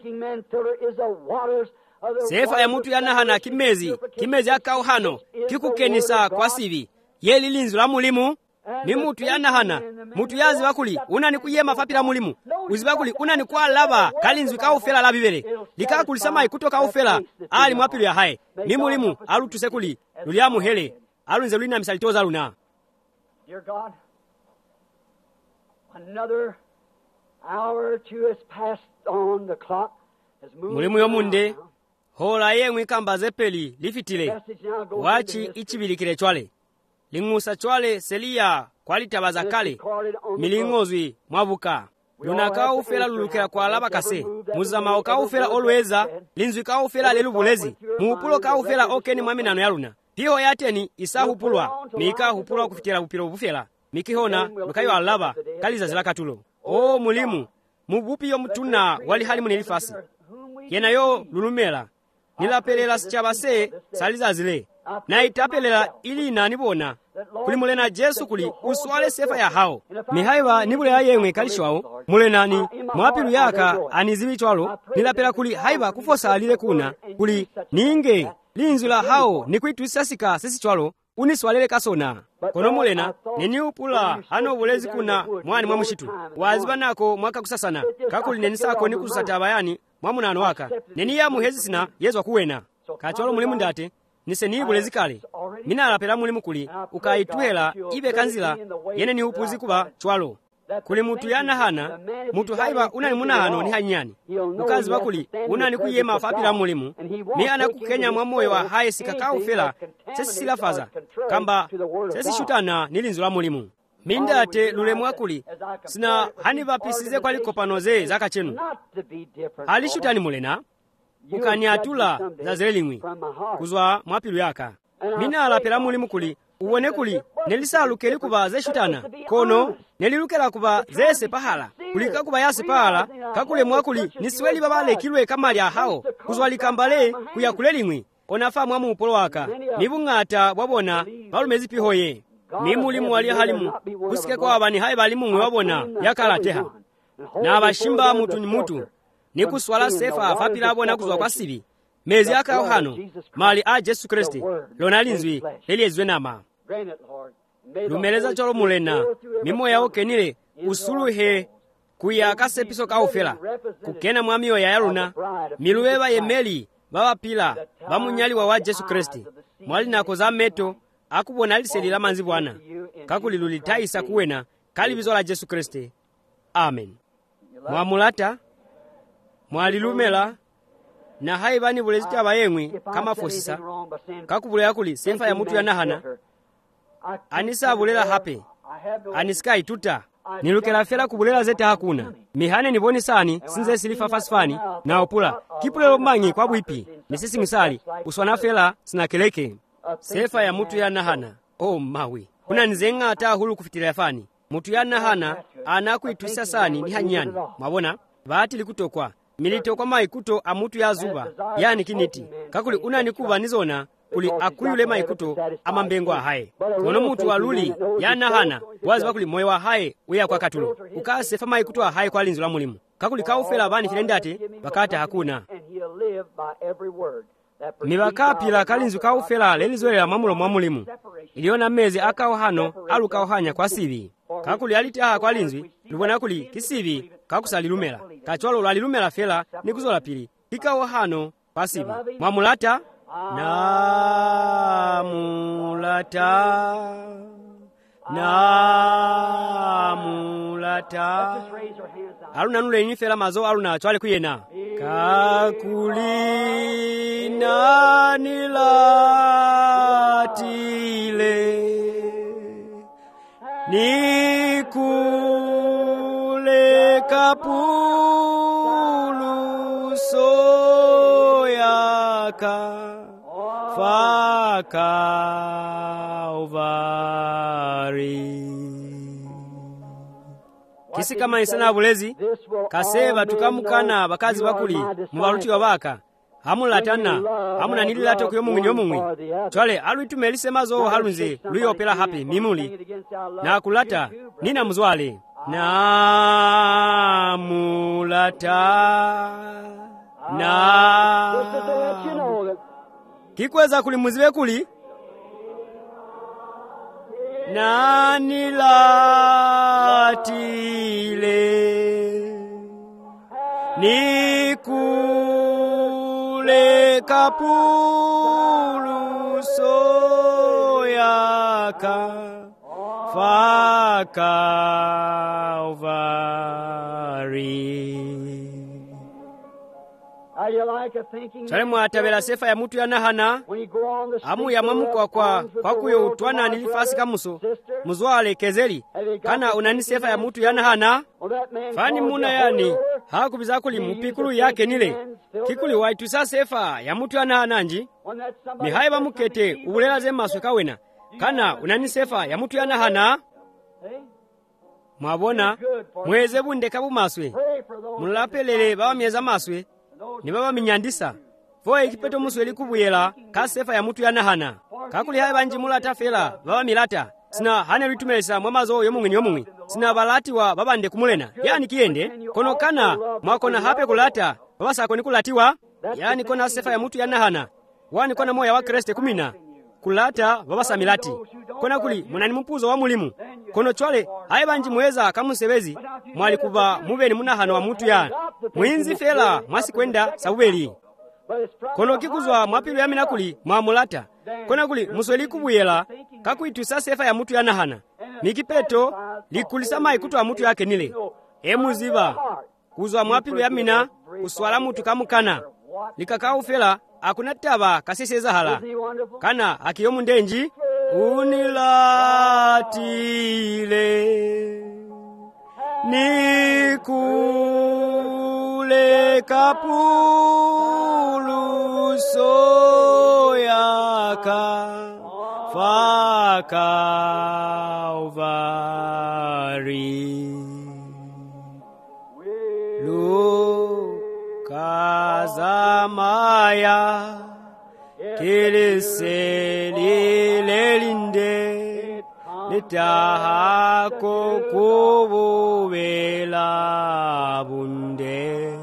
sefa ya mutu ya nahana kimezi akao hano kikukenisa kwa sivi yeli linzu la mulimu ni mutu ya nahana mutu yazi wakuli unani kuyema fapila mulimu uzibakuli unani kwa laba kalinzu kaufela labibele likakulisama ikuto kaufela ali mwapilu ya hae ni mulimu alu tusekuli luliamu hele alu nze lulina misalitoza luna. Dear God, another hour or two has passed on the clock has moved. Mulimu yomunde hola yemwe kamba zepeli lifitile wachi ichibilikile chwale lingusa chwale selia kwalitabaza kale milingozwi mwabuka lunaka ufela lulukela kwa laba kase muzama ka ufela olweza linzwi ka ufela lelubulezi muupulo ka ufela okeni mwaminano yaluna piho yateni isahupulwa mika hupulwa kufitira upilo bufela mikihona lukayo alaba kaliza zilakatulo o mulimu mubupi yo mutuna wali hali munelifasi yena yo lulumela nilapelela sichabase saliza zile na itapelela ili nanibona kuli mulena Jesu kuli uswale sefa ya hao mihaiva nibule ya yemwe kalishwao mulenani mwapilu yaka anizivi chwalo nilapela kuli haiva kufosa alile kuna kuli ninge linzu la hao nikuitu sasika sisi chwalo uniswalele kasona kono mulena neni upula ano bulezi kuna mwani mwa mushitu wazibanako mwaka kusasana kakuli neni sako ni kusata bayani mwa munano waka neni ya muhezi sina yezwa kuwena kachwalo mulimu ndate niseni bulezi kale minala pela mulimu kuli ukaituhela ibe kanzila yene ni upuzi kuba chwalo kuli mutu yanahana mutu haiba unani munahano ni hanyani ukazi bakuli unani kuyema fapila mulimu ni anakukenya mwa moyo wa haye sikakau fela sesi silafaza kamba sesi shutana nilinzo la mulimu mindate lule mwakuli sina hani vapisize kwa likopanoze zaka chenu hali shutani mulena ukaniatula za zelingwi kuzwa mwapilu yaka minala pela mulimu kuli uwone kuli nelisalukeli kuba zeshutana kono nelilukela kuba zese pahala kulika kuba yase pahala kakule mwakuli nisiweli babale kilwe kamali ahao kuzwalikambale kuyakulelingwi onafa mwamu upolo waka nibung'ata bwabona balumezi pihoye mimulimu wali halimu kusike kwa abani hai balimu mwe wabona yakalateha na abashimba mutu ni mutu nikuswala sefa fapila abona kuzwa kwa sibi mezi aka ohano mali a Jesu Kristi lonalinzwi leliezwe nama lumeleza cholo mulena mimo yao kenile usuluhe kuya kasepiso kaufela kukena mwamiyo ya yaluna miluweba yemeli babapila bamunyali wa Jesu Kristi mwali nako za meto akubona liselila manzi bwana kakulilulitaisa kuwena kalibizo la Jesu Kristi. Amen. Mwamulata mwalilumela na haibani bulezita bayemwi kama fosisa kakubule yakuli sefa ya mutu yanahana anisa bulela hape anisika ituta nilukela fela kubulela zete hakuna mihane niboni sani sinze silifa fasfani na opula kipulelo mangi kwa bwipi nisisi misali uswana fela sinakeleke sefa ya mutu yanahana mawi kuna nzenga ata hulu kufitila fani mutu yanahana anakuituisa sani ni hanyani mabona baati likutokwa milito kwa maikuto amutu ya zuba yani kiniti kakuli unanikuba nizona kuli akuyule maikuto amambengwa haye kono mutu waluli yanahana wazi bakuli moyo wa haye uya kwa katulo ukasefa maikuto wa haye kwa linzo la mulimu kakuli kaufela bani filendate bakata hakuna mibakapila kalinzu kaufela lelizolela mamulo mwa mulimu iliona mezi akawahano alukawahanya kwa sibi kakuli alitaha kwa linzwi lubona kuli kisibi kakusalilumela kachwalo lwalilumela fela nikuzola pili kikawahano kwa sibi mwamulata namulata aluna nule nifela mazo aluna chwale kuyena kakuli nanilatile nikule kapulu soyaka Calvary. Kisi kama isana bulezi kaseba tukamukana bakazi bakuli mubaluti wabaka hamulatana hamuna nililato kuyo mumwe twale aluitumelise mazo halunze luyopela hapi mimuli na kulata nina mzwale na kikweza kuli muziwe kuli nanilatile nikule kapulu soyaka Calvary. Chale mwatabela sefa ya mutu yanahana amu ya mamukwa kwa kuyo utwana nilifasi kamuso muzwale kezeli kana unani sefa ya mutu yanahana fani muna yani hakubiza kuli mupikulu yake nile kikuli waitusa sefa ya mutu yanahana nji mihaiba mukete ubulela ze maswe kawena kana unani sefa ya mutu yanahana mwabona mweze bunde kabu maswe mulapelele bawa mieza maswe ni baba minyandisa foye ikipeto musu elikubuyela kasefa ya mutu yanahana kakuli haye banji mulata fela baba milata sina hane litumelesa mwamazo yomung'ini sina balati wa baba nde kumulena yani kiende kono kana mwakona hape kulata baba sako ni kulatiwa yani kona sefa ya mutu yanahana wani kona moya wa Kriste kumina kulata vabasamilati kona kuli munani mupuzo wa mulimu kono chwale aye banji muweza kamusebezi mwali kuva muveni munahano wa mutu ya mwinzi fela mwasikwenda sabubeli kono kikuzwa mwapilu ya minakuli mwamulata kona kuli musweli kubuyela kakuitusa sefa ya mutu ya nahana mikipeto likulisa mai kutu wa mutu yake nile emuziva kuzwa mwapilu ya mina kuswala mutu kamukana likakaufela akunataba kaseseza hala kana akiyo mundenji unilatile nikule kapulu soyaka Calvary Lukazamaya kiliselilelinde litahako kubuvela bunde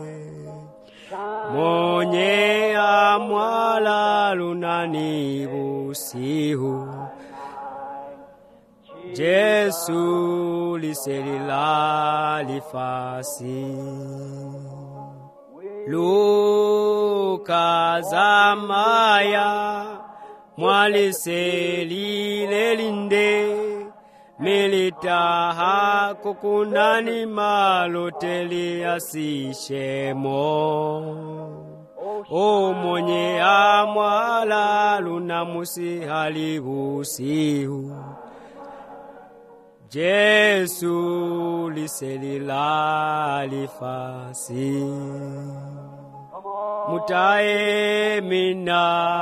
monye amwala lunani busihu Jesu liselila lifasi Lukazamaya mwaliselilelinde militaha kukunani maloteli asishemo omonye amwala lunamusi halibusihu Jesu liselila lifasi mutae mina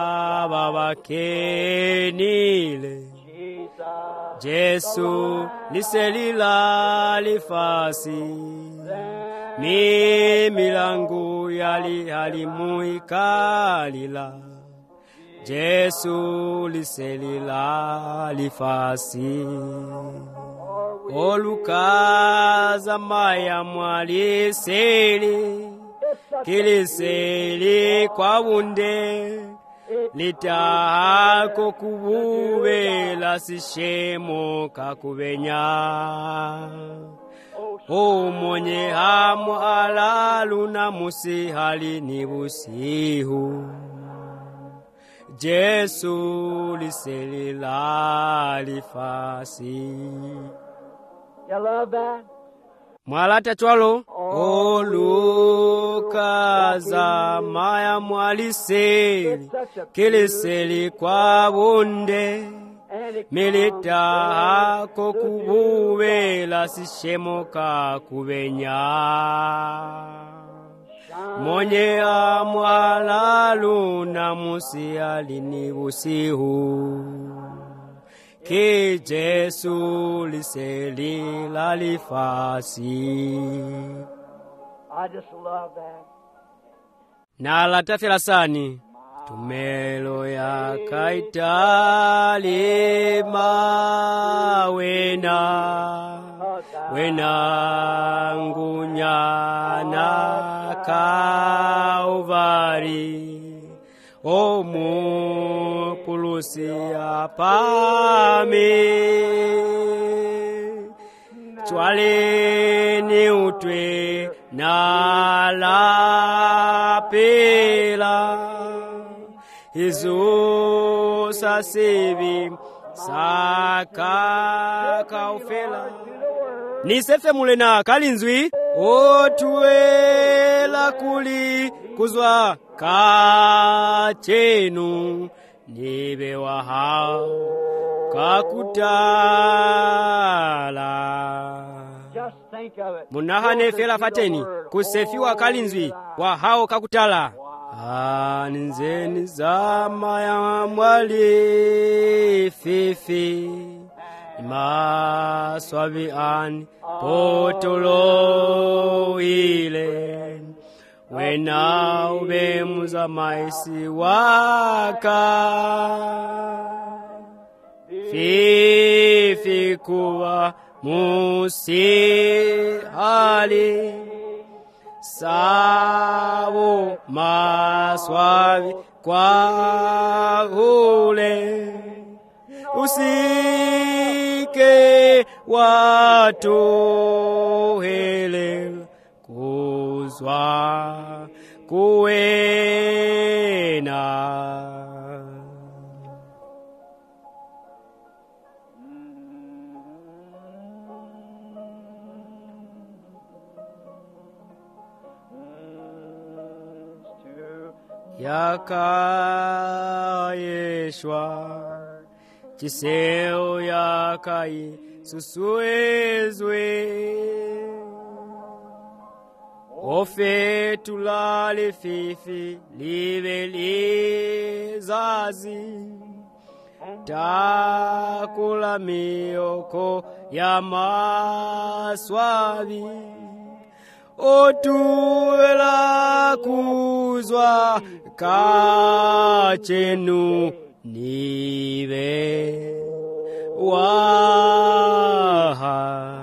babakenile Jesu liselila lifasi milangu yali halimuikalila Jesu liselila lifasi Olukazamaya mwaliseli kiliseli kwa bunde litahako kubuvela sishemo kakubenya omonye hamu alaluna musihali nibusihu Jesu liselila lifasi. You love that? Mwalata chwalo Olukazamaya mwaliseli kiliseli kwa bunde militahako kubuvela sishemo kakubenya monye amwala luna musiali nibusihu ki Jesu liselila lifasi. I just love that. Na latafela sani tumelo ya kaitali mawena wena ngunyana Calvary omu pulusia pame chwale ni utwe na la pela Izu sasevi saka kaufela nisefe mulena kalinzwi otuela kuli kuzwa kachenu nibe waha kakutala. Just think of it. Munahane fela fateni kusefiwa kalinzwi wa hao kakutala. Nzeni zama ya mwali fifi maswabi an potolo ile wena ube muza maisi waka fifi kuwa musihali sabo maswabi kwa ule kusike watohele kuzwa kuwena yakayeshwa chiseo yakai susuezwe ofe tulale fifi live lizazi takula mioko ya maswavi otuela kuzwa kachenu nive waha.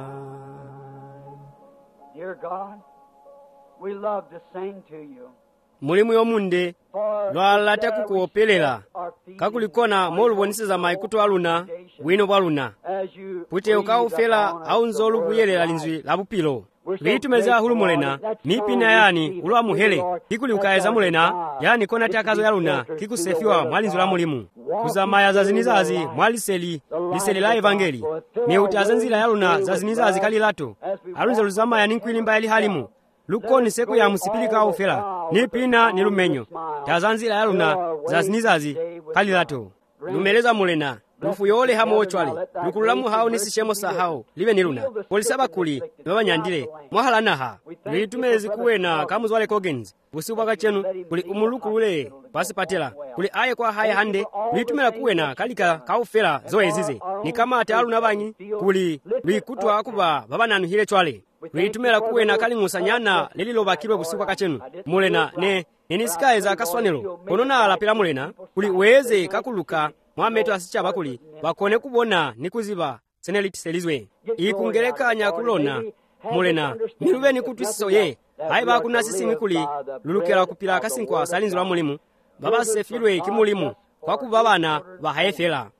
Dear God, we love to sing to you. Mulimu yomunde lwala takukuopelela kakulikona moluboniseza maikuto aluna wino bwaluna pute ukaufela au nzolu kuyelela linzwi la bupilo litumeza hulu mulena mipina yani ulwa muhele kikuli ukaeza mulena yani kona takazo yaluna kikusefiwa mwalinzu la mulimu kuzamaya zazinizazi mwaliseli liseli la evangeli meutazanzila yaluna zazinizazi kalilato alunze luzamaya ninkwilimba yali halimu lukoni seku ya musipilika ufela nipina nilumenyo tazanzila yaluna zazinizazi kalilato lumeleza mulena lufu yole hamo ochwale lukululamu hao nisishemo sahao live niluna polisaba kuli babanyandile mwahalanaha litumezi kuwena kamuzwale kogenzi busubwaka chenu kuli umulukulule pasi patela kuli aye kwa haye hande litumela kuwena kalika kaufela zoezize ni kama ate aluna banyi kuli luikutwa kuba babananu hile chwale litumela kuwena kalingusanyana lililobakilwe busubwaka chenu mulena ne nenisikaeza kaswanelo konona alapela mulena kuli weze kakuluka mwameto asichaba kuli bakone kubona nikuziba senelitiselizwe ikungerekanya kulona mulena milube nikutwisiso ye hayi bakuna sisi mikuli lulukela kupila kasinkwa salinzi lwa mulimu baba sefilwe kimulimu kwa kuba bana bahayefela.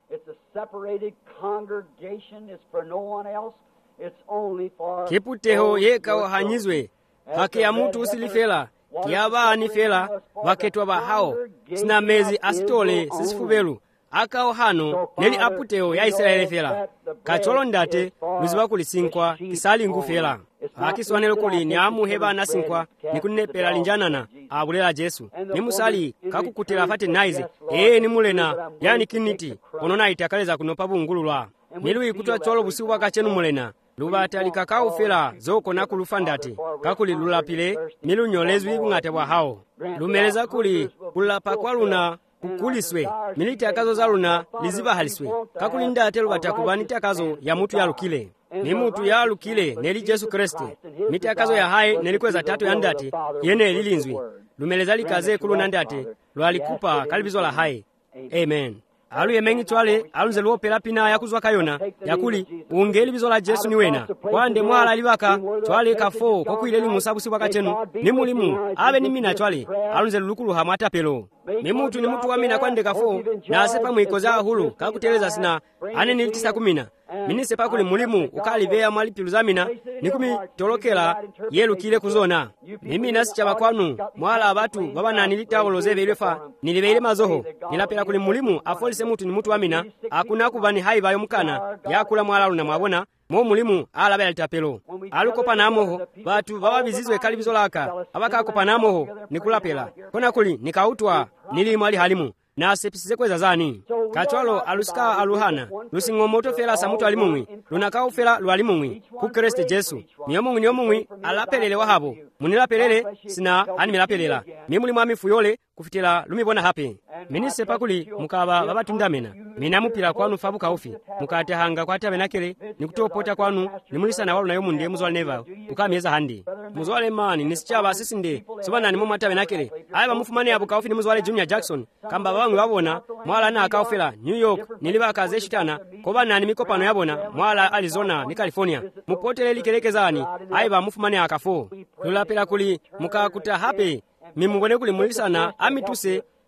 Kiputeho yeka wahanyizwe hake ya mutu usilifela kiaba anifela baketwa bahao sina mezi asitole sisifubelu akao hano neli aputeo ya Israeli fela kacholo ndate luziba kulisinkwa kisali ngufela akiswanelo kuli ni amuheba nasinkwa nikunepela linjanana abulela Jesu ni musali kakukutela fate naize ni mulena yani kiniti onona itakaleza kunopa bungululwa nilu ikutwa cholo busibwa kachenu mulena lubata kakao fela zoko na kulufandate kakuli lulapile milu nyolezwi ngate wa hao lumeleza kuli kulapa kwa luna kukuliswe militi akazo za luna liziba haliswe kakulinda atelu batakubani takazo ya mutu ya lukile ni mutu ya lukile neli Jesu Kristo miti akazo ya hai nelikweza tatu ya ndate yene lilinzwi lumeleza likaze kuluna ndate lwalikupa kalibizo la hai. Amen. Alu yemengi twale alunze luopela pina yakuzwa kayona yakuli ungeli bizo la Jesu niwena kwande mwala libaka twale kafo kokuile limusabu sibaka chenu ni mulimu abe ni mina twale alunze lulukulu hamata pelo ni mutu wamina kwande kafo na asepa mwikoza hulu kakuteleza sina ane nilitisa kumina minise pakuli mulimu ukalibea mwalipiluzamina nikumi tolokela yelu kile kuzona mimi nasichaba kwanu mwala abatu baba na nilitawolozeve ilefa nilibeile mazoho nilapela kuli mulimu afolise mutu ni mutu wamina akuna kubani haiba yomukana yakula mwala luna mwabona mo mulimu alabe alitapelo alukopa namoho batu baba bizizwe kalibizo laka abakakopa namoho nikulapela kona kuli nikautwa nilimu ali halimu na sepisize kweza zani kachwalo alusika aluhana lusingomoto fela samutu alimumwi lunakao fela lualimumwi ku Kristo Jesu niyomumwi alapelele wahabo munilapelele sina animelapelela mimuli mwami fuyole kufitela lumibona hape minise pakuli mukaba babatundamena minamupila kwanu fabu kaufi mukate hanga kwa tabenakele nikutopota kwanu nimulisa na walu na yomunde muzwale neva ukamiyeza handi muzwale mani nisichaba sisinde sobana nimu matabenakele aiba mufumane abu kaufi ni muzwale Junior Jackson kamba babangu wabona mwala na akaufela New York niliba kaze shitana koba nani mikopano yabona mwala Arizona ni California mupotele likelekezani aiba mufumane akafo lulapela kuli mukakuta hape mimungone kuli mulisana amituse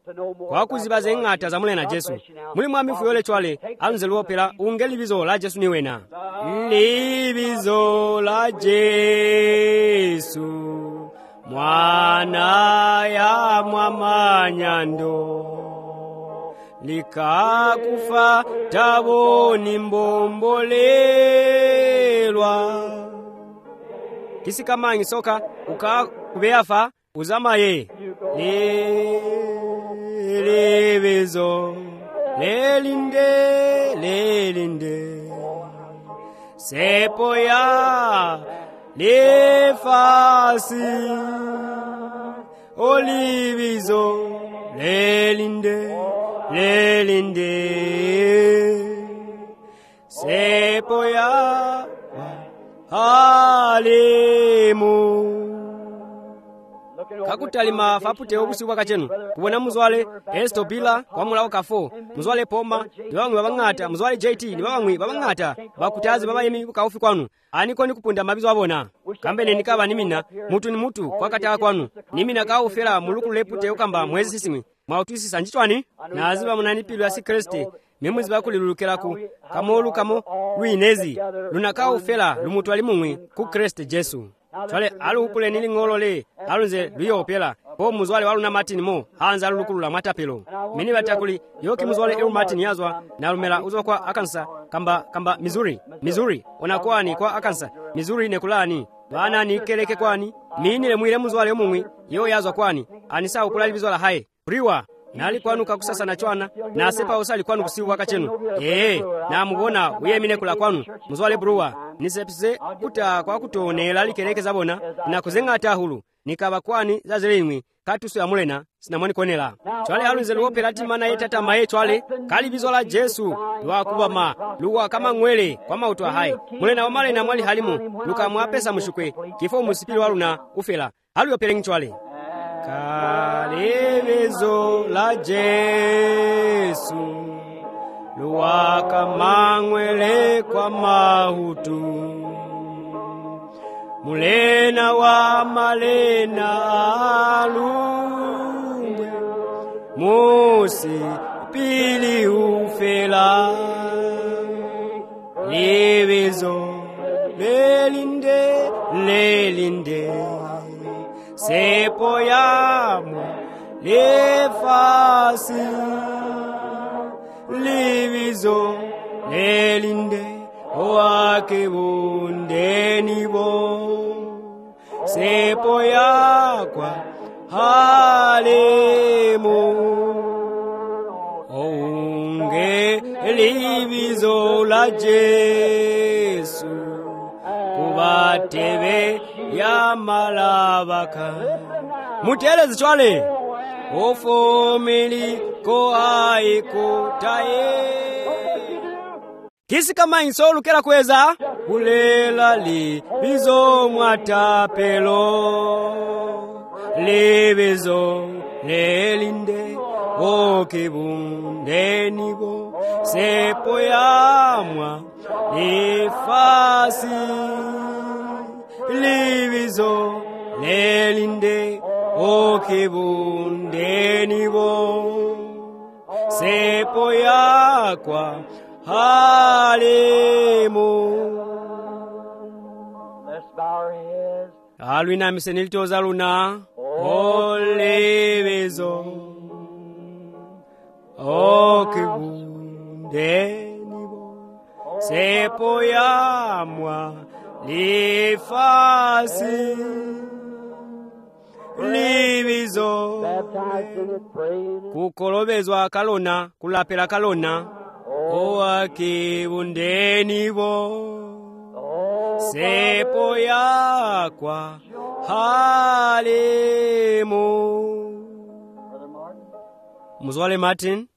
kwa kuziba zeng'ata za mulena Jesu muli mwamifu yole chwale alunze luopera unge libizo la Jesu ni wena libizo la Jesu mwana ya mwamanyando likakufa taboni mbombolelwa kisikamanyi soka ukakubeafa uzamaye libizo lelinde sepoya lefasi olibizo lelinde sepoya halimu kakutalima fapute obusiwa kachenu kubona muzwale estopila kwa mulawo kafo muzwale poma ndiwamwe babang'ata muzwale JT ndiwamwe babang'ata bakutazi babayemi kaufi kwanu aniko nikupunda mabizo abona kambe nikaba nimina mutu ni mutu kwakataka kwanu nimina kaufera mulukulu lepute okamba mwezi sisimwe mwautisi sanjitwani naziba munanipilo ya Kristi memwezi bakulilulukiraku kamolu kamo lwinezi lunakaufera lumutwali mumwe ku Kristi Jesu chale alukule nilingolole alunze luyopela po muzwale waluna Martin mo hanza lukulula matapelo mini batakuli yoki muzwale eu Martin yazwa na lumela uzwa kwa akansa kamba Missouri onakwani kwa akansa Missouri nekulani bana ni keleke kwani mini le mwile muzwale mumwe yo yazwa kwani anisa ukulali bizwala haye priwa nali kwanu kakusasa na chwana na sepa usali kwanu kusiwa kachenu na mugona uyemine kula kwanu muzwale bruwa nisepise kuta kwa kutonela likeleke zabona na kuzeng'ata hulu nikaba kwani zazirimwe katusu ya mulena sinamwani konela chwale alunze luoperati mana yetata maye chwale kali bizola Jesu lwakubama luwa kama ngwele kwa mautwa hai mulena wamale na mwali halimu luka mwapesa mushukwe kifo musipili waluna ufela halu yoperengi chwale kalibizo la Jesu luwa kama ngwele kwa mahutu mulena wa malena alungwe musi pili ufela libizo lelinde sepo yamu lefasi libizo lelinde wake bundeni bo sepo yakwa halemu onge libizo la Jesu kubatebe ya malabaka mutelezi chwale ofomili ko aiko taye kisi kama insolu kera kweza kulela libizo mwatapelo libizo lelinde okibundeni bo sepo yamwa ifasi libizo lelinde okibundeni bo sepo yakwa halimu alwina misenilitoza luna olibizo okibundeni bo sepo yamwa lifasi libizo kukolobezwa kalona kulapela kalona owakibundeni bo sepo yakwa halimu muzwale Martin